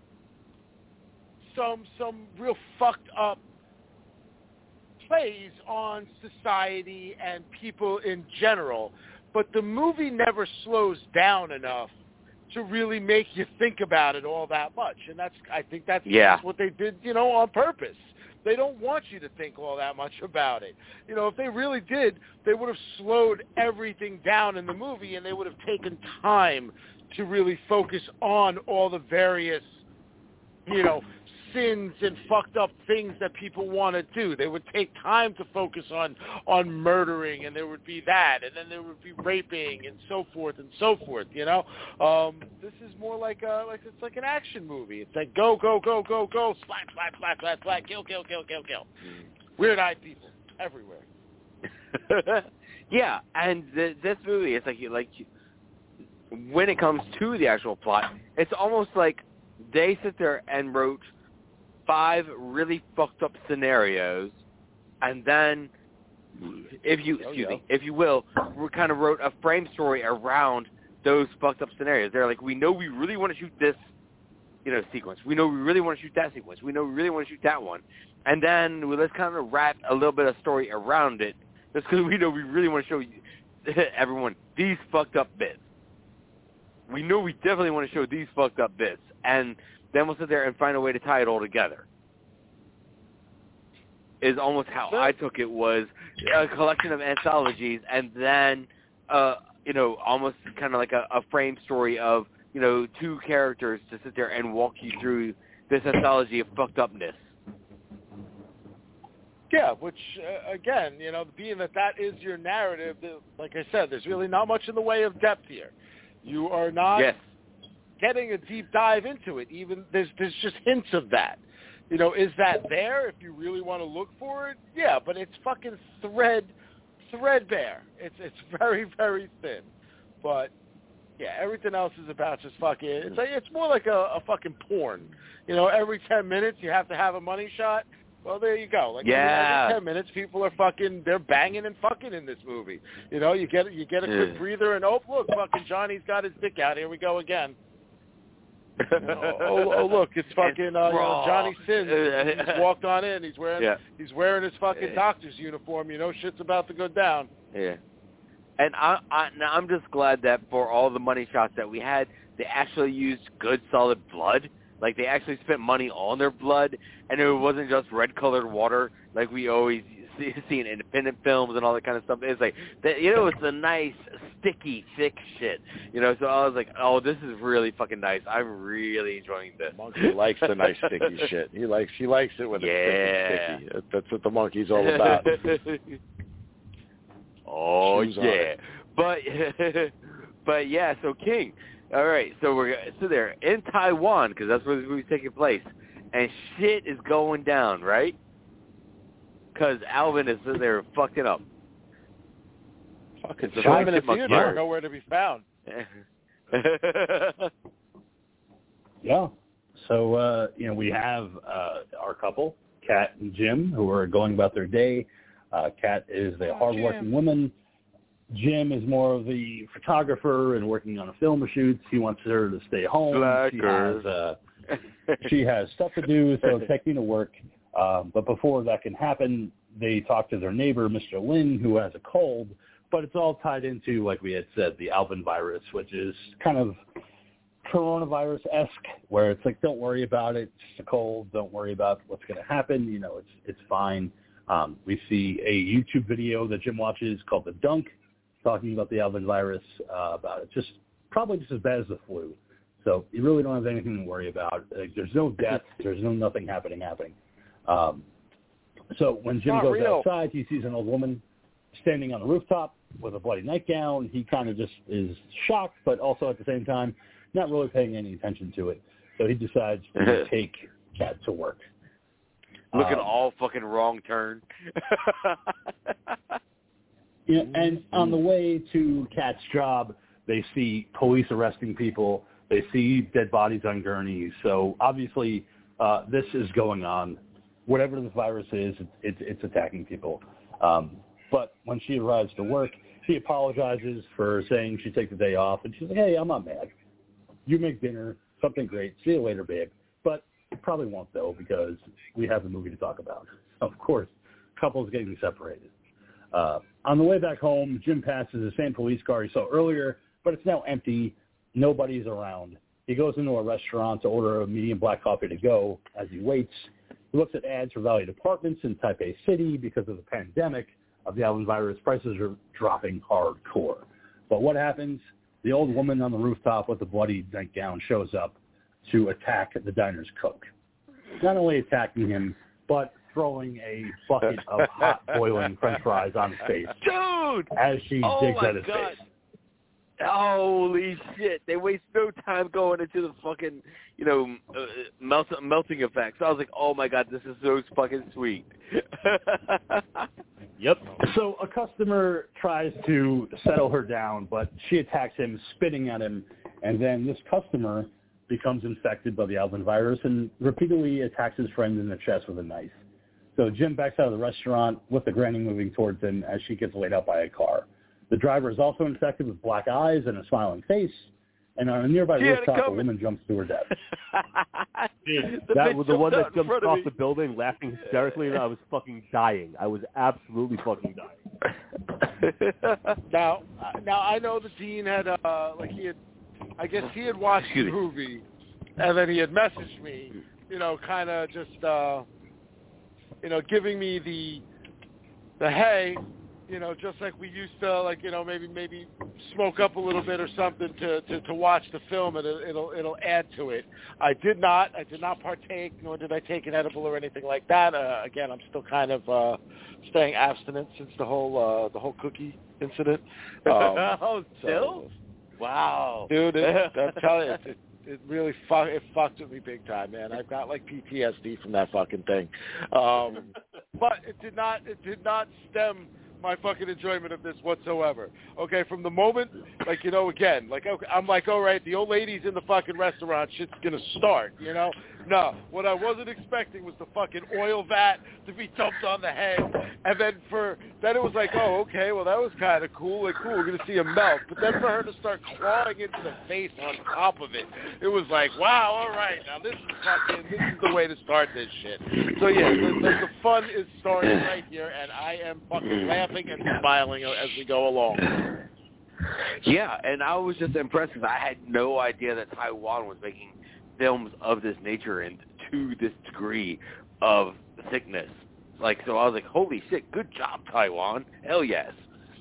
some some real fucked up plays on society and people in general, but the movie never slows down enough to really make you think about it all that much. And that's I think that's, yeah. that's what they did, you know, on purpose. They don't want you to think all that much about it. You know, if they really did, they would have slowed everything down in the movie and they would have taken time to really focus on all the various, you know, sins and fucked up things that people want to do. They would take time to focus on on murdering, and there would be that, and then there would be raping and so forth and so forth, you know? Um, this is more like a, like it's like an action movie. It's like go, go, go, go, go, slap, slap, slap, slap, slap, kill, kill, kill, kill, kill. Weird-eyed people everywhere. Yeah, and th- this movie, it's like, like when it comes to the actual plot, it's almost like they sit there and wrote five really fucked up scenarios, and then, if you excuse me, if you will, we kind of wrote a frame story around those fucked up scenarios. They're like, we know we really want to shoot this, you know, sequence. We know we really want to shoot that sequence. We know we really want to shoot that one, and then well, let's kind of wrap a little bit of story around it, just because we know we really want to show you, everyone these fucked up bits. We know we definitely want to show these fucked up bits, and then we'll sit there and find a way to tie it all together. Is almost how I took it, was a collection of anthologies, and then, uh, you know, almost kind of like a, a frame story of, you know, two characters to sit there and walk you through this anthology of fucked upness. Yeah, which, uh, again, you know, being that that is your narrative, like I said, there's really not much in the way of depth here. You are not yes. getting a deep dive into it. Even there's there's just hints of that. You know, is that there if you really want to look for it? Yeah, but it's fucking thread threadbare. It's it's very, very thin. But yeah, everything else is about just fucking. It's like it's more like a, a fucking porn. You know, every ten minutes you have to have a money shot. Well, there you go. Like yeah. every ten minutes, people are fucking. They're banging and fucking in this movie. You know, you get you get a quick breather, and oh look, fucking Johnny's got his dick out. Here we go again. You know, oh, oh look, it's fucking uh, you know, Johnny Sins. He's walked on in. He's wearing yeah. he's wearing his fucking doctor's uniform. You know, shit's about to go down. Yeah. And I, I, now I'm just glad that for all the money shots that we had, they actually used good, solid blood. Like, they actually spent money on their blood, and it wasn't just red-colored water like we always see, see in independent films and all that kind of stuff. It's like, that, you know, it's a nice, sticky, thick shit. You know, so I was like, oh, this is really fucking nice. I'm really enjoying this. Monkey likes the nice, sticky shit. He likes he likes it when yeah. it's sticky. That's what the monkey's all about. Oh Shoes yeah, but but yeah. So King, all right. So we're so there in Taiwan because that's where this movie's taking place, and shit is going down, right? Because Alvin is there fucking up. Fucking five minutes yeah. nowhere to be found. Yeah. So uh, you know we have uh, our couple, Kat and Jim, who are going about their day. Uh, Kat is the hardworking Jim. woman. Jim is more of the photographer and working on a film shoots. He wants her to stay home. She has, uh, she has stuff to do, so taking to work. Um, but before that can happen, they talk to their neighbor, Mister Lin, who has a cold. But it's all tied into, like we had said, the Alvin virus, which is kind of coronavirus-esque, where it's like, don't worry about it. It's just a cold. Don't worry about what's going to happen. You know, it's it's fine. Um, we see a YouTube video that Jim watches called The Dunk, talking about the Alvin virus, uh, about it. Just probably just as bad as the flu. So you really don't have anything to worry about. Like, there's no death. There's no nothing happening happening. Um, so when Jim goes real. outside, he sees an old woman standing on the rooftop with a bloody nightgown. He kind of just is shocked, but also at the same time not really paying any attention to it. So he decides to take Kat to work. Looking um, all fucking wrong turn. Yeah, and on the way to Kat's job, they see police arresting people. They see dead bodies on gurneys. So obviously, uh, this is going on. Whatever this virus is, it's, it's, it's attacking people. Um, but when she arrives to work, she apologizes for saying she'd take the day off. And she's like, hey, I'm not mad. You make dinner, something great. See you later, babe. But probably won't, though, because we have a movie to talk about. Of course, couples getting separated. Uh, on the way back home, Jim passes the same police car he saw earlier, but it's now empty. Nobody's around. He goes into a restaurant to order a medium black coffee to go. As he waits, he looks at ads for valued apartments in Taipei City. Because of the pandemic of the Alvin virus, prices are dropping hardcore. But what happens? The old woman on the rooftop with the bloody nightgown shows up to attack the diner's cook. Not only attacking him, but throwing a bucket of hot boiling French fries on his face. Dude! As she oh digs my at his God. face. Holy shit! They waste no time going into the fucking, you know, uh, melt, melting effects. I was like, oh my God, this is so fucking sweet. Yep. So a customer tries to settle her down, but she attacks him, spitting at him, and then this customer becomes infected by the Alvin virus and repeatedly attacks his friend in the chest with a knife. So Jim backs out of the restaurant with the granny moving towards him as she gets laid out by a car. The driver is also infected with black eyes and a smiling face, and on a nearby She had it rooftop, a coming. woman jumps to her death. Dude, The that bitch was the one jumped that out in jumped front of off me. the building laughing hysterically, and I was fucking dying. I was absolutely fucking dying. Now, now I know the dean had, uh, like he had, I guess he had watched Excuse the me. movie, and then he had messaged me, you know, kind of just, uh, you know, giving me the, the hey, you know, just like we used to, like, you know, maybe maybe smoke up a little bit or something to, to, to watch the film, and it, it'll it'll add to it. I did not. I did not partake, nor did I take an edible or anything like that. Uh, again, I'm still kind of uh, staying abstinent since the whole uh, the whole cookie incident. Um, oh, still? So, wow, dude, it, I'm telling you, it, it really fuck, it fucked with me big time, man. I've got like P T S D from that fucking thing. Um, but it did not. It did not stem my fucking enjoyment of this whatsoever. Okay, from the moment, like, you know, again, like, okay, I'm like, all right, the old lady's in the fucking restaurant, shit's gonna start, you know? No, what I wasn't expecting was the fucking oil vat to be dumped on the head, and then for, then it was like, oh, okay, well, that was kind of cool, like, cool, we're gonna see him melt, but then for her to start clawing into the face on top of it, it was like, wow, all right, now this is fucking, this is the way to start this shit. So, yeah, the, the, the fun is starting right here, and I am fucking laughing and smiling as we go along. Yeah, and I was just impressed because I had no idea that Taiwan was making films of this nature and to this degree of thickness. Like, so I was like, holy shit, good job, Taiwan. Hell yes.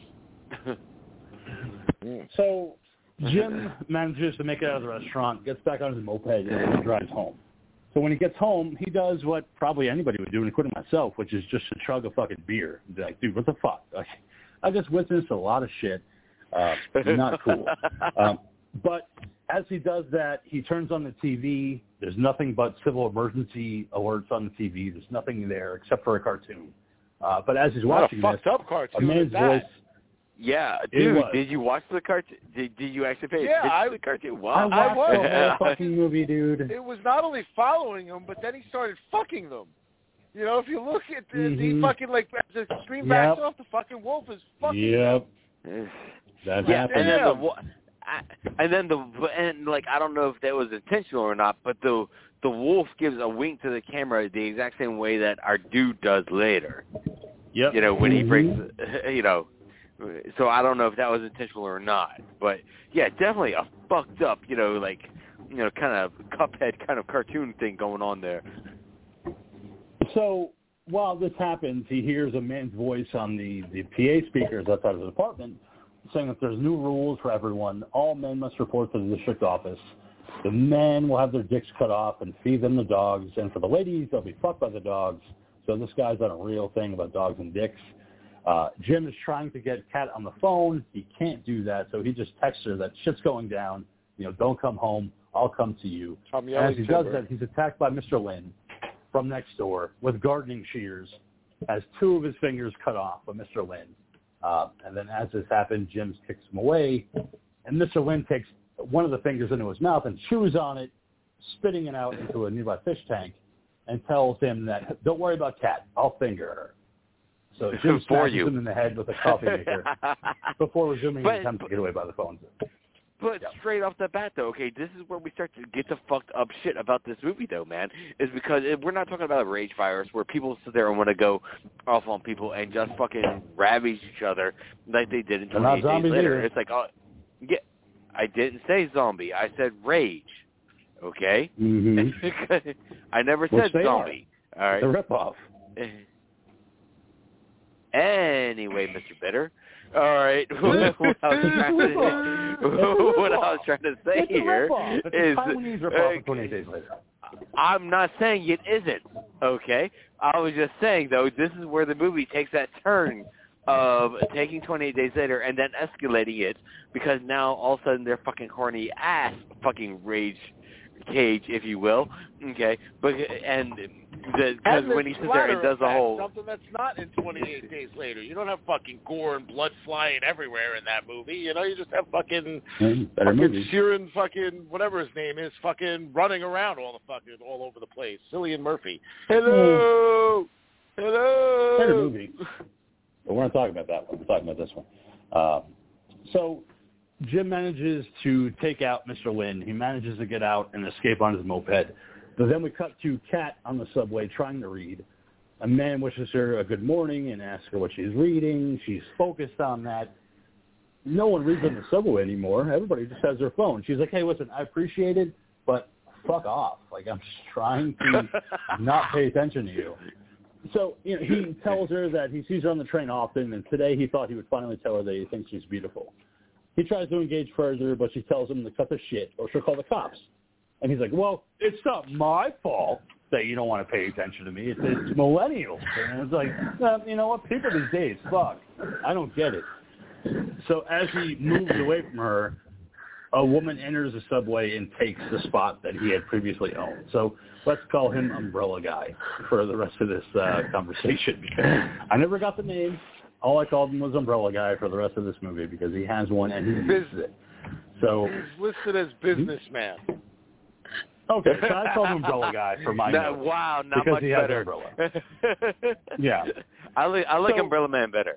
So Jim manages to make it out of the restaurant, gets back on his moped, and drives home. So when he gets home, he does what probably anybody would do, including myself, which is just to chug a fucking beer. And be like, dude, what the fuck? Like, I just witnessed a lot of shit. Uh, not cool. Um, but as he does that, he turns on the T V. There's nothing but civil emergency alerts on the T V. There's nothing there except for a cartoon. Uh, but as he's watching what a this, fucked up cartoon a man's is that? voice. Yeah, dude, did you watch the cartoon? Did, did you actually pay Yeah, attention I, to the cartoon? Wow. I watched I the whole fucking movie, dude. It was not only following him, but then he started fucking them. You know, if you look at the, mm-hmm. the fucking, like, as the screen Yep. backs off, the fucking wolf is fucking Yep. them. That yeah, happened. and then the I, and then the and like I don't know if that was intentional or not, but the the wolf gives a wink to the camera the exact same way that our dude does later. Yep. You know, when he mm-hmm. breaks, you know. So I don't know if that was intentional or not, but yeah, definitely a fucked up, you know, like, you know, kind of Cuphead kind of cartoon thing going on there. So while this happens, he hears a man's voice on the, the P A speakers outside of his apartment saying that there's new rules for everyone. All men must report to the district office. The men will have their dicks cut off and feed them the dogs, and for the ladies, they'll be fucked by the dogs. So this guy's on a real thing about dogs and dicks. Uh, Jim is trying to get Kat on the phone. He can't do that, so he just texts her that shit's going down. You know, don't come home. I'll come to you. I'm As he timber. does that, he's attacked by Mister Lin from next door with gardening shears, has two of his fingers cut off by Mister Lin. Uh, and then as this happened, Jim kicks him away, and Mister Lin takes one of the fingers into his mouth and chews on it, spitting it out into a nearby fish tank, and tells him that, don't worry about Kat, I'll finger her. So Jim smashes you. him in the head with a coffee maker before resuming But- his attempt to get away by the phone. But straight off the bat, though, okay, this is where we start to get the fucked up shit about this movie, though, man, is because it, we're not talking about a rage virus where people sit there and want to go off on people and just fucking ravage each other like they did in They're not twenty-eight Days zombies Later. either. It's like, oh, yeah, I didn't say zombie. I said rage, okay? Mm-hmm. I never Which said they zombie. All right. The ripoff. Anyway, Mister Bitter. All right. what, I was trying to, what I was trying to say It's a here ripoff. It's a is, Taiwanese ripoff uh, of twenty-eight Days Later. I'm not saying it isn't. Okay. I was just saying though, this is where the movie takes that turn of taking twenty-eight Days Later and then escalating it because now all of a sudden they're fucking horny ass fucking rage cage, if you will. Okay. But and because when he sits there and does the whole something that's not in twenty-eight Days Later. You don't have fucking gore and blood flying everywhere in that movie. You know, you just have fucking Mm, better fucking movies. Sheeran fucking whatever his name is fucking running around all the fucking all over the place. Cillian Murphy. Hello, hello. Better movie. But we're not talking about that one. We're talking about this one. Uh, so Jim manages to take out Mister Lin. He manages to get out and escape on his moped. But then we cut to Kat on the subway trying to read. A man wishes her a good morning and asks her what she's reading. She's focused on that. No one reads on the subway anymore. Everybody just has their phone. She's like, hey, listen, I appreciate it, but fuck off. Like, I'm just trying to not pay attention to you. So, you know, he tells her that he sees her on the train often, and today he thought he would finally tell her that he thinks she's beautiful. He tries to engage further, but she tells him to cut the shit or she'll call the cops. And he's like, well, it's not my fault that you don't want to pay attention to me. It's, it's millennials. And it's like, well, you know what? People these days, fuck. I don't get it. So as he moves away from her, a woman enters the subway and takes the spot that he had previously owned. So let's call him Umbrella Guy for the rest of this uh, conversation. Because I never got the name. All I called him was Umbrella Guy for the rest of this movie because he has one and he uses it. So he's listed as businessman. Okay, so I called him Umbrella Guy for my no, notes. Wow, not because much he better. Has umbrella. Yeah. I like I like So- Umbrella Man better.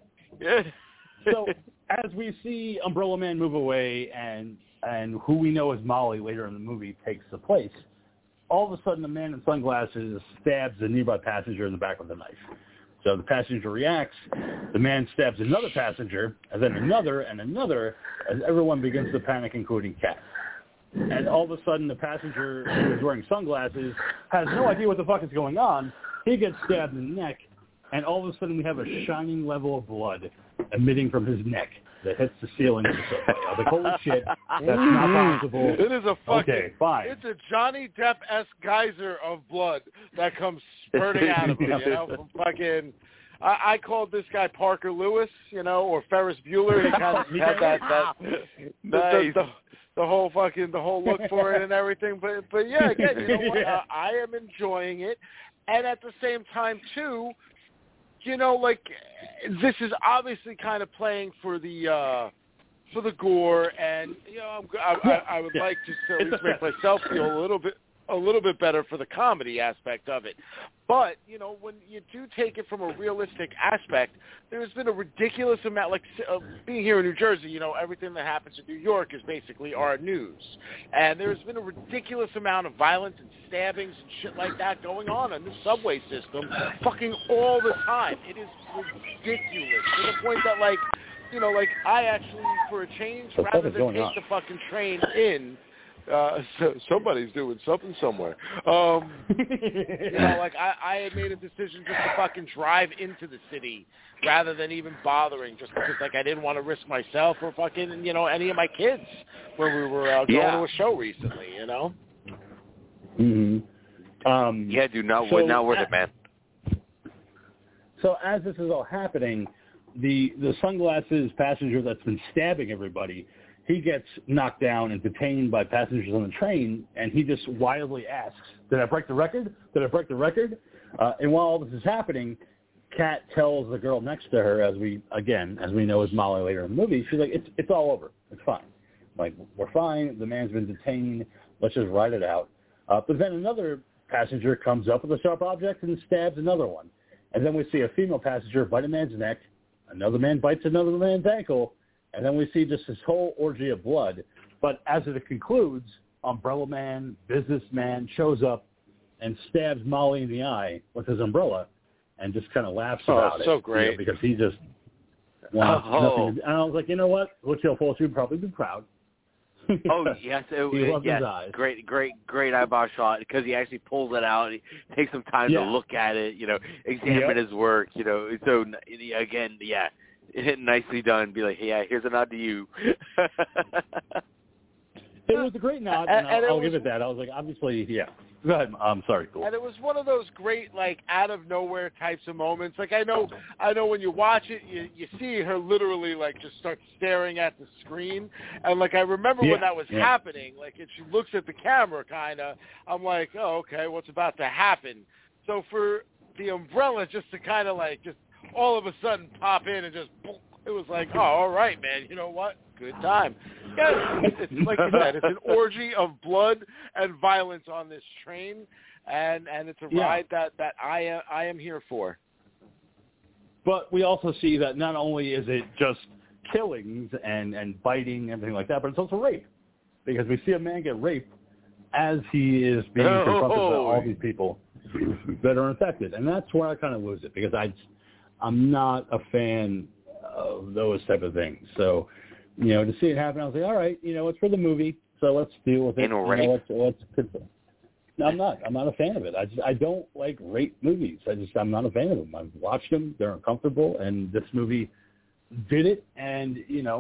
So as we see Umbrella Man move away and and who we know as Molly later in the movie takes the place, all of a sudden the man in sunglasses stabs a nearby passenger in the back with a knife. So the passenger reacts, the man stabs another passenger, and then another and another as everyone begins to panic, including Kat. And all of a sudden the passenger who is wearing sunglasses has no idea what the fuck is going on. He gets stabbed in the neck, and all of a sudden we have a shining level of blood emitting from his neck that hits the ceiling of the subway. I was like, holy shit, that's not possible. It is a fucking, Okay, fine. it's a Johnny Depp-esque geyser of blood that comes spurting out of him, you know, from fucking, I, I called this guy Parker Lewis, you know, or Ferris Bueller. He kind of had that, that Nice. the, the, the whole fucking, the whole look for it and everything. But, but yeah, again, you know what, uh, I am enjoying it. And at the same time, too, you know, like, this is obviously kind of playing for the uh, for the gore, and you know, I'm, I, I, I would Yeah. like to at least make myself feel a little bit a little bit better for the comedy aspect of it. But you know, when you do take it from a realistic aspect, there's been a ridiculous amount. Like uh, being here in New Jersey, you know, everything that happens in New York is basically our news, and there's been a ridiculous amount of violence and stabbings and shit like that going on in the subway system, fucking all the time. It is ridiculous to the point that, like, you know, like I actually, for a change, What the fuck rather is than going take on? the fucking train in. Uh, so somebody's doing something somewhere. Um, you know, like I, I had made a decision just to fucking drive into the city rather than even bothering, just because like I didn't want to risk myself or fucking, you know, any of my kids when we were uh, going Yeah. to a show recently. You know. Mm-hmm. Um, Yeah, dude, not So, not worth it, man. So as this is all happening, the the sunglasses passenger that's been stabbing everybody, he gets knocked down and detained by passengers on the train, and he just wildly asks, did I break the record? Did I break the record? Uh, and while all this is happening, Kat tells the girl next to her, as we, again, as we know as Molly later in the movie, she's like, it's it's all over. It's fine. Like, we're fine. The man's been detained. Let's just ride it out. Uh, but then another passenger comes up with a sharp object and stabs another one. And then we see a female passenger bite a man's neck. Another man bites another man's ankle. And then we see just this whole orgy of blood. But as it concludes, Umbrella Man, businessman, shows up and stabs Molly in the eye with his umbrella and just kind of laughs Oh, about it. so you know, great. because he just wants Oh. nothing. to- And I was like, you know what? Lucille Fulci would probably be proud. Oh yes, it, He loves yes, his eyes. great, great, great eyeball shot because he actually pulls it out. He takes some time Yeah. to look at it, you know, examine Yep. his work, you know. So again, yeah, nicely done. Be like, yeah, here's a nod to you. It was a great nod, And- and, and I'll, it I'll was- give it that. I was like, obviously, yeah. Go ahead. I'm sorry, cool. And it was one of those great, like, out of nowhere types of moments. Like I know, I know when you watch it, you you see her literally like just start staring at the screen, and like I remember Yeah, when that was yeah. happening. Like, and she looks at the camera, kind of. I'm like, oh, okay, what's about to happen? So for the umbrella just to kind of like just all of a sudden pop in and just, boom, it was like, oh, all right, man. You know what? Good time. Yeah, it's like you said, it's an orgy of blood and violence on this train, and and it's a Yeah. ride that that I am I am here for. But we also see that not only is it just killings and, and biting and everything like that, but it's also rape. Because we see a man get raped as he is being Oh. confronted by all these people that are infected. And that's where I kind of lose it, because I, I'm not a fan of those type of things. So, you know, to see it happen, I was like, all right, you know, it's for the movie, so let's deal with it. Anal You rape? know, let's, let's, no, I'm not. I'm not a fan of it. I just I don't like rape movies. I just I'm not a fan of them. I've watched them. They're uncomfortable, and this movie did it. And you know,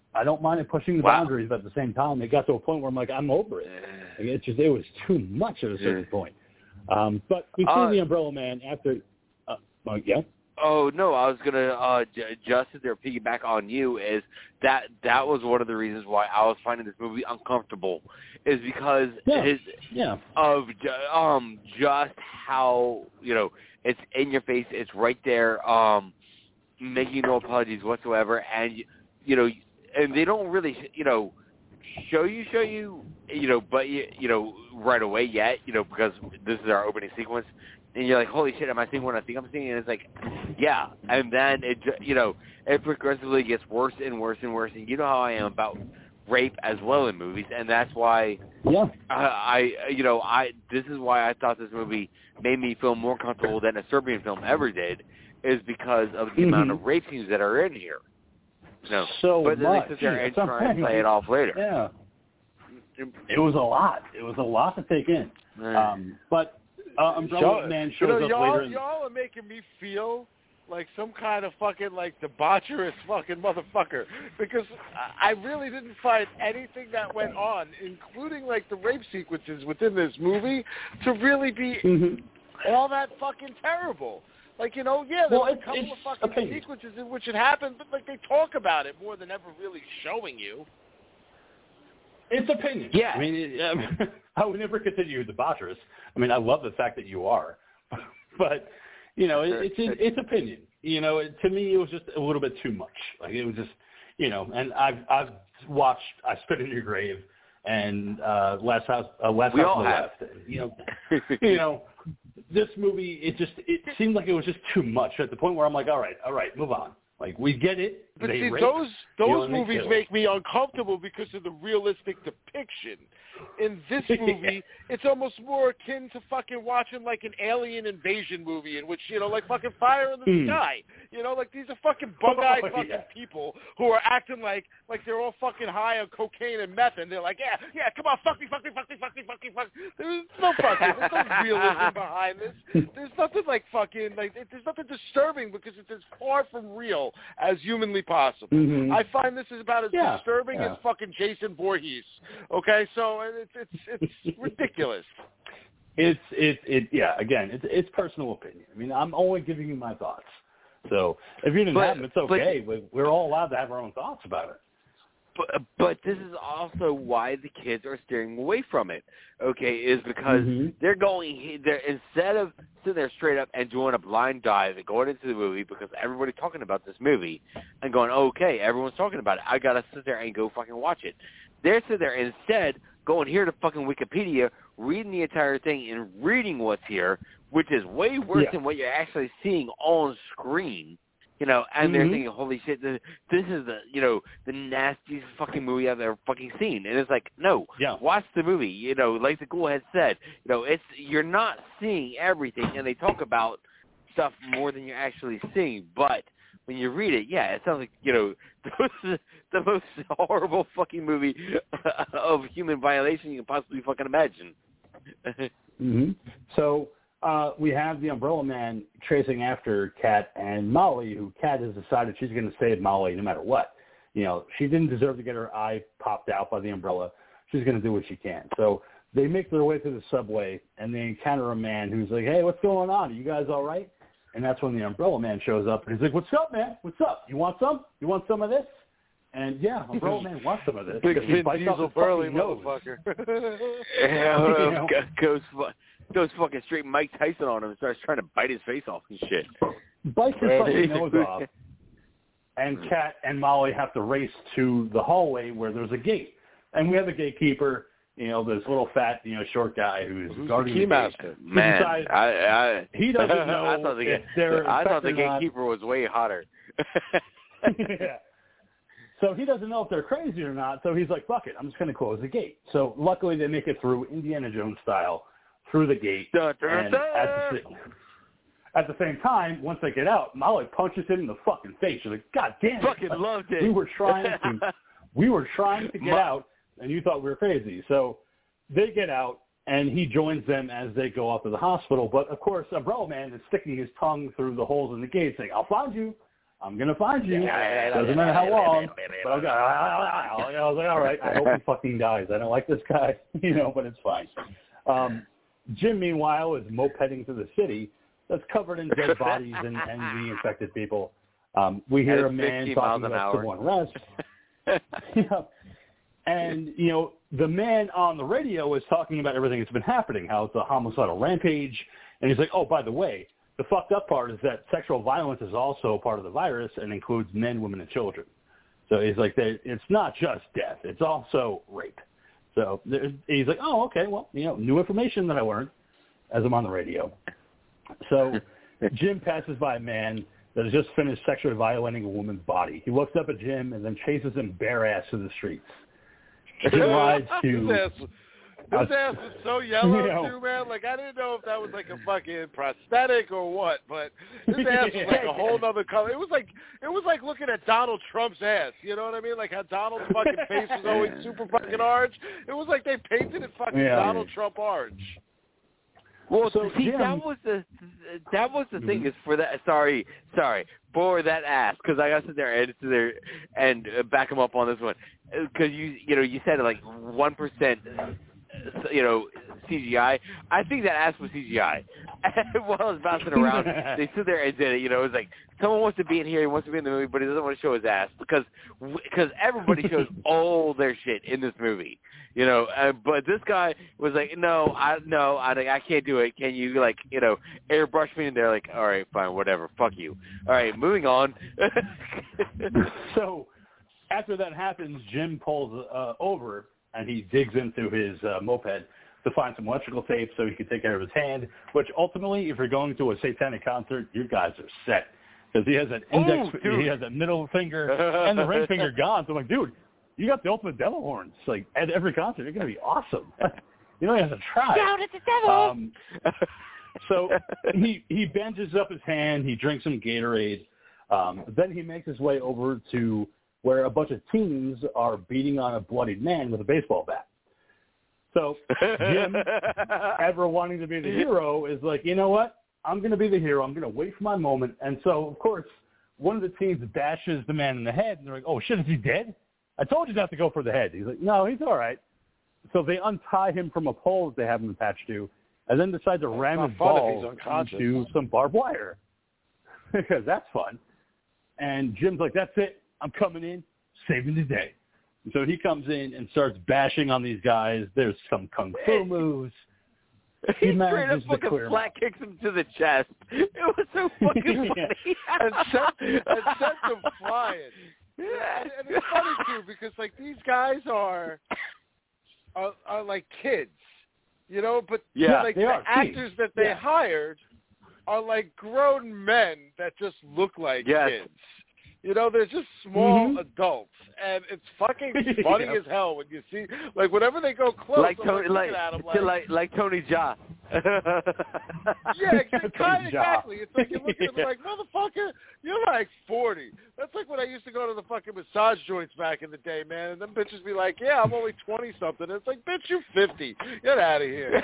I don't mind it pushing the Wow. boundaries, but at the same time, it got to a point where I'm like, I'm over it. Like, it's just, it was too much at a certain point. Um, but we see Uh, the Umbrella Man after, uh, uh, yeah. Oh no, I was gonna uh, j- just sit there piggyback on you. Is that that was one of the reasons why I was finding this movie uncomfortable, is because Yeah. his Yeah. of ju- um just how you know it's in your face, it's right there, um, making no apologies whatsoever, and you, you know, and they don't really you know show you show you you know, but you, you know right away yet, you know, because this is our opening sequence. And you're like, holy shit, am I seeing what I think I'm seeing? And it's like, yeah. And then, it, you know, it progressively gets worse and worse and worse. And you know how I am about rape as well in movies. And that's why Yeah. I, I you know, I this is why I thought this movie made me feel more comfortable than a Serbian film ever did, is because of the Mm-hmm. amount of rape scenes that are in here. No. So but then much. they sit there and That's what I'm try and saying. play it off later. Yeah. It was a lot. It was a lot to take in. Um, but uh, Umbrella Y'all- Man you shows know, up y'all, later. In, y'all are making me feel like some kind of fucking like debaucherous fucking motherfucker, because I I really didn't find anything that went on, including like the rape sequences within this movie, to really be Mhm. all that fucking terrible. Like, you know, yeah, Well, there's a it's- couple it's of fucking opinion. sequences in which it happened, but like they talk about it more than ever really showing you. It's opinion. Yeah. I mean, it, um, I would never consider you debaucherous. I mean, I love the fact that you are. But, you know, it, it's it's opinion. You know, it, to me, it was just a little bit too much. Like, it was just, you know, and I've, I've watched I Spit in Your Grave and uh, Last House, uh, Last We House all on the have. Left. And, you know, you know, this movie, it just, it seemed like it was just too much at the point where I'm like, all right, all right, move on. Like, we get it. But they see, rape, those you know, those and they movies kill. make me uncomfortable because of the realistic depiction. In this movie, it's almost more akin to fucking watching like an alien invasion movie in which, you know, like fucking Fire in the Mm. Sky. You know, like these are fucking bug-eyed Oh, fucking yeah. people who are acting like like they're all fucking high on cocaine and meth, and they're like, yeah, yeah, come on, fuck me, fuck me, fuck me, fuck me, fuck me, fuck me. There's no fucking, there's no realism behind this. There's nothing like fucking, like, it, there's nothing disturbing because it's as far from real as humanly possible. Mhm. I find this is about as Yeah, disturbing yeah. as fucking Jason Voorhees. Okay, so it's it's it's ridiculous. It's it it yeah. Again, it's it's personal opinion. I mean, I'm only giving you my thoughts. So if you didn't But- have them, it's okay. But, We're all allowed to have our own thoughts about it. But, but this is also why the kids are steering away from it, okay, is because Mhm. they're going, they're, instead of sitting there straight up and doing a blind dive and going into the movie because everybody's talking about this movie and going, okay, everyone's talking about it, I got to sit there and go fucking watch it. They're sitting there instead going here to fucking Wikipedia, reading the entire thing and reading what's here, which is way worse Yeah. than what you're actually seeing on screen. You know, and they're Mhm. thinking, holy shit, this, this is the, you know, the nastiest fucking movie I've ever fucking seen. And it's like, no, Yeah. watch the movie. You know, like the Ghoul had said, you know, it's, you're not seeing everything, and they talk about stuff more than you're actually seeing. But when you read it, yeah, it sounds like, you know, this is the most horrible fucking movie of human violation you can possibly fucking imagine. Mm-hmm. So uh, we have the Umbrella Man chasing after Kat and Molly, who Kat has decided she's going to save Molly no matter what. You know, she didn't deserve to get her eye popped out by the umbrella. She's going to do what she can. So they make their way through the subway, and they encounter a man who's like, hey, what's going on? Are you guys all right? And that's when the Umbrella Man shows up, and he's like, what's up, man? What's up? You want some? You want some of this? And, yeah, Umbrella Man wants some of this. Big because he Vin bites off Diesel his burly fucking nose. motherfucker. Yeah, You know? go- goes fu- goes fucking straight Mike Tyson on him and starts trying to bite his face off and shit. Bites his fucking nose off. And Kat and Molly have to race to the hallway where there's a gate. And we have a gatekeeper, you know, this little fat, you know, short guy who's, Who's guarding the the gate. keymaster? He Man, decides I, I he doesn't know I thought the, if they're I thought the infected or not. gatekeeper was way hotter. Yeah. So he doesn't know if they're crazy or not, so he's like, fuck it, I'm just going to close the gate. So luckily they make it through Indiana Jones style, through the gate. Dun, dun, and dun. at the, at the same time, once they get out, Molly punches him in the fucking face. She's like, God damn it. Fucking Like, loved it. We were trying to, we were trying to get Mo- out, and you thought we were crazy. So they get out, and he joins them as they go out to the hospital. But, of course, Umbrella Man is sticking his tongue through the holes in the gate saying, I'll find you. I'm going to find you. Doesn't matter how long. But I'm gonna, I was like, all right, I hope he fucking dies. I don't like this guy, you know, but it's fine. Um, Jim, meanwhile, is mopeding through the city that's covered in dead bodies and, and the infected people. Um, we hear a man talking about civil unrest. Yeah. And, you know, the man on the radio is talking about everything that's been happening, how it's a homicidal rampage. And he's like, oh, by the way, the fucked up part is that sexual violence is also part of the virus and includes men, women, and children. So he's like, it's not just death. It's also rape. So he's like, oh, okay, well, you know, new information that I learned as I'm on the radio. So Jim passes by a man that has just finished sexually violating a woman's body. He looks up at Jim and then chases him bare ass through the streets. Jim rides to... His ass was so yellow, you know, too, man. Like, I didn't know if that was like a fucking prosthetic or what, but his ass was like a whole other color. It was like it was like looking at Donald Trump's ass. You know what I mean? Like how Donald's fucking face was always super fucking orange. It was like they painted it fucking yeah, Donald yeah. Trump orange. Well, so, see, Jim, that was the that was the thing is for that. Sorry, sorry, for that ass, because I got to sit there and sit there and uh, back him up on this one, because you you know you said like one percent. You know, C G I. I think that ass was C G I. While I was bouncing around, they stood there and did it. You know, it was like someone wants to be in here, he wants to be in the movie, but he doesn't want to show his ass because because everybody shows all their shit in this movie. You know, uh, but this guy was like, no, I no, I I can't do it. Can you like you know airbrush me? And they're like, all right, fine, whatever, fuck you. All right, moving on. So after that happens, Jim pulls uh, over. And he digs into his uh, moped to find some electrical tape so he can take care of his hand, which ultimately, if you're going to a satanic concert, you guys are set. Because he has that index, Ooh, he has that middle finger and the ring finger gone. So I'm like, dude, you got the ultimate devil horns. Like, at every concert, you're going to be awesome. You don't even have to try. Shout at the devil! Um, so he, he bandages up his hand. He drinks some Gatorade. Um, then he makes his way over to where a bunch of teens are beating on a bloodied man with a baseball bat. So Jim, ever wanting to be the hero, is like, you know what? I'm going to be the hero. I'm going to wait for my moment. And so, of course, one of the teens bashes the man in the head, and they're like, oh, shit, is he dead? I told you not to go for the head. He's like, no, he's all right. So they untie him from a pole that they have him attached to, and then decide to ram his ball into some barbed wire. Because that's fun. And Jim's like, that's it. I'm coming in, saving the day. So he comes in and starts bashing on these guys. There's some kung fu moves. He, he straight up fucking flat kicks him to the chest. It was so fucking yeah. funny. and, set, and sent them flying. Yeah. And, and it's funny, too, because, like, these guys are, are, are like, kids. You know, but yeah, like the are. actors that they yeah. hired are, like, grown men that just look like yes. kids. You know, they're just small mm-hmm. adults, and it's fucking funny yeah. as hell when you see, like, whenever they go close, like I'm Tony, like, like, at them, like, like, like Tony Jaa. yeah, kind of exactly. It's like you're looking at them like, motherfucker, you're like forty. That's like when I used to go to the fucking massage joints back in the day, man, and them bitches be like, yeah, I'm only twenty something. It's like, bitch, you fifty. Get out of here.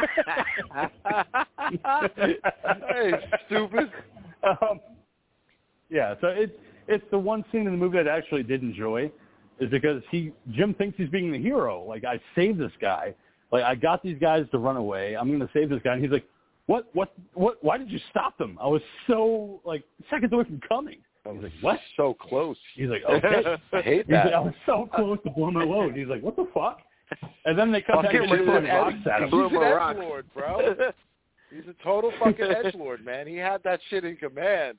Hey, stupid. Um, yeah, so it's. It's the one scene in the movie that I actually did enjoy, is because he Jim thinks he's being the hero. Like, I saved this guy. Like, I got these guys to run away. I'm going to save this guy. And he's like, what, what, what, why did you stop them? I was so, like, seconds away from coming. He's like, what? So close. He's like, okay. I hate He's that. like, I was so close to blow my load. He's like, what the fuck? And then they come back and just throwing rocks at him. He's an edgelord, bro. He's a total fucking edgelord, man. He had that shit in command.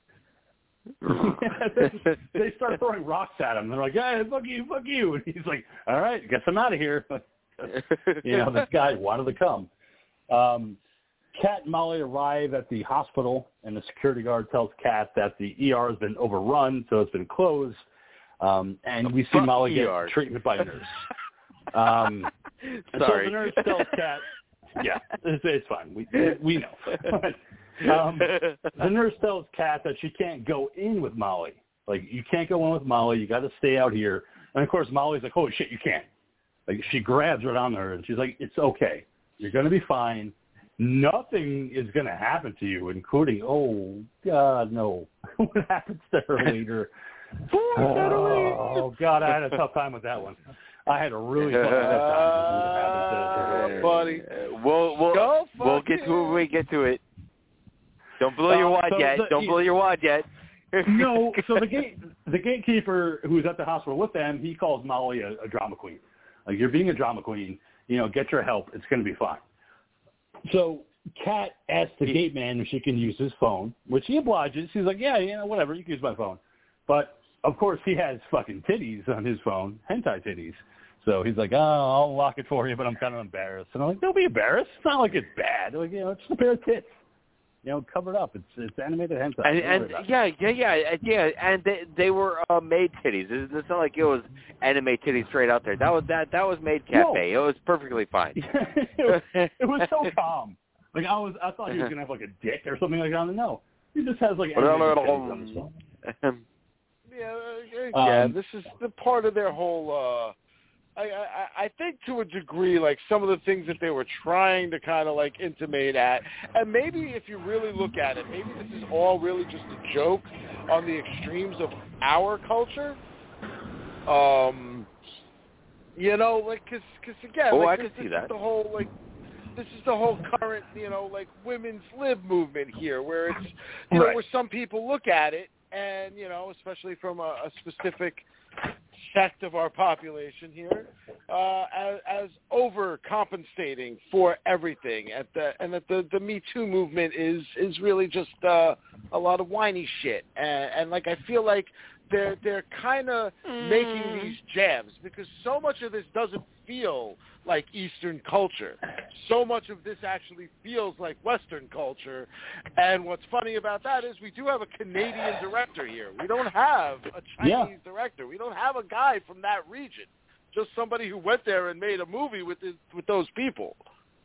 They start throwing rocks at him. They're like, "Hey, fuck you, fuck you!" And he's like, "All right, guess I'm out of here." You know, this guy wanted to come. Um, Kat and Molly arrive at the hospital, and the security guard tells Kat that the E R has been overrun, so it's been closed. Um, and we see fuck Molly E R. get treatment by a nurse. Um, Sorry. So the nurse tells Kat, "Yeah, it's, it's fine. We we know." Um, the nurse tells Kat that she can't go in with Molly. Like, you can't go in with Molly. You got to stay out here. And, of course, Molly's like, holy shit, you can't. Like, she grabs right on her, and she's like, it's okay. You're going to be fine. Nothing is going to happen to you, including, oh, God, no. what happens to her later. Oh, God, I had a tough time with that one. I had a really tough time with what happens to her. Uh, buddy. We'll, we'll, Go we'll get to it when we get to it. Don't blow your Um, wad so yet. the- Don't blow your wad yet. No, so the gate, the gatekeeper who's at the hospital with them, he calls Molly a, a drama queen. Like, you're being a drama queen, you know, get your help. It's going to be fine. So Kat asks the gate man if she can use his phone, which he obliges. He's like, yeah, you know, whatever, you can use my phone. But, of course, he has fucking titties on his phone, hentai titties. So he's like, oh, I'll lock it for you, but I'm kind of embarrassed. And I'm like, don't be embarrassed. It's not like it's bad. Like, you know, it's just a pair of tits. You know, covered up. It's it's animated hentai. And, and yeah, yeah, yeah, yeah, and they they were uh, made titties. It's, it's not like it was anime titties straight out there. That was that that was made cafe. No. It was perfectly fine. it, was, it was so calm. Like I was, I thought he was gonna have like a dick or something like that. No, he just has like animated titties on his phone. Yeah, yeah. Um, This is the part of their whole. Uh, I, I I think to a degree, like some of the things that they were trying to kind of like intimate at, and maybe if you really look at it, maybe this is all really just a joke on the extremes of our culture. Um, you know, like because because again, oh, like, I this, can see this that. is the whole like. This is the whole current, you know, like women's lib movement here, where it's, you know, right. where some people look at it, and you know, especially from a, a specific sect of our population here, uh, as, as overcompensating for everything, at the and that the the Me Too movement is is really just uh, a lot of whiny shit, and, and like I feel like they're they're kind of mm. making these jabs because so much of this doesn't feel like Eastern culture. So much of this actually feels like Western culture. And what's funny about that is we do have a Canadian director here. We don't have a Chinese Yeah. director. We don't have a guy from that region. Just somebody who went there and made a movie with his, with those people.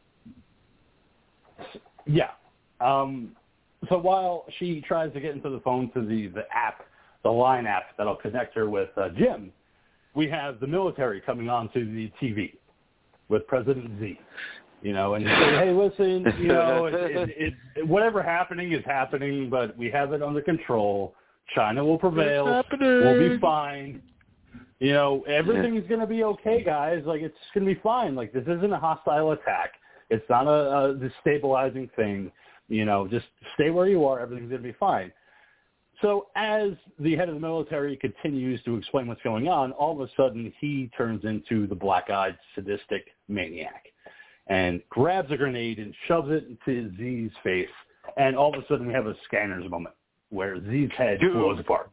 Yeah. Um, so while she tries to get into the phone to the, the app, the Line app that'll connect her with uh, Jim, we have the military coming onto the T V with President Z, you know, and say, hey, listen, you know, it, it, it, whatever happening is happening, but we have it under control. China will prevail. We'll be fine. You know, everything's going to be okay, guys. Like, it's going to be fine. Like, this isn't a hostile attack. It's not a, a destabilizing thing. You know, just stay where you are. Everything's going to be fine. So as the head of the military continues to explain what's going on, all of a sudden he turns into the black-eyed sadistic maniac and grabs a grenade and shoves it into Z's face. And all of a sudden we have a Scanners moment where Z's head Dude. blows apart.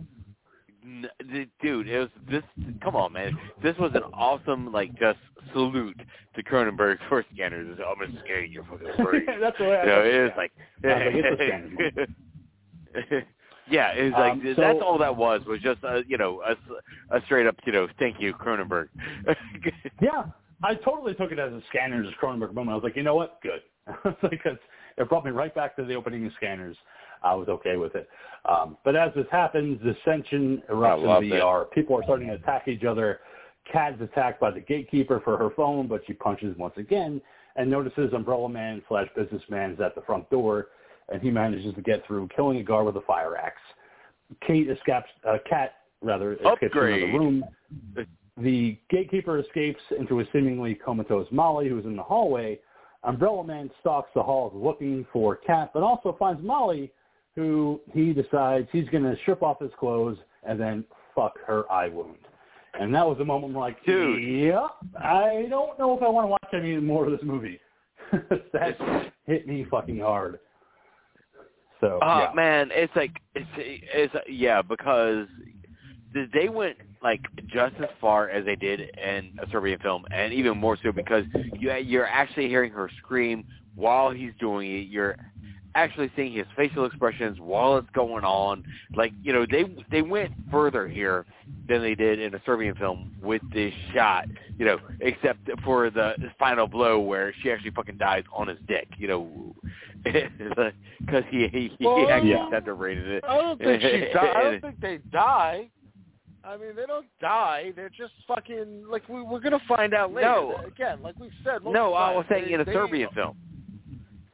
Dude, it was this. Come on, man. This was an awesome, like, just salute to Cronenberg for Scanners. I'm gonna scare you for the brain. That's the way I you know, it was like, like it's a Scanners moment. Yeah, it was like Um, so- that's all that was was just a, you know a, a straight up you know thank you Cronenberg. Yeah, I totally took it as a Scanners Cronenberg moment. I was like, you know what, good, because it brought me right back to the opening of Scanners. I was okay with it. Um, but as this happens, dissension erupts in V R. People are starting to attack each other. Kat's attacked by the gatekeeper for her phone, but she punches once again and notices Umbrella Man slash Businessman is at the front door, and he manages to get through, killing a guard with a fire axe. Kate escapes, uh, Kat, rather, escapes from another room. The gatekeeper escapes into a seemingly comatose Molly, who's in the hallway. Umbrella Man stalks the halls looking for Kat, but also finds Molly, who he decides he's going to strip off his clothes and then fuck her eye wound. And that was the moment I'm like, dude, yeah, I don't know if I want to watch any more of this movie. That hit me fucking hard. So, oh yeah. man, it's like it's it's yeah because they went like just as far as they did in a Serbian film, and even more so because you you're actually hearing her scream while he's doing it. You're actually seeing his facial expressions while it's going on. Like, you know, they they went further here than they did in a Serbian film with this shot, you know, except for the final blow where she actually fucking dies on his dick, you know, because he he, he well, actually yeah. separated it. I don't think she die. I don't think they die. I mean, they don't die. They're just fucking, like, we, we're going to find out later. No. Again, like we've said. No, I was times, saying they, in a they, Serbian film.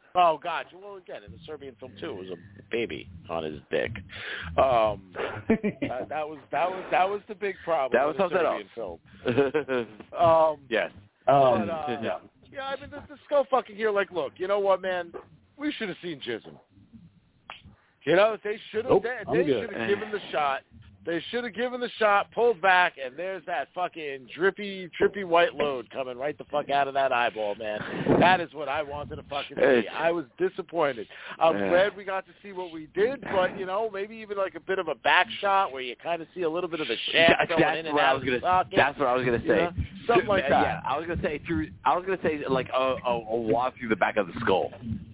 Oh God! Well, again, in the Serbian film too, it was a baby on his dick. Um, that, that was that was that was the big problem. That was in the something Serbian film. um, yes. Um, but, uh, yeah. yeah, I mean, the, the skull fucking here. Like, look, you know what, man? We should have seen Jism. You know, they should have. Nope, they I'm they good. should have given the shot. They should have given the shot, pulled back, and there's that fucking drippy, drippy white load coming right the fuck out of that eyeball, man. That is what I wanted to fucking see. I was disappointed. I'm glad we got to see what we did, but, you know, maybe even like a bit of a back shot where you kind of see a little bit of the shaft going that's in and what out I was of the gonna, socket. That's what I was going to say. You know? Something like that. Yeah, I was going to say through. I was going to say like a, a, a walk through the back of the skull.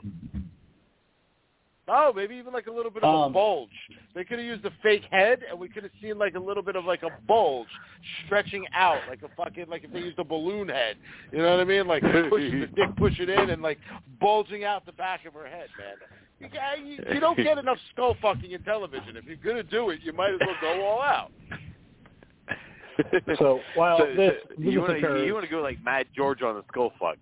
Oh, maybe even like a little bit of Um, a bulge. They could have used a fake head, and we could have seen like a little bit of like a bulge stretching out, like a fucking like if they used a balloon head. You know what I mean? Like pushing the dick, push it in, and like bulging out the back of her head, man. You, you, you don't get enough skull fucking in television. If you're gonna do it, you might as well go all out. So while so, this, so this you want occurs, to you want to go like Mad George on the skull fuck.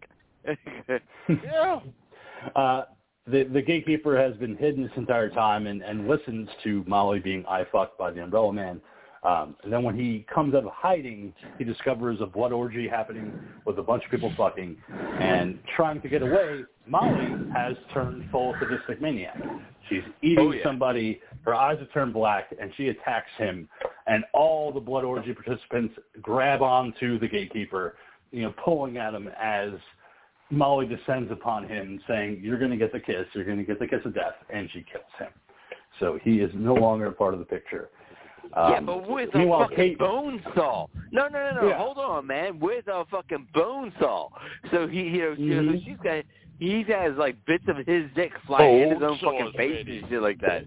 Yeah. uh, the the gatekeeper has been hidden this entire time and, and listens to Molly being eye fucked by the Umbrella Man. Um, and then when he comes out of hiding, he discovers a blood orgy happening with a bunch of people fucking. And trying to get away, Molly has turned full sadistic maniac. She's eating Oh, yeah. somebody, her eyes have turned black, and she attacks him. And all the blood orgy participants grab onto the gatekeeper, you know, pulling at him as Molly descends upon him, saying, "You're going to get the kiss, you're going to get the kiss of death," and she kills him. So he is no longer a part of the picture. Um, yeah, but with a meanwhile, fucking Kate, bone saw. No, no, no, no. Yeah. Hold on, man. With a fucking bone saw. So he, you know, Mm-hmm. so she's got, he has like bits of his dick flying in his Bone own fucking saws, face baby. and shit like that.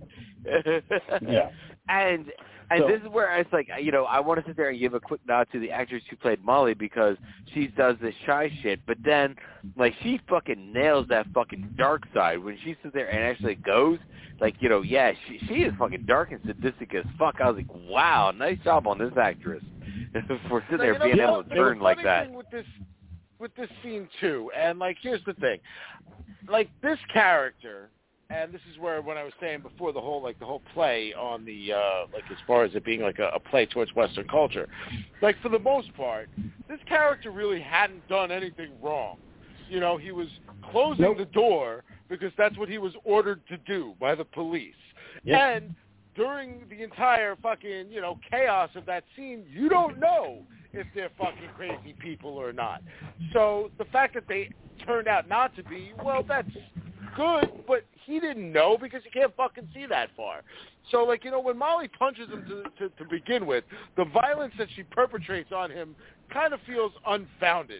Yeah. And and So- this is where it's like, you know, I want to sit there and give a quick nod to the actress who played Molly because she does this shy shit, but then, like, she fucking nails that fucking dark side. When she sits there and actually goes, like, you know, yeah, she she is fucking dark and sadistic as fuck. I was like, wow, nice job on this actress for sitting there you know, being the- able to the turn like funny that. thing with this, with this scene too, and like, here's the thing, like this character, and this is where when I was saying before the whole like the whole play on the uh, like as far as it being like a, a play towards Western culture, like for the most part, this character really hadn't done anything wrong. You know, he was closing Nope. the door because that's what he was ordered to do by the police. Yep. And during the entire fucking, you know, chaos of that scene, you don't know if they're fucking crazy people or not. So the fact that they turned out not to be, well, that's good, but he didn't know because you can't fucking see that far. So, like, you know, when Molly punches him to, to, to begin with, the violence that she perpetrates on him kind of feels unfounded.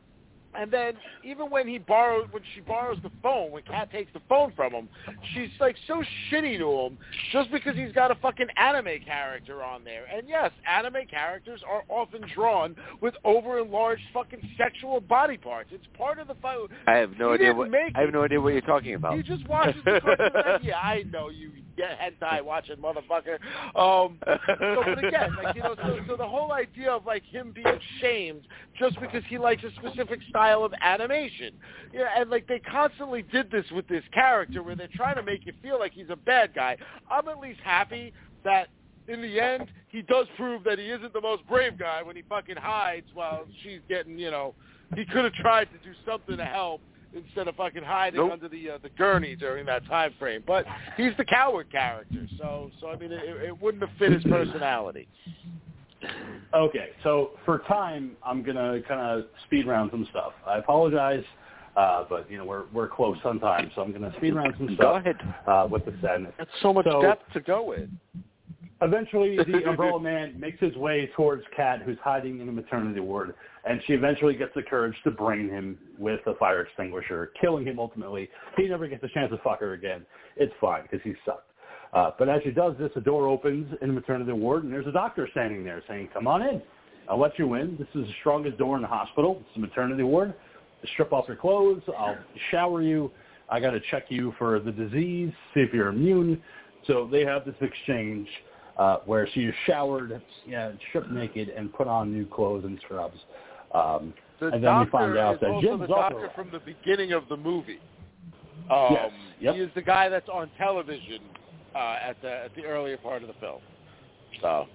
And then even when he borrows, when she borrows the phone, when Kat takes the phone from him, she's like so shitty to him just because he's got a fucking anime character on there. And yes, anime characters are often drawn with over-enlarged fucking sexual body parts. It's part of the fight. I have no He idea didn't what make I have it. no idea what you're talking about. He just watches the cartoon. Like, yeah, I know you get hentai watching motherfucker. Um, so, but again, like you know, so, so the whole idea of like him being shamed just because he likes a specific style of animation, yeah, and like they constantly did this with this character where they're trying to make you feel like he's a bad guy. I'm at least happy that in the end he does prove that he isn't the most brave guy when he fucking hides while she's getting, you know, he could have tried to do something to help instead of fucking hiding Nope. under the uh, the gurney during that time frame. But he's the coward character, so so I mean it, it wouldn't have fit his personality. Okay, so for time, I'm gonna kind of speed round some stuff. I apologize, uh, but you know we're we're close on time, so I'm gonna speed round some stuff. Go ahead. Uh, with the sadness. That's so much So- depth to go with. Eventually, the Umbrella Man makes his way towards Kat, who's hiding in a maternity ward, and she eventually gets the courage to brain him with a fire extinguisher, killing him ultimately. He never gets a chance to fuck her again. It's fine, because he sucked. Uh, but as she does this, a door opens in the maternity ward, and there's a doctor standing there saying, "Come on in. I'll let you in. This is the strongest door in the hospital. It's a maternity ward. Strip off your clothes. I'll shower you. I got to check you for the disease, see if you're immune." So they have this exchange uh, where she is showered, yeah, stripped naked, and put on new clothes and scrubs. Um, The and then we doctor find out is that also Jim's the also doctor from the beginning of the movie. Um, Yes. Yep. He is the guy that's on television uh, at the at the earlier part of the film. So,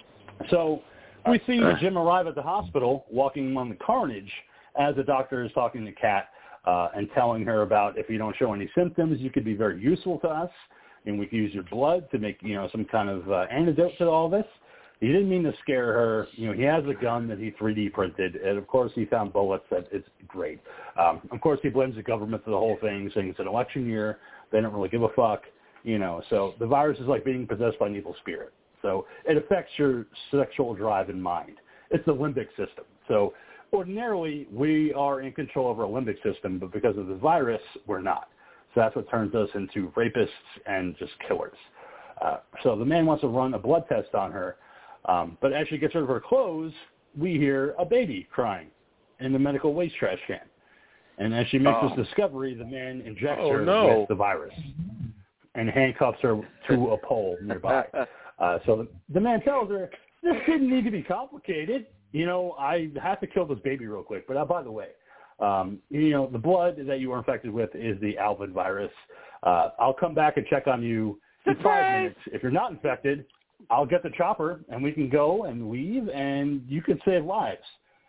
So we see Jim arrive at the hospital, walking among the carnage, as the doctor is talking to Kat uh, and telling her about if you don't show any symptoms, you could be very useful to us, and we could use your blood to make, you know, some kind of uh, antidote to all this. He didn't mean to scare her. You know, he has a gun that he three D printed, and of course he found bullets. That it's great. Um, of course he blames the government for the whole thing, saying it's an election year. They don't really give a fuck. You know, so the virus is like being possessed by an evil spirit. So it affects your sexual drive and mind. It's the limbic system. So ordinarily we are in control of our limbic system, but because of the virus, we're not. So that's what turns us into rapists and just killers. Uh, so the man wants to run a blood test on her. Um, but as she gets rid of her clothes, we hear a baby crying in the medical waste trash can. And as she makes oh. this discovery, the man injects oh, her no. with the virus and handcuffs her to a pole nearby. Uh, so the, the man tells her, this didn't need to be complicated. You know, I have to kill this baby real quick. But uh, by the way, um, you know, the blood that you were infected with is the Alvin virus. Uh, I'll come back and check on you in five minutes. If you're not infected, I'll get the chopper, and we can go and leave, and you can save lives.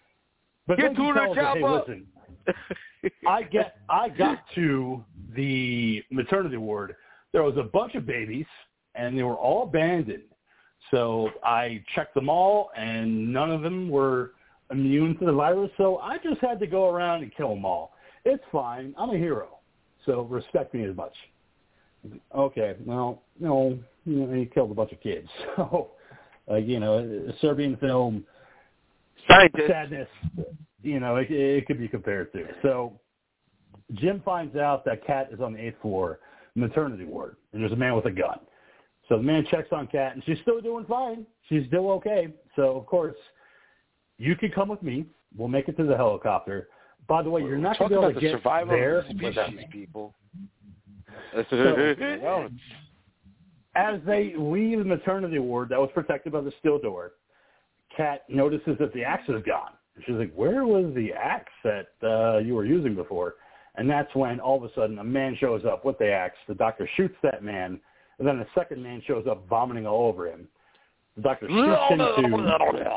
But Get then he to the tells her, hey, chopper. listen, I get, I got to the maternity ward. There was a bunch of babies, and they were all abandoned. So I checked them all, and none of them were immune to the virus. So I just had to go around and kill them all. It's fine. I'm a hero. So respect me as much. Okay, well, no, you know, he killed a bunch of kids. So, uh, you know, a Serbian film, Scientist. sadness, you know, it, it could be compared to. So Jim finds out that Kat is on the eighth floor maternity ward, and there's a man with a gun. So the man checks on Kat, and she's still doing fine. She's still okay. So, of course, you can come with me. We'll make it to the helicopter. By the way, you're not going to be able to get there without me. People. So, as they leave the maternity ward that was protected by the steel door, Kat notices that the axe is gone. She's like, where was the axe that uh, you were using before? And that's when, all of a sudden, a man shows up with the axe. The doctor shoots that man, and then a second man shows up vomiting all over him. The doctor shoots him too.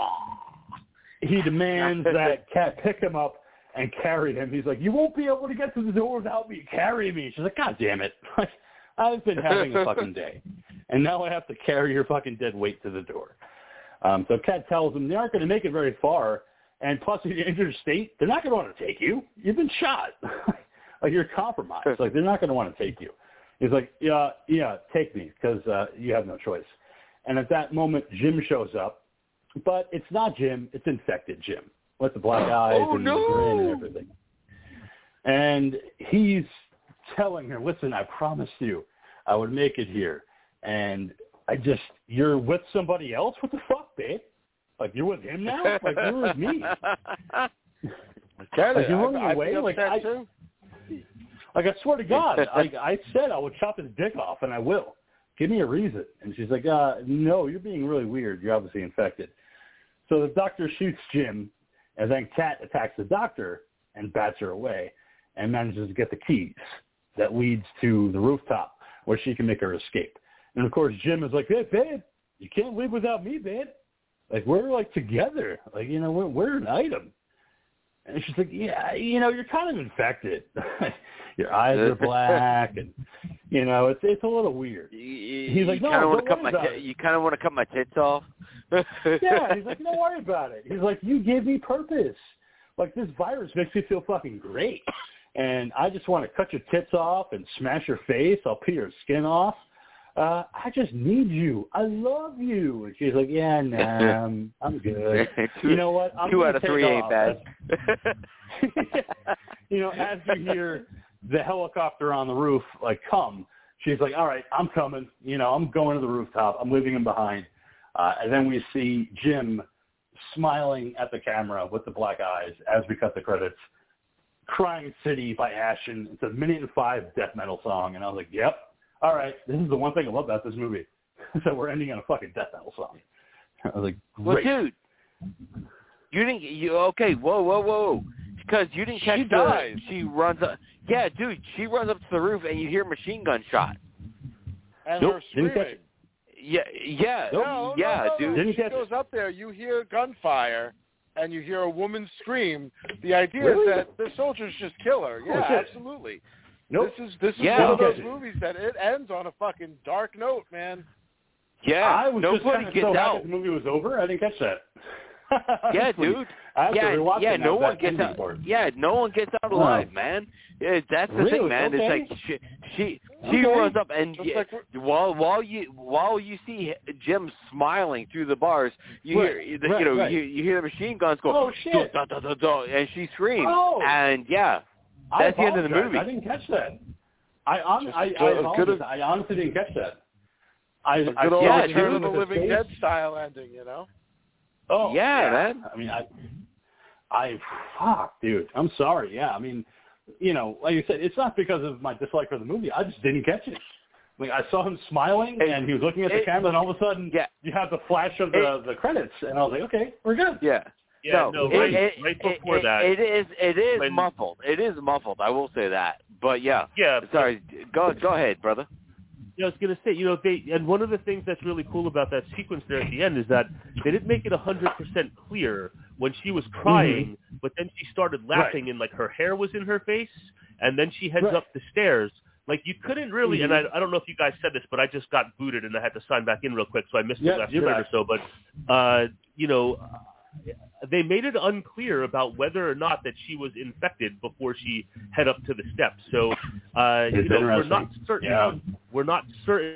He demands that Kat pick him up and carry him. He's like, you won't be able to get to the door without me. Carry me. She's like, God damn it. I've been having a fucking day. And now I have to carry your fucking dead weight to the door. Um, so Kat tells him they aren't going to make it very far. And plus, if you're in your state, they're not going to want to take you. You've been shot. Like, you're compromised. Like, they're not going to want to take you. He's like, yeah, yeah, take me, because uh, you have no choice. And at that moment, Jim shows up. But it's not Jim. It's infected Jim with the black eyes oh, and no. the grin and everything. And he's telling her, listen, I promised you I would make it here. And I just, you're with somebody else? What the fuck, babe? Like, you're with him now? Like, you're with me. I get like, it. you're running I'd away? be Like, upset I, too. like, I swear to God, I, I said I would chop his dick off, and I will. Give me a reason. And she's like, uh, no, you're being really weird. You're obviously infected. So the doctor shoots Jim, and then Kat attacks the doctor and bats her away and manages to get the keys that leads to the rooftop where she can make her escape. And, of course, Jim is like, hey, babe, you can't leave without me, babe. Like, we're, like, together. Like, you know, we're, we're an item. And she's like, yeah, you know, you're kind of infected. Your eyes are black, and, you know, it's it's a little weird. He's like, no, don't worry about it. You kind of want to cut my tits off? Yeah, he's like, don't worry about it. He's like, you gave me purpose. Like, this virus makes me feel fucking great. And I just want to cut your tits off and smash your face. I'll peel your skin off. Uh, I just need you. I love you. And she's like, yeah, nah, I'm, I'm good. two, you know what? I'm two out of three off. ain't bad. You know, as you hear the helicopter on the roof, like, come, she's like, all right, I'm coming. You know, I'm going to the rooftop. I'm leaving him behind. Uh, and then we see Jim smiling at the camera with the black eyes as we cut the credits. Crying City by Ashen. It's a minute and five death metal song. And I was like, yep. All right, this is the one thing I love about this movie. So we're ending on a fucking death metal song. I was like, great. Well, dude, you didn't. You okay? Whoa, whoa, whoa! because you didn't catch She the. dies. She runs up. Yeah, dude, she runs up to the roof and you hear a machine gun shot. And Nope, her didn't catch screaming. it. Yeah, yeah, No, yeah, no, no, dude. no. Didn't She catch goes it. up there. You hear gunfire, and you hear a woman scream. The idea Really? is that the soldiers just kill her. Yeah, Oh, shit. absolutely. Nope. This is this is Yeah. one of Didn't those catch it. movies that it ends on a fucking dark note, man. Yeah, I was just nobody kind of gets so out. happy the movie was over. I didn't catch that. Yeah, Honestly, dude. I have yeah, to rewatch yeah. it now, No one that gets ending out. part. Yeah, no one gets out Wow. alive, man. Yeah, that's the Really? thing, man. Okay. It's like she she, she Okay. runs up and Just yeah, like we're- while while you while you see Jim smiling through the bars, you Right, hear the, right, you know right. you, you hear the machine guns go. Oh, shit. "Duh, duh, duh, duh, duh," and she screams. Oh. And yeah, I that's the end of the apologize. movie. I didn't catch that. I on, Just I, as I, good- as apologize. good as- I honestly didn't catch that. I, A I good old saw yeah, it Return him of the with his Living face. Dead style ending, you know? Oh Yeah, man. I mean, I, I, fuck, dude. I'm sorry. Yeah, I mean, you know, like you said, it's not because of my dislike for the movie. I just didn't catch it. Like I saw him smiling, It- and he was looking at the it- camera, and all of a sudden, Yeah. you have the flash of the the credits, and I was like, okay, we're good. Yeah. Yeah, no, it- right, it, right it- before it, that. It is it is when- muffled. It is muffled. I will say that. But yeah. Yeah, Sorry. Go go ahead, brother. I was going to say, you know, they and one of the things that's really cool about that sequence there at the end is that they didn't make it one hundred percent clear when she was crying, Mm-hmm. but then she started laughing and, like, her hair was in her face, and then she heads Right. up the stairs. Like, you couldn't really, Mm-hmm. and I, I don't know if you guys said this, but I just got booted and I had to sign back in real quick, so I missed Yeah, the last you're minute or back. so. But, uh, you know, they made it unclear about whether or not that she was infected before she head up to the steps. So, uh, It's you know, we're interesting. not certain. Yeah. We're not certain.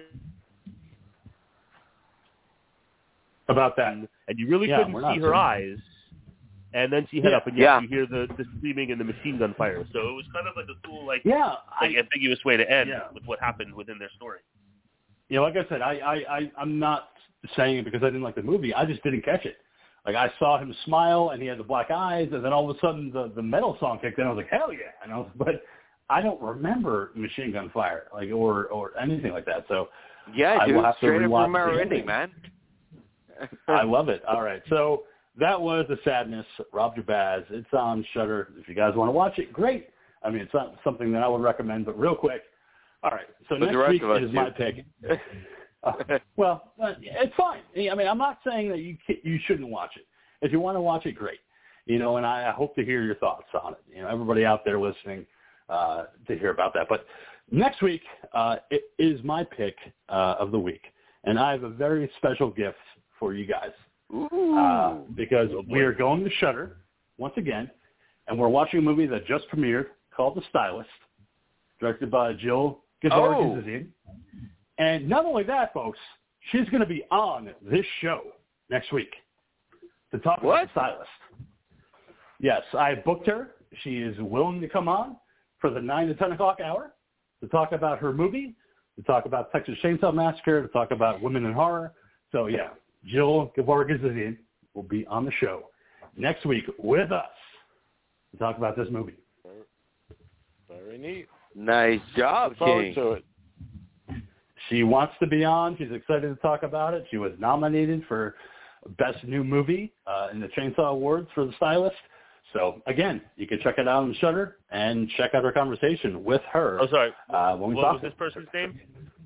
About that. And you really Yeah, couldn't we're not see her certain. eyes. And then she head Yeah. up, and yes, Yeah. you hear the, the screaming and the machine gun fire. So it was kind of like a cool, like, Yeah, like I, ambiguous way to end Yeah. with what happened within their story. you know, like I said, I, I, I, I'm not saying it because I didn't like the movie. I just didn't catch it. Like I saw him smile, and he had the black eyes, and then all of a sudden the the metal song kicked in. I was like, hell yeah! And I was, but I don't remember machine gun fire, like or or anything like that. So Yeah, I will dude. have to Straight up rewatch from our the ending, ending. man. I love it. All right, so that was The Sadness, Rob Jabaz. It's on Shudder. If you guys want to watch it, great. I mean, it's not something that I would recommend, but real quick. All right, so But the next rest week of us is do. my pick. Uh, well, uh, it's fine. I mean, I'm not saying that you ca- you shouldn't watch it. If you want to watch it, great. You know, and I, I hope to hear your thoughts on it. You know, everybody out there listening uh, to hear about that. But next week uh, it is my pick uh, of the week, and I have a very special gift for you guys uh, because we are going to Shudder once again, and we're watching a movie that just premiered called The Stylist, directed by Jill Gevargizian. And not only that, folks, she's going to be on this show next week to talk What? about The Stylist. Yes, I booked her. She is willing to come on for the nine to ten o'clock hour to talk about her movie, to talk about Texas Chainsaw Massacre, to talk about women in horror. So, yeah, Jill Gevargizian will be on the show next week with us to talk about this movie. Very neat. Nice job, Look forward King. to it. She wants to be on. She's excited to talk about it. She was nominated for Best New Movie uh, in the Chainsaw Awards for The Stylist. So, again, you can check it out on Shudder and check out our conversation with her. Oh, sorry. Uh, when we What talk was this person's name?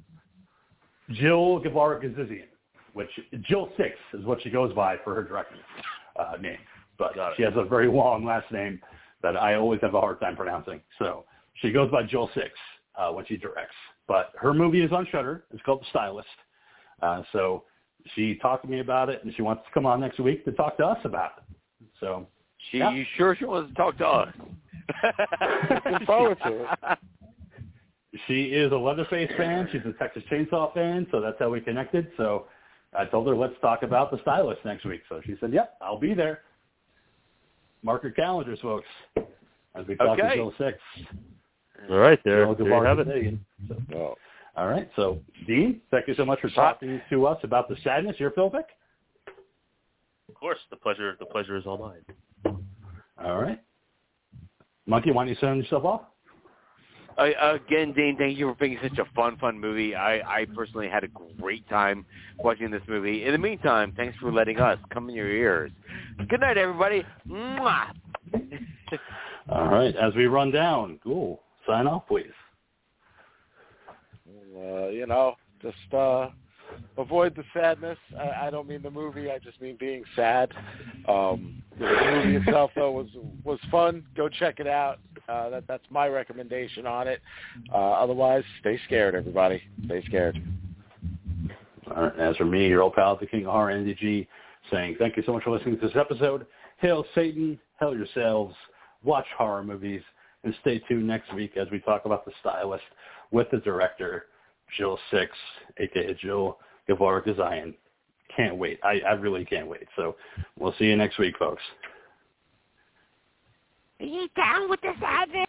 Jill Gevargizian, which Jill Six is what she goes by for her direct uh, name. But Got it. she has a very long last name that I always have a hard time pronouncing. So she goes by Jill Six uh, when she directs. But her movie is on Shudder. It's called The Stylist. Uh, so she talked to me about it, and she wants to come on next week to talk to us about it. So She, yeah. You sure she wants to talk to us? Looking forward to it. She is a Leatherface fan. She's a Texas Chainsaw fan, so that's how we connected. So I told her, let's talk about The Stylist next week. So she said, yep, I'll be there. Mark your calendars, folks, as we talk Okay. to Jill Six. All right, there, Jill there you have it. Gevargizian. So, Oh. all right. So, Dean, thank you so much for talking to us about The Sadness, your film pick. Of course, the pleasure, the pleasure is all mine. All right. Monkey, why don't you send yourself off? Uh, again, Dean, thank you for picking such a fun, fun movie. I, I personally had a great time watching this movie. In the meantime, thanks for letting us come in your ears. Good night, everybody. Mwah. All right. As we run down, Ghoul, sign off, please. Uh, you know, just uh, avoid the sadness. I, I don't mean the movie. I just mean being sad. Um, you know, the movie itself, though, was was fun. Go check it out. Uh, that that's my recommendation on it. Uh, otherwise, stay scared, everybody. Stay scared. All right. As for me, your old pal, the King of Horror, N D G, saying thank you so much for listening to this episode. Hail Satan, hail yourselves, watch horror movies, and stay tuned next week as we talk about the stylist with the director, Jill Six, a k a. Jill Gevorek-Zion. Can't wait. I, I really can't wait. So we'll see you next week, folks. Are you down with the sadness?